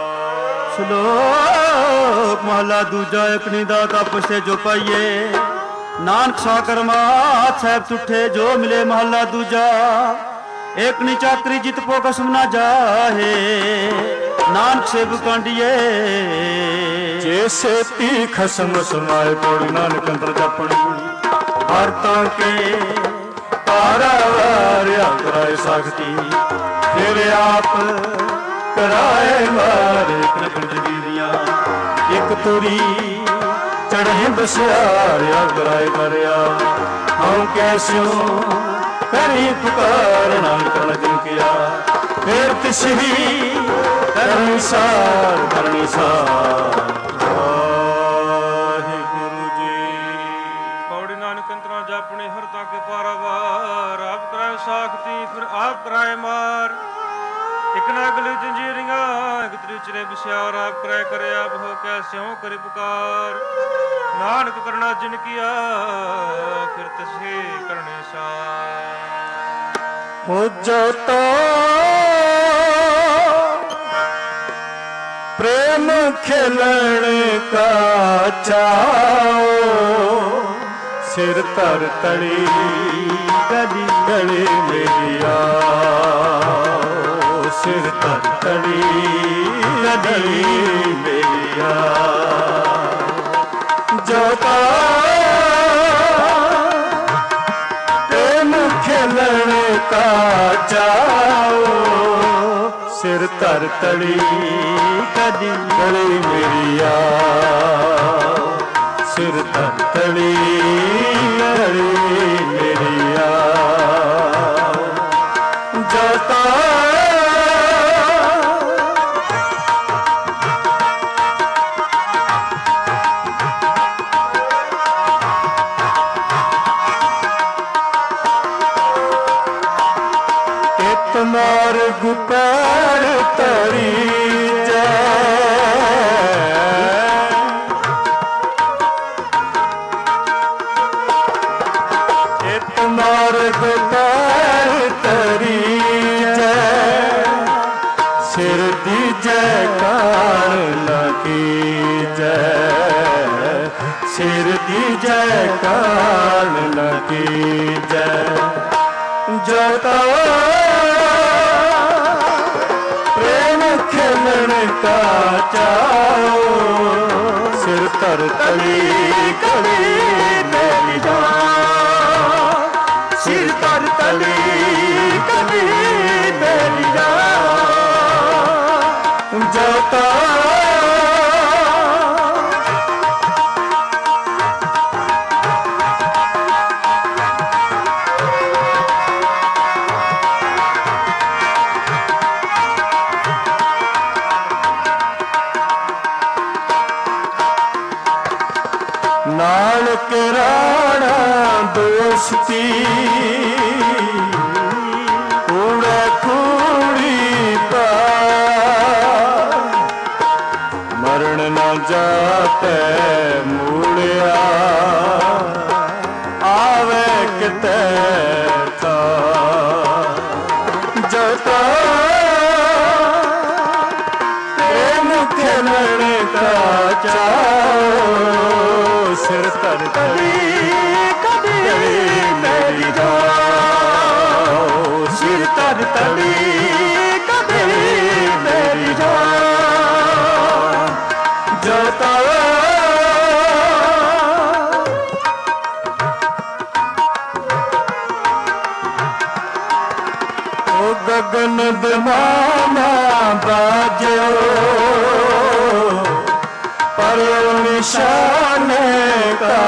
ਸ਼ਲੋਕ ਮਹਲਾ ਦੂਜਾ ਇਕਣੀ ਦਾਤ ਆਪਸੇ ਜੋ ਪਾਈਏ ਨਾਨਕ ਸਾਕਰਮਾ ਸਾਹਿਬ ਤੁਠੇ ਜੋ ਮਿਲੇ ਮਹਲਾ ਦੂਜਾ ਇਕਣੀ ਚਾਕਰੀ ਜਿਤ ਪੋ ਕਸਮ ਨਾ ਜਾਹੇ ਨਾਨਕ ਸੇਵ ਕਾਂਡੀਏ ਜੇ ਸੇਤੀ ਖਸਮ ਸਮਾਏ ਪੌੜੀ ਨਾਨਕ ਅੰਦਰ ਜਾਪਣੀ ਹਰ ਤਾਂ ਕੇ ਪਾਰਾਵਾਰ ਕਰਾਏ ਸਾਖਤੀ ਫਿਰ ਆਪ ਕਰਾਏ ਮਾਰੇ ਕ੍ਰਿਪਣ ਜਗੀਰੀਆਂ ਇੱਕ ਤੁਰੀ ਚੜ੍ਹੇ ਬਸਿਆਰਿਆ ਕਰਾਏ ਕਰਿਆ ਹਉ ਕੈਸਿਓ ਕਰੀ ਪੁਕਾਰ ਨਾਨਕ ਨ ਜਿਨਕਿਆ ਫਿਰ ਤਿਸ ਹੀ ਕਰਨੀ ਸਾਰ ਕਰਨੀ ਸਾਰ ਵਾਹਿਗੁਰੂ ਜੀ ਪੌੜੀ ਨਾਨਕ ਅੰਤਰਾ ਜਾਪਣੇ ਹਰਤਾ ਕੇ ਪਾਰਾਵਾਰ ਆਪ ਕਰਾਏ ਸਾਖਤੀ ਫਿਰ ਆਪ ਕਰਾਏ ਮਾਰ ਇਕ ਨਾ ਗਲੀ ਜੰਜੀਰੀਆਂ ਇਕ ਤ੍ਰਿਚਰੇ ਵਿਸਿਆਰ ਆਪ ਕਰਾਏ ਕਰੇ ਆਪ ਹੋ ਕੈ ਸਿਉ ਕਰੇ ਪੁਕਾਰ ਨਾਨਕ ਕਰਨਾ ਜਿਨ ਕੀਆ ਫਿਰ ਤਿਸੇ ਕਰਨੇ ਸਾਰ ਹੋ ਜੋ ਤੋ प्रेम खेलण का चाओ सिर तर तड़ी गली गली मेरिया सिर तर तड़ी गली मेरिया जोता प्रेम खेलण का चाओ सिर तर तड़ी कदी गली मेरिया सिर तर तड़ी गली मेरिया जाता मार गुपार तरी जय काल न कीजै। जता प्रेम खेलन का चाओ, सिर तर तली कभी मेरी जान, सिर तर तली कभी मेरी जान। जता नाल के राणा दोस्ती कूड़ा कूड़ी पा, मरण न जाते मूलिया आवे किते था। जता प्रेम खेलन का चाओ, सिर तर तली कभी मेरी जान, सिर तर तली कभी मेरी जान। जता ओ गगन दमाना बाजो, पर निशाने का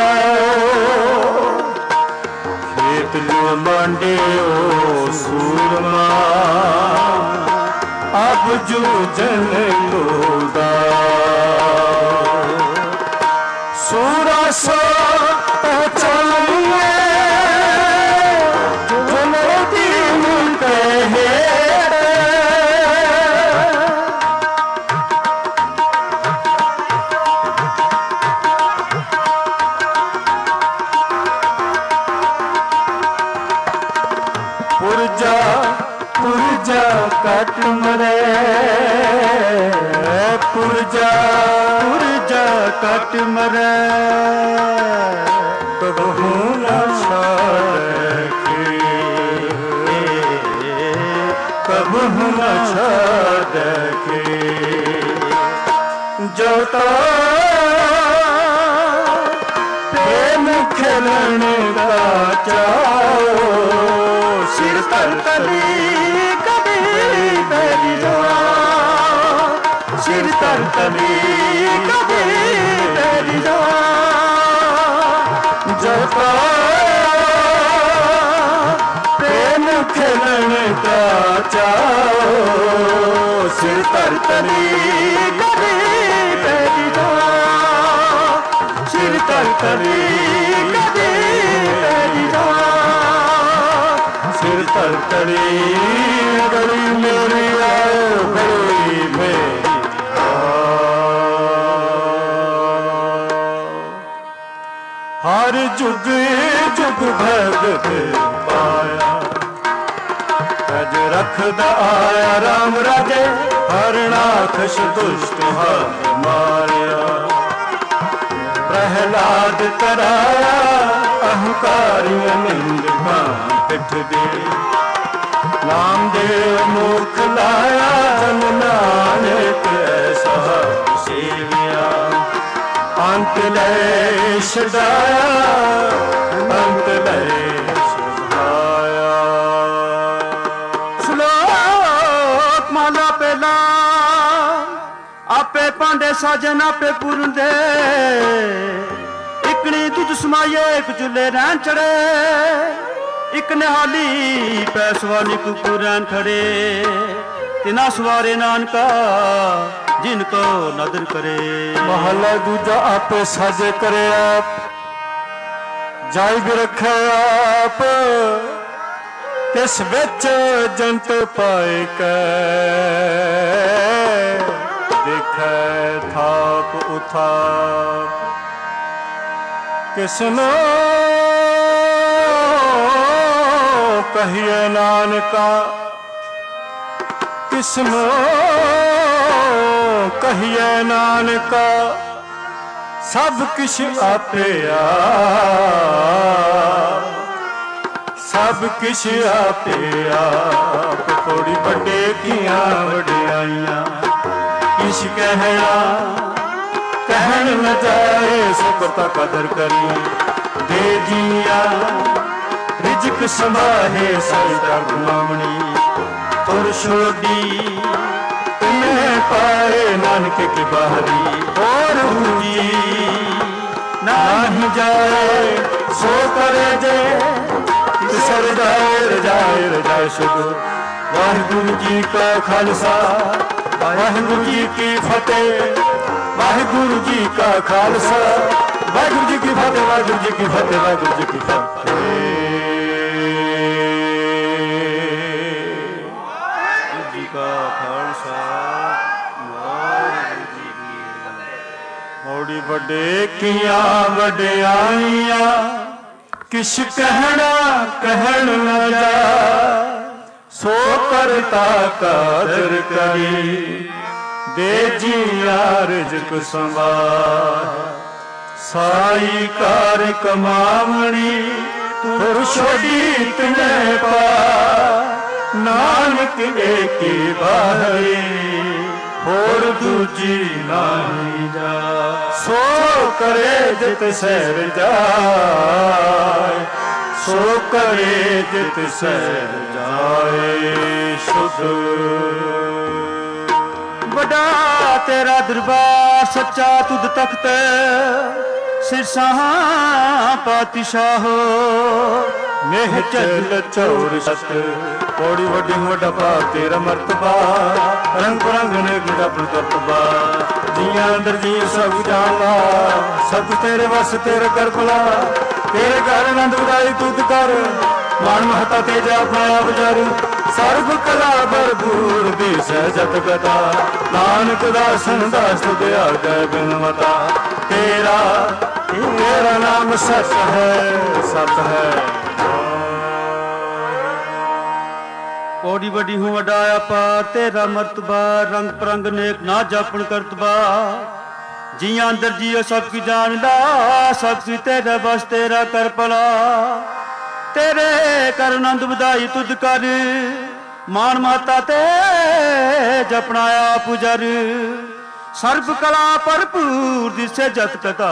खेत जो मांडे ओ सूरमा, अब जो जन लोदा सूरा सो पहचानिए जो मोती मुंते है। पुरजा पुरजा कट मरे, पुरजा पुरजा कट मरे, कबहू न छोड़े, कबहू न छोड़े। जता प्रेम खेलन का चाओ, सिर तर तली कभी मेरी जान, सिर तर तली कभी मेरी जान। जता प्रेम खेलन का चाओ, सिर तर तली कभी मेरी जान, सिर तर तली कभी मेरी जान। सिर तर तली गली मेरी आओ, गली मेरी हर जुग जुग भगत पाया, तज रखदा आया राम राजे, हर राखश दुष्ट हाथ मारिया। प्रहलाद कराया अहंकारी निंद का पिठ दे, नामदेव मुख लाया जन नानक ऐसा सेविया। अंत लय सदाया, अंत लय सदाया। श्लोक माला पेला आपे पांडे साजन आपे पूर्ण दे, इकनी तुझ समाये एक चुले रहन चढ़े, एक निहाली पैसवानी कुकुरैन खड़े। तिना सवारे नानका जिनको नदर करे। महला दूजा आपे साजे करे आप, जाइग रखे आप, किस विच जंत पाए कै। देखे थाप उथाप किसनो कहिए नानका, किसनो कहिए नानका। ਸਭ ਕਿਛ ਆਪਿਆ ਸਭ ਕਿਛ ਆਪੇ ਆਪ ਕੋੜੀ ਵੱਡੇ ਕੀਆਂ ਵਡਿਆਈਆਂ ਕਿਛ ਕਹਿਣਾ ਕਹਿਣ न ਜਾਏ ਸੁਕਰਤਾ ਕਦਰ ਕਰੀ ਦੇ ਜੀਆ ਰਿਜਕ ਸੰਭਾਹੇ ਸਜਦਾ ਗੁਲਾਮਣੀ ਤੁਰ ਛੋਡੀ ਤਨੇ ਪਾਏ ਨਾਨਕ ਕੀ ਬਾਹਰੀ ਹੋਰ ਹੂਜੀ ਨਾਹੀਂ ਜਾਏ ਸੋ ਕਰੇ ਜੇ ਸਰਦਾਏ ਰਜਾਏ ਰਜਾਏ ਸ਼ੁਭ ਵਾਹਿਗੁਰੂ ਜੀ ਕਾ ਖਾਲਸਾ ਵਾਹਿਗੁਰੂ ਜੀ ਕੀ ਫਤਿਹ ਵਾਹਿਗੁਰੂ ਜੀ ਕਾ ਖਾਲਸਾ ਵਾਹਿਗੁਰੂ ਜੀ ਕੀ ਫਤਿਹ ਵਾਹਿਗੁਰੂ ਜੀ ਕੀ ਫਤਿਹ ਵਾਹਿਗੁਰੂ ਜੀ ਕੀ ਫਤਿਹ ਵਾਹਿਗੁਰੂ ਜੀ ਕਾ ਖਾਲਸਾ ਵਾਹਿਗੁਰੂ ਜੀ ਕੀ ਫਤਿਹ। ਮੋੜੀ ਵੱਡੇ ਕੀਆਂ ਵਡਿਆਈਆਂ ਕਿਛ ਕਹਿਣਾ ਕਹਿਣ न ਜਾ ਸੋ ਕਰਤਾ ਕਾਦਰ ਕਰੀ ਦੇ ਜੀਆ ਰਿਜਕ ਸੰਭਾਲ ਸਾਈ ਕਾਰ ਕਮਾਵਣੀ ਤੁਰ ਛੋਡੀ ਤਨੇ ਪਾ ਨਾਨਕ ਏਕੀ ਬਾਹਰੀ ਹੋਰ ਦੂਜੀ ਨਾਹੀ ਜਾ ਸੋ ਕਰੇ ਜਿਤ ਸਹਿਰ ਜਾਏ ਸੋ ਕਰੇ ਜਿਤ ਸਹਿਰ ਜਾਏ ਸ਼ੁੱਧ ਵੱਡਾ ਤੇਰਾ ਦਰਬਾਰ ਸੱਚਾ ਤੁਧ ਤਖਤ ਸਿਰਸਾਂ ਪਾਤਸ਼ਾਹ ਮੇਹ ਚੱਲ ਚੌਰ ਸਤ ਕੋੜੀ ਵੱਡੀ ਵੱਡਾ ਪਾ ਤੇਰਾ ਮਰਤਬਾ ਰੰਗ ਰੰਗ ਨੇ ਗੁੜਾ ਪ੍ਰਤਬਾ ਜੀਆਂ ਅੰਦਰ ਜੀ ਸਭ ਜਾਣਾ ਸਭ ਤੇਰੇ ਵਸ ਤੇਰੇ ਕਰ ਭਲਾ ਤੇਰੇ ਘਰ ਆਨੰਦ ਉਡਾਈ ਤੁਧ ਕਰ ਮਾਨ ਮਹਤਾ ਤੇਜਾ ਆਪਣਾ ਆਪ ਜਰ ਸਰਬ ਕਲਾ ਭਰਪੂਰ ਦੀ ਸਹਿਜਤ ਕਥਾ ਨਾਨਕ ਦਾਸਨ ਦਾਸ ਤੁਧ ਆਗੈ ਬਿਨ ਮਤਾ ਤੇਰਾ ਤੇਰਾ ਨਾਮ ਸਤ ਹੈ ਸਤ ਹੈ ਕੋਡੀ ਵੱਡੀ ਹੂੰ ਵਡਾਇਆ ਪਾਰ ਤੇਰਾ ਮਰਤਬਾ ਰੰਗ ਪ੍ਰੰਗ ਨੇਕ ਨਾ ਜਾਪਣ ਕਰਤਬਾ ਜੀਆਂ ਅੰਦਰ ਜੀਓ ਸਭ ਕੀ ਜਾਣਦਾ ਸਭ ਕੀ ਤੇਰਾ ਬਸ ਤੇਰਾ ਕਰ ਭਲਾ ਤੇਰੇ ਕਰ ਆਨੰਦ ਵਧਾਈ ਤੁਧ ਕਰ ਮਾਨ ਮਾਤਾ ਤੇ ਜਪਣਾ ਆਪ ਜਰ ਸਰਬ ਕਲਾ ਭਰਪੂਰ ਦਿਸੇ ਜਤ ਕਥਾ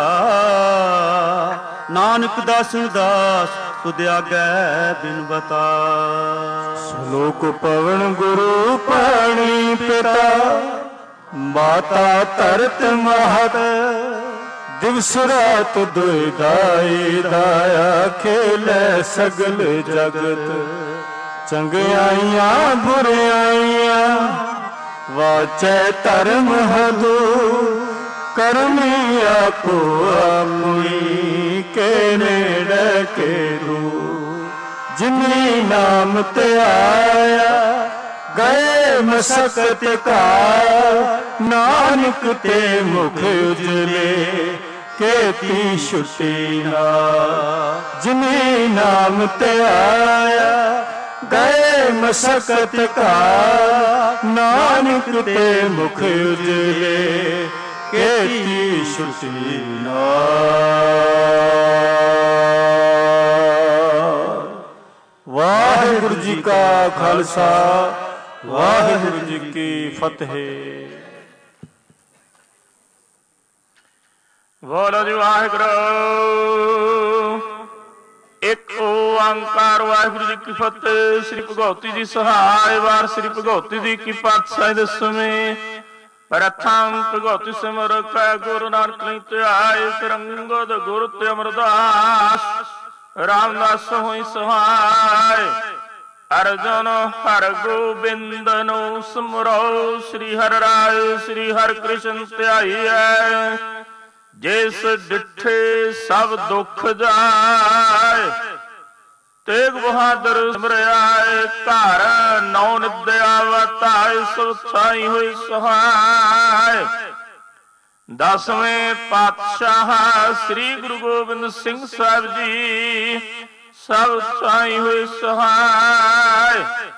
ਨਾਨਕ ਦਾਸਨ ਦਾਸ ਤੁਧ ਆਗੈ ਬਿਨ ਬਤਾ ਸ਼ਲੋਕ ਪਵਨ ਗੁਰੂ ਪਾਣੀ ਪਿਤਾ ਮਾਤਾ ਧਰਤ ਮਹਤ ਦਿਵਸ ਰਾਤ ਦੁਇ ਦਾਈ ਦਾਇਆ ਖੇਲੇ ਸਗਲ ਜਗਤ ਚੰਗਿਆਈਆਂ ਬੁਰਿਆਈਆਂ ਵਾਚੈ ਧਰਮ ਹਦੂ ਕਰਮੀ ਆਪੋ ਆਪਣੀ ਕੇ ਨੇੜੇ ਕੇ ਰੂ ਜਿਨੀ ਨਾਮ ਤੇ ਆਇਆ ਗਏ ਮਸਕਤ ਕਾ ਨਾਨਕ ਤੇ ਮੁਖ ਉਜਲੇ ਕੇਤੀ ਛੁਟੀ ਨਾ ਜਿਨੀ ਨਾਮ ਤੇ ਆਇਆ ਗਏ ਮਸਕਤ ਕਾ ਨਾਨਕ ਤੇ ਮੁਖ ਉਜਲੇ ਕੇਤੀ ਛੁਟੀ ਨਾ ਵਾਹਿਗੁਰੂ ਜੀ ਕਾ ਖਾਲਸਾ ਵਾਹਿਗੁਰੂ ਜੀ ਕੀ ਫਤਿਹ ਬੋਲੋ ਜੀ ਵਾਹਿਗੁਰੂ ਇੱਕ ਓੰਕਾਰ ਵਾਹਿਗੁਰੂ ਜੀ ਕੀ ਫਤਿਹ। ਸ੍ਰੀ ਭਗਉਤੀ ਜੀ ਸਹਾਇ ਵਾਰ ਸ੍ਰੀ ਭਗਉਤੀ ਜੀ ਕੀ ਪਾਤਸ਼ਾਹੀ ਦਸਵੇਂ ਪ੍ਰਥਮ ਭਗਉਤੀ ਸਿਮਰ ਕੈ ਗੁਰੂ ਨਾਨਕ ਲਈ ਧਿਆਏ ਸਰੰਗਦ ਗੁਰ ਤੇ ਅਮਰਦਾਸ ਰਾਮਦਾਸ ਹੋਈ ਸਹਾਇ ਅਰਜਨ ਹਰ ਗੋਬਿੰਦ ਨੂੰ ਸਿਮਰੋ ਸ੍ਰੀ ਹਰਿ ਰਾਇ ਸ੍ਰੀ ਹਰਿ ਕ੍ਰਿਸ਼ਨ ਧਿਆਈਐ ਜਿਸ ਡਿਠੇ ਸਭ ਦੁੱਖ ਜਾਏ ਤੇਗ ਬਹਾਦਰ ਸਿਮਰਿਆਏ ਘਰ ਨੌ ਨਿਦਿਆ ਵਤਾਇ ਸਭ ਛਾਈ ਹੋਈ ਸਹਾਇ ਦਸਵੇਂ ਪਾਤਸ਼ਾਹ ਸ੍ਰੀ ਗੁਰੂ ਗੋਬਿੰਦ ਸਿੰਘ ਸਾਹਿਬ ਜੀ ਸਭ ਛਾਈ ਹੋਈ ਸਹਾਇ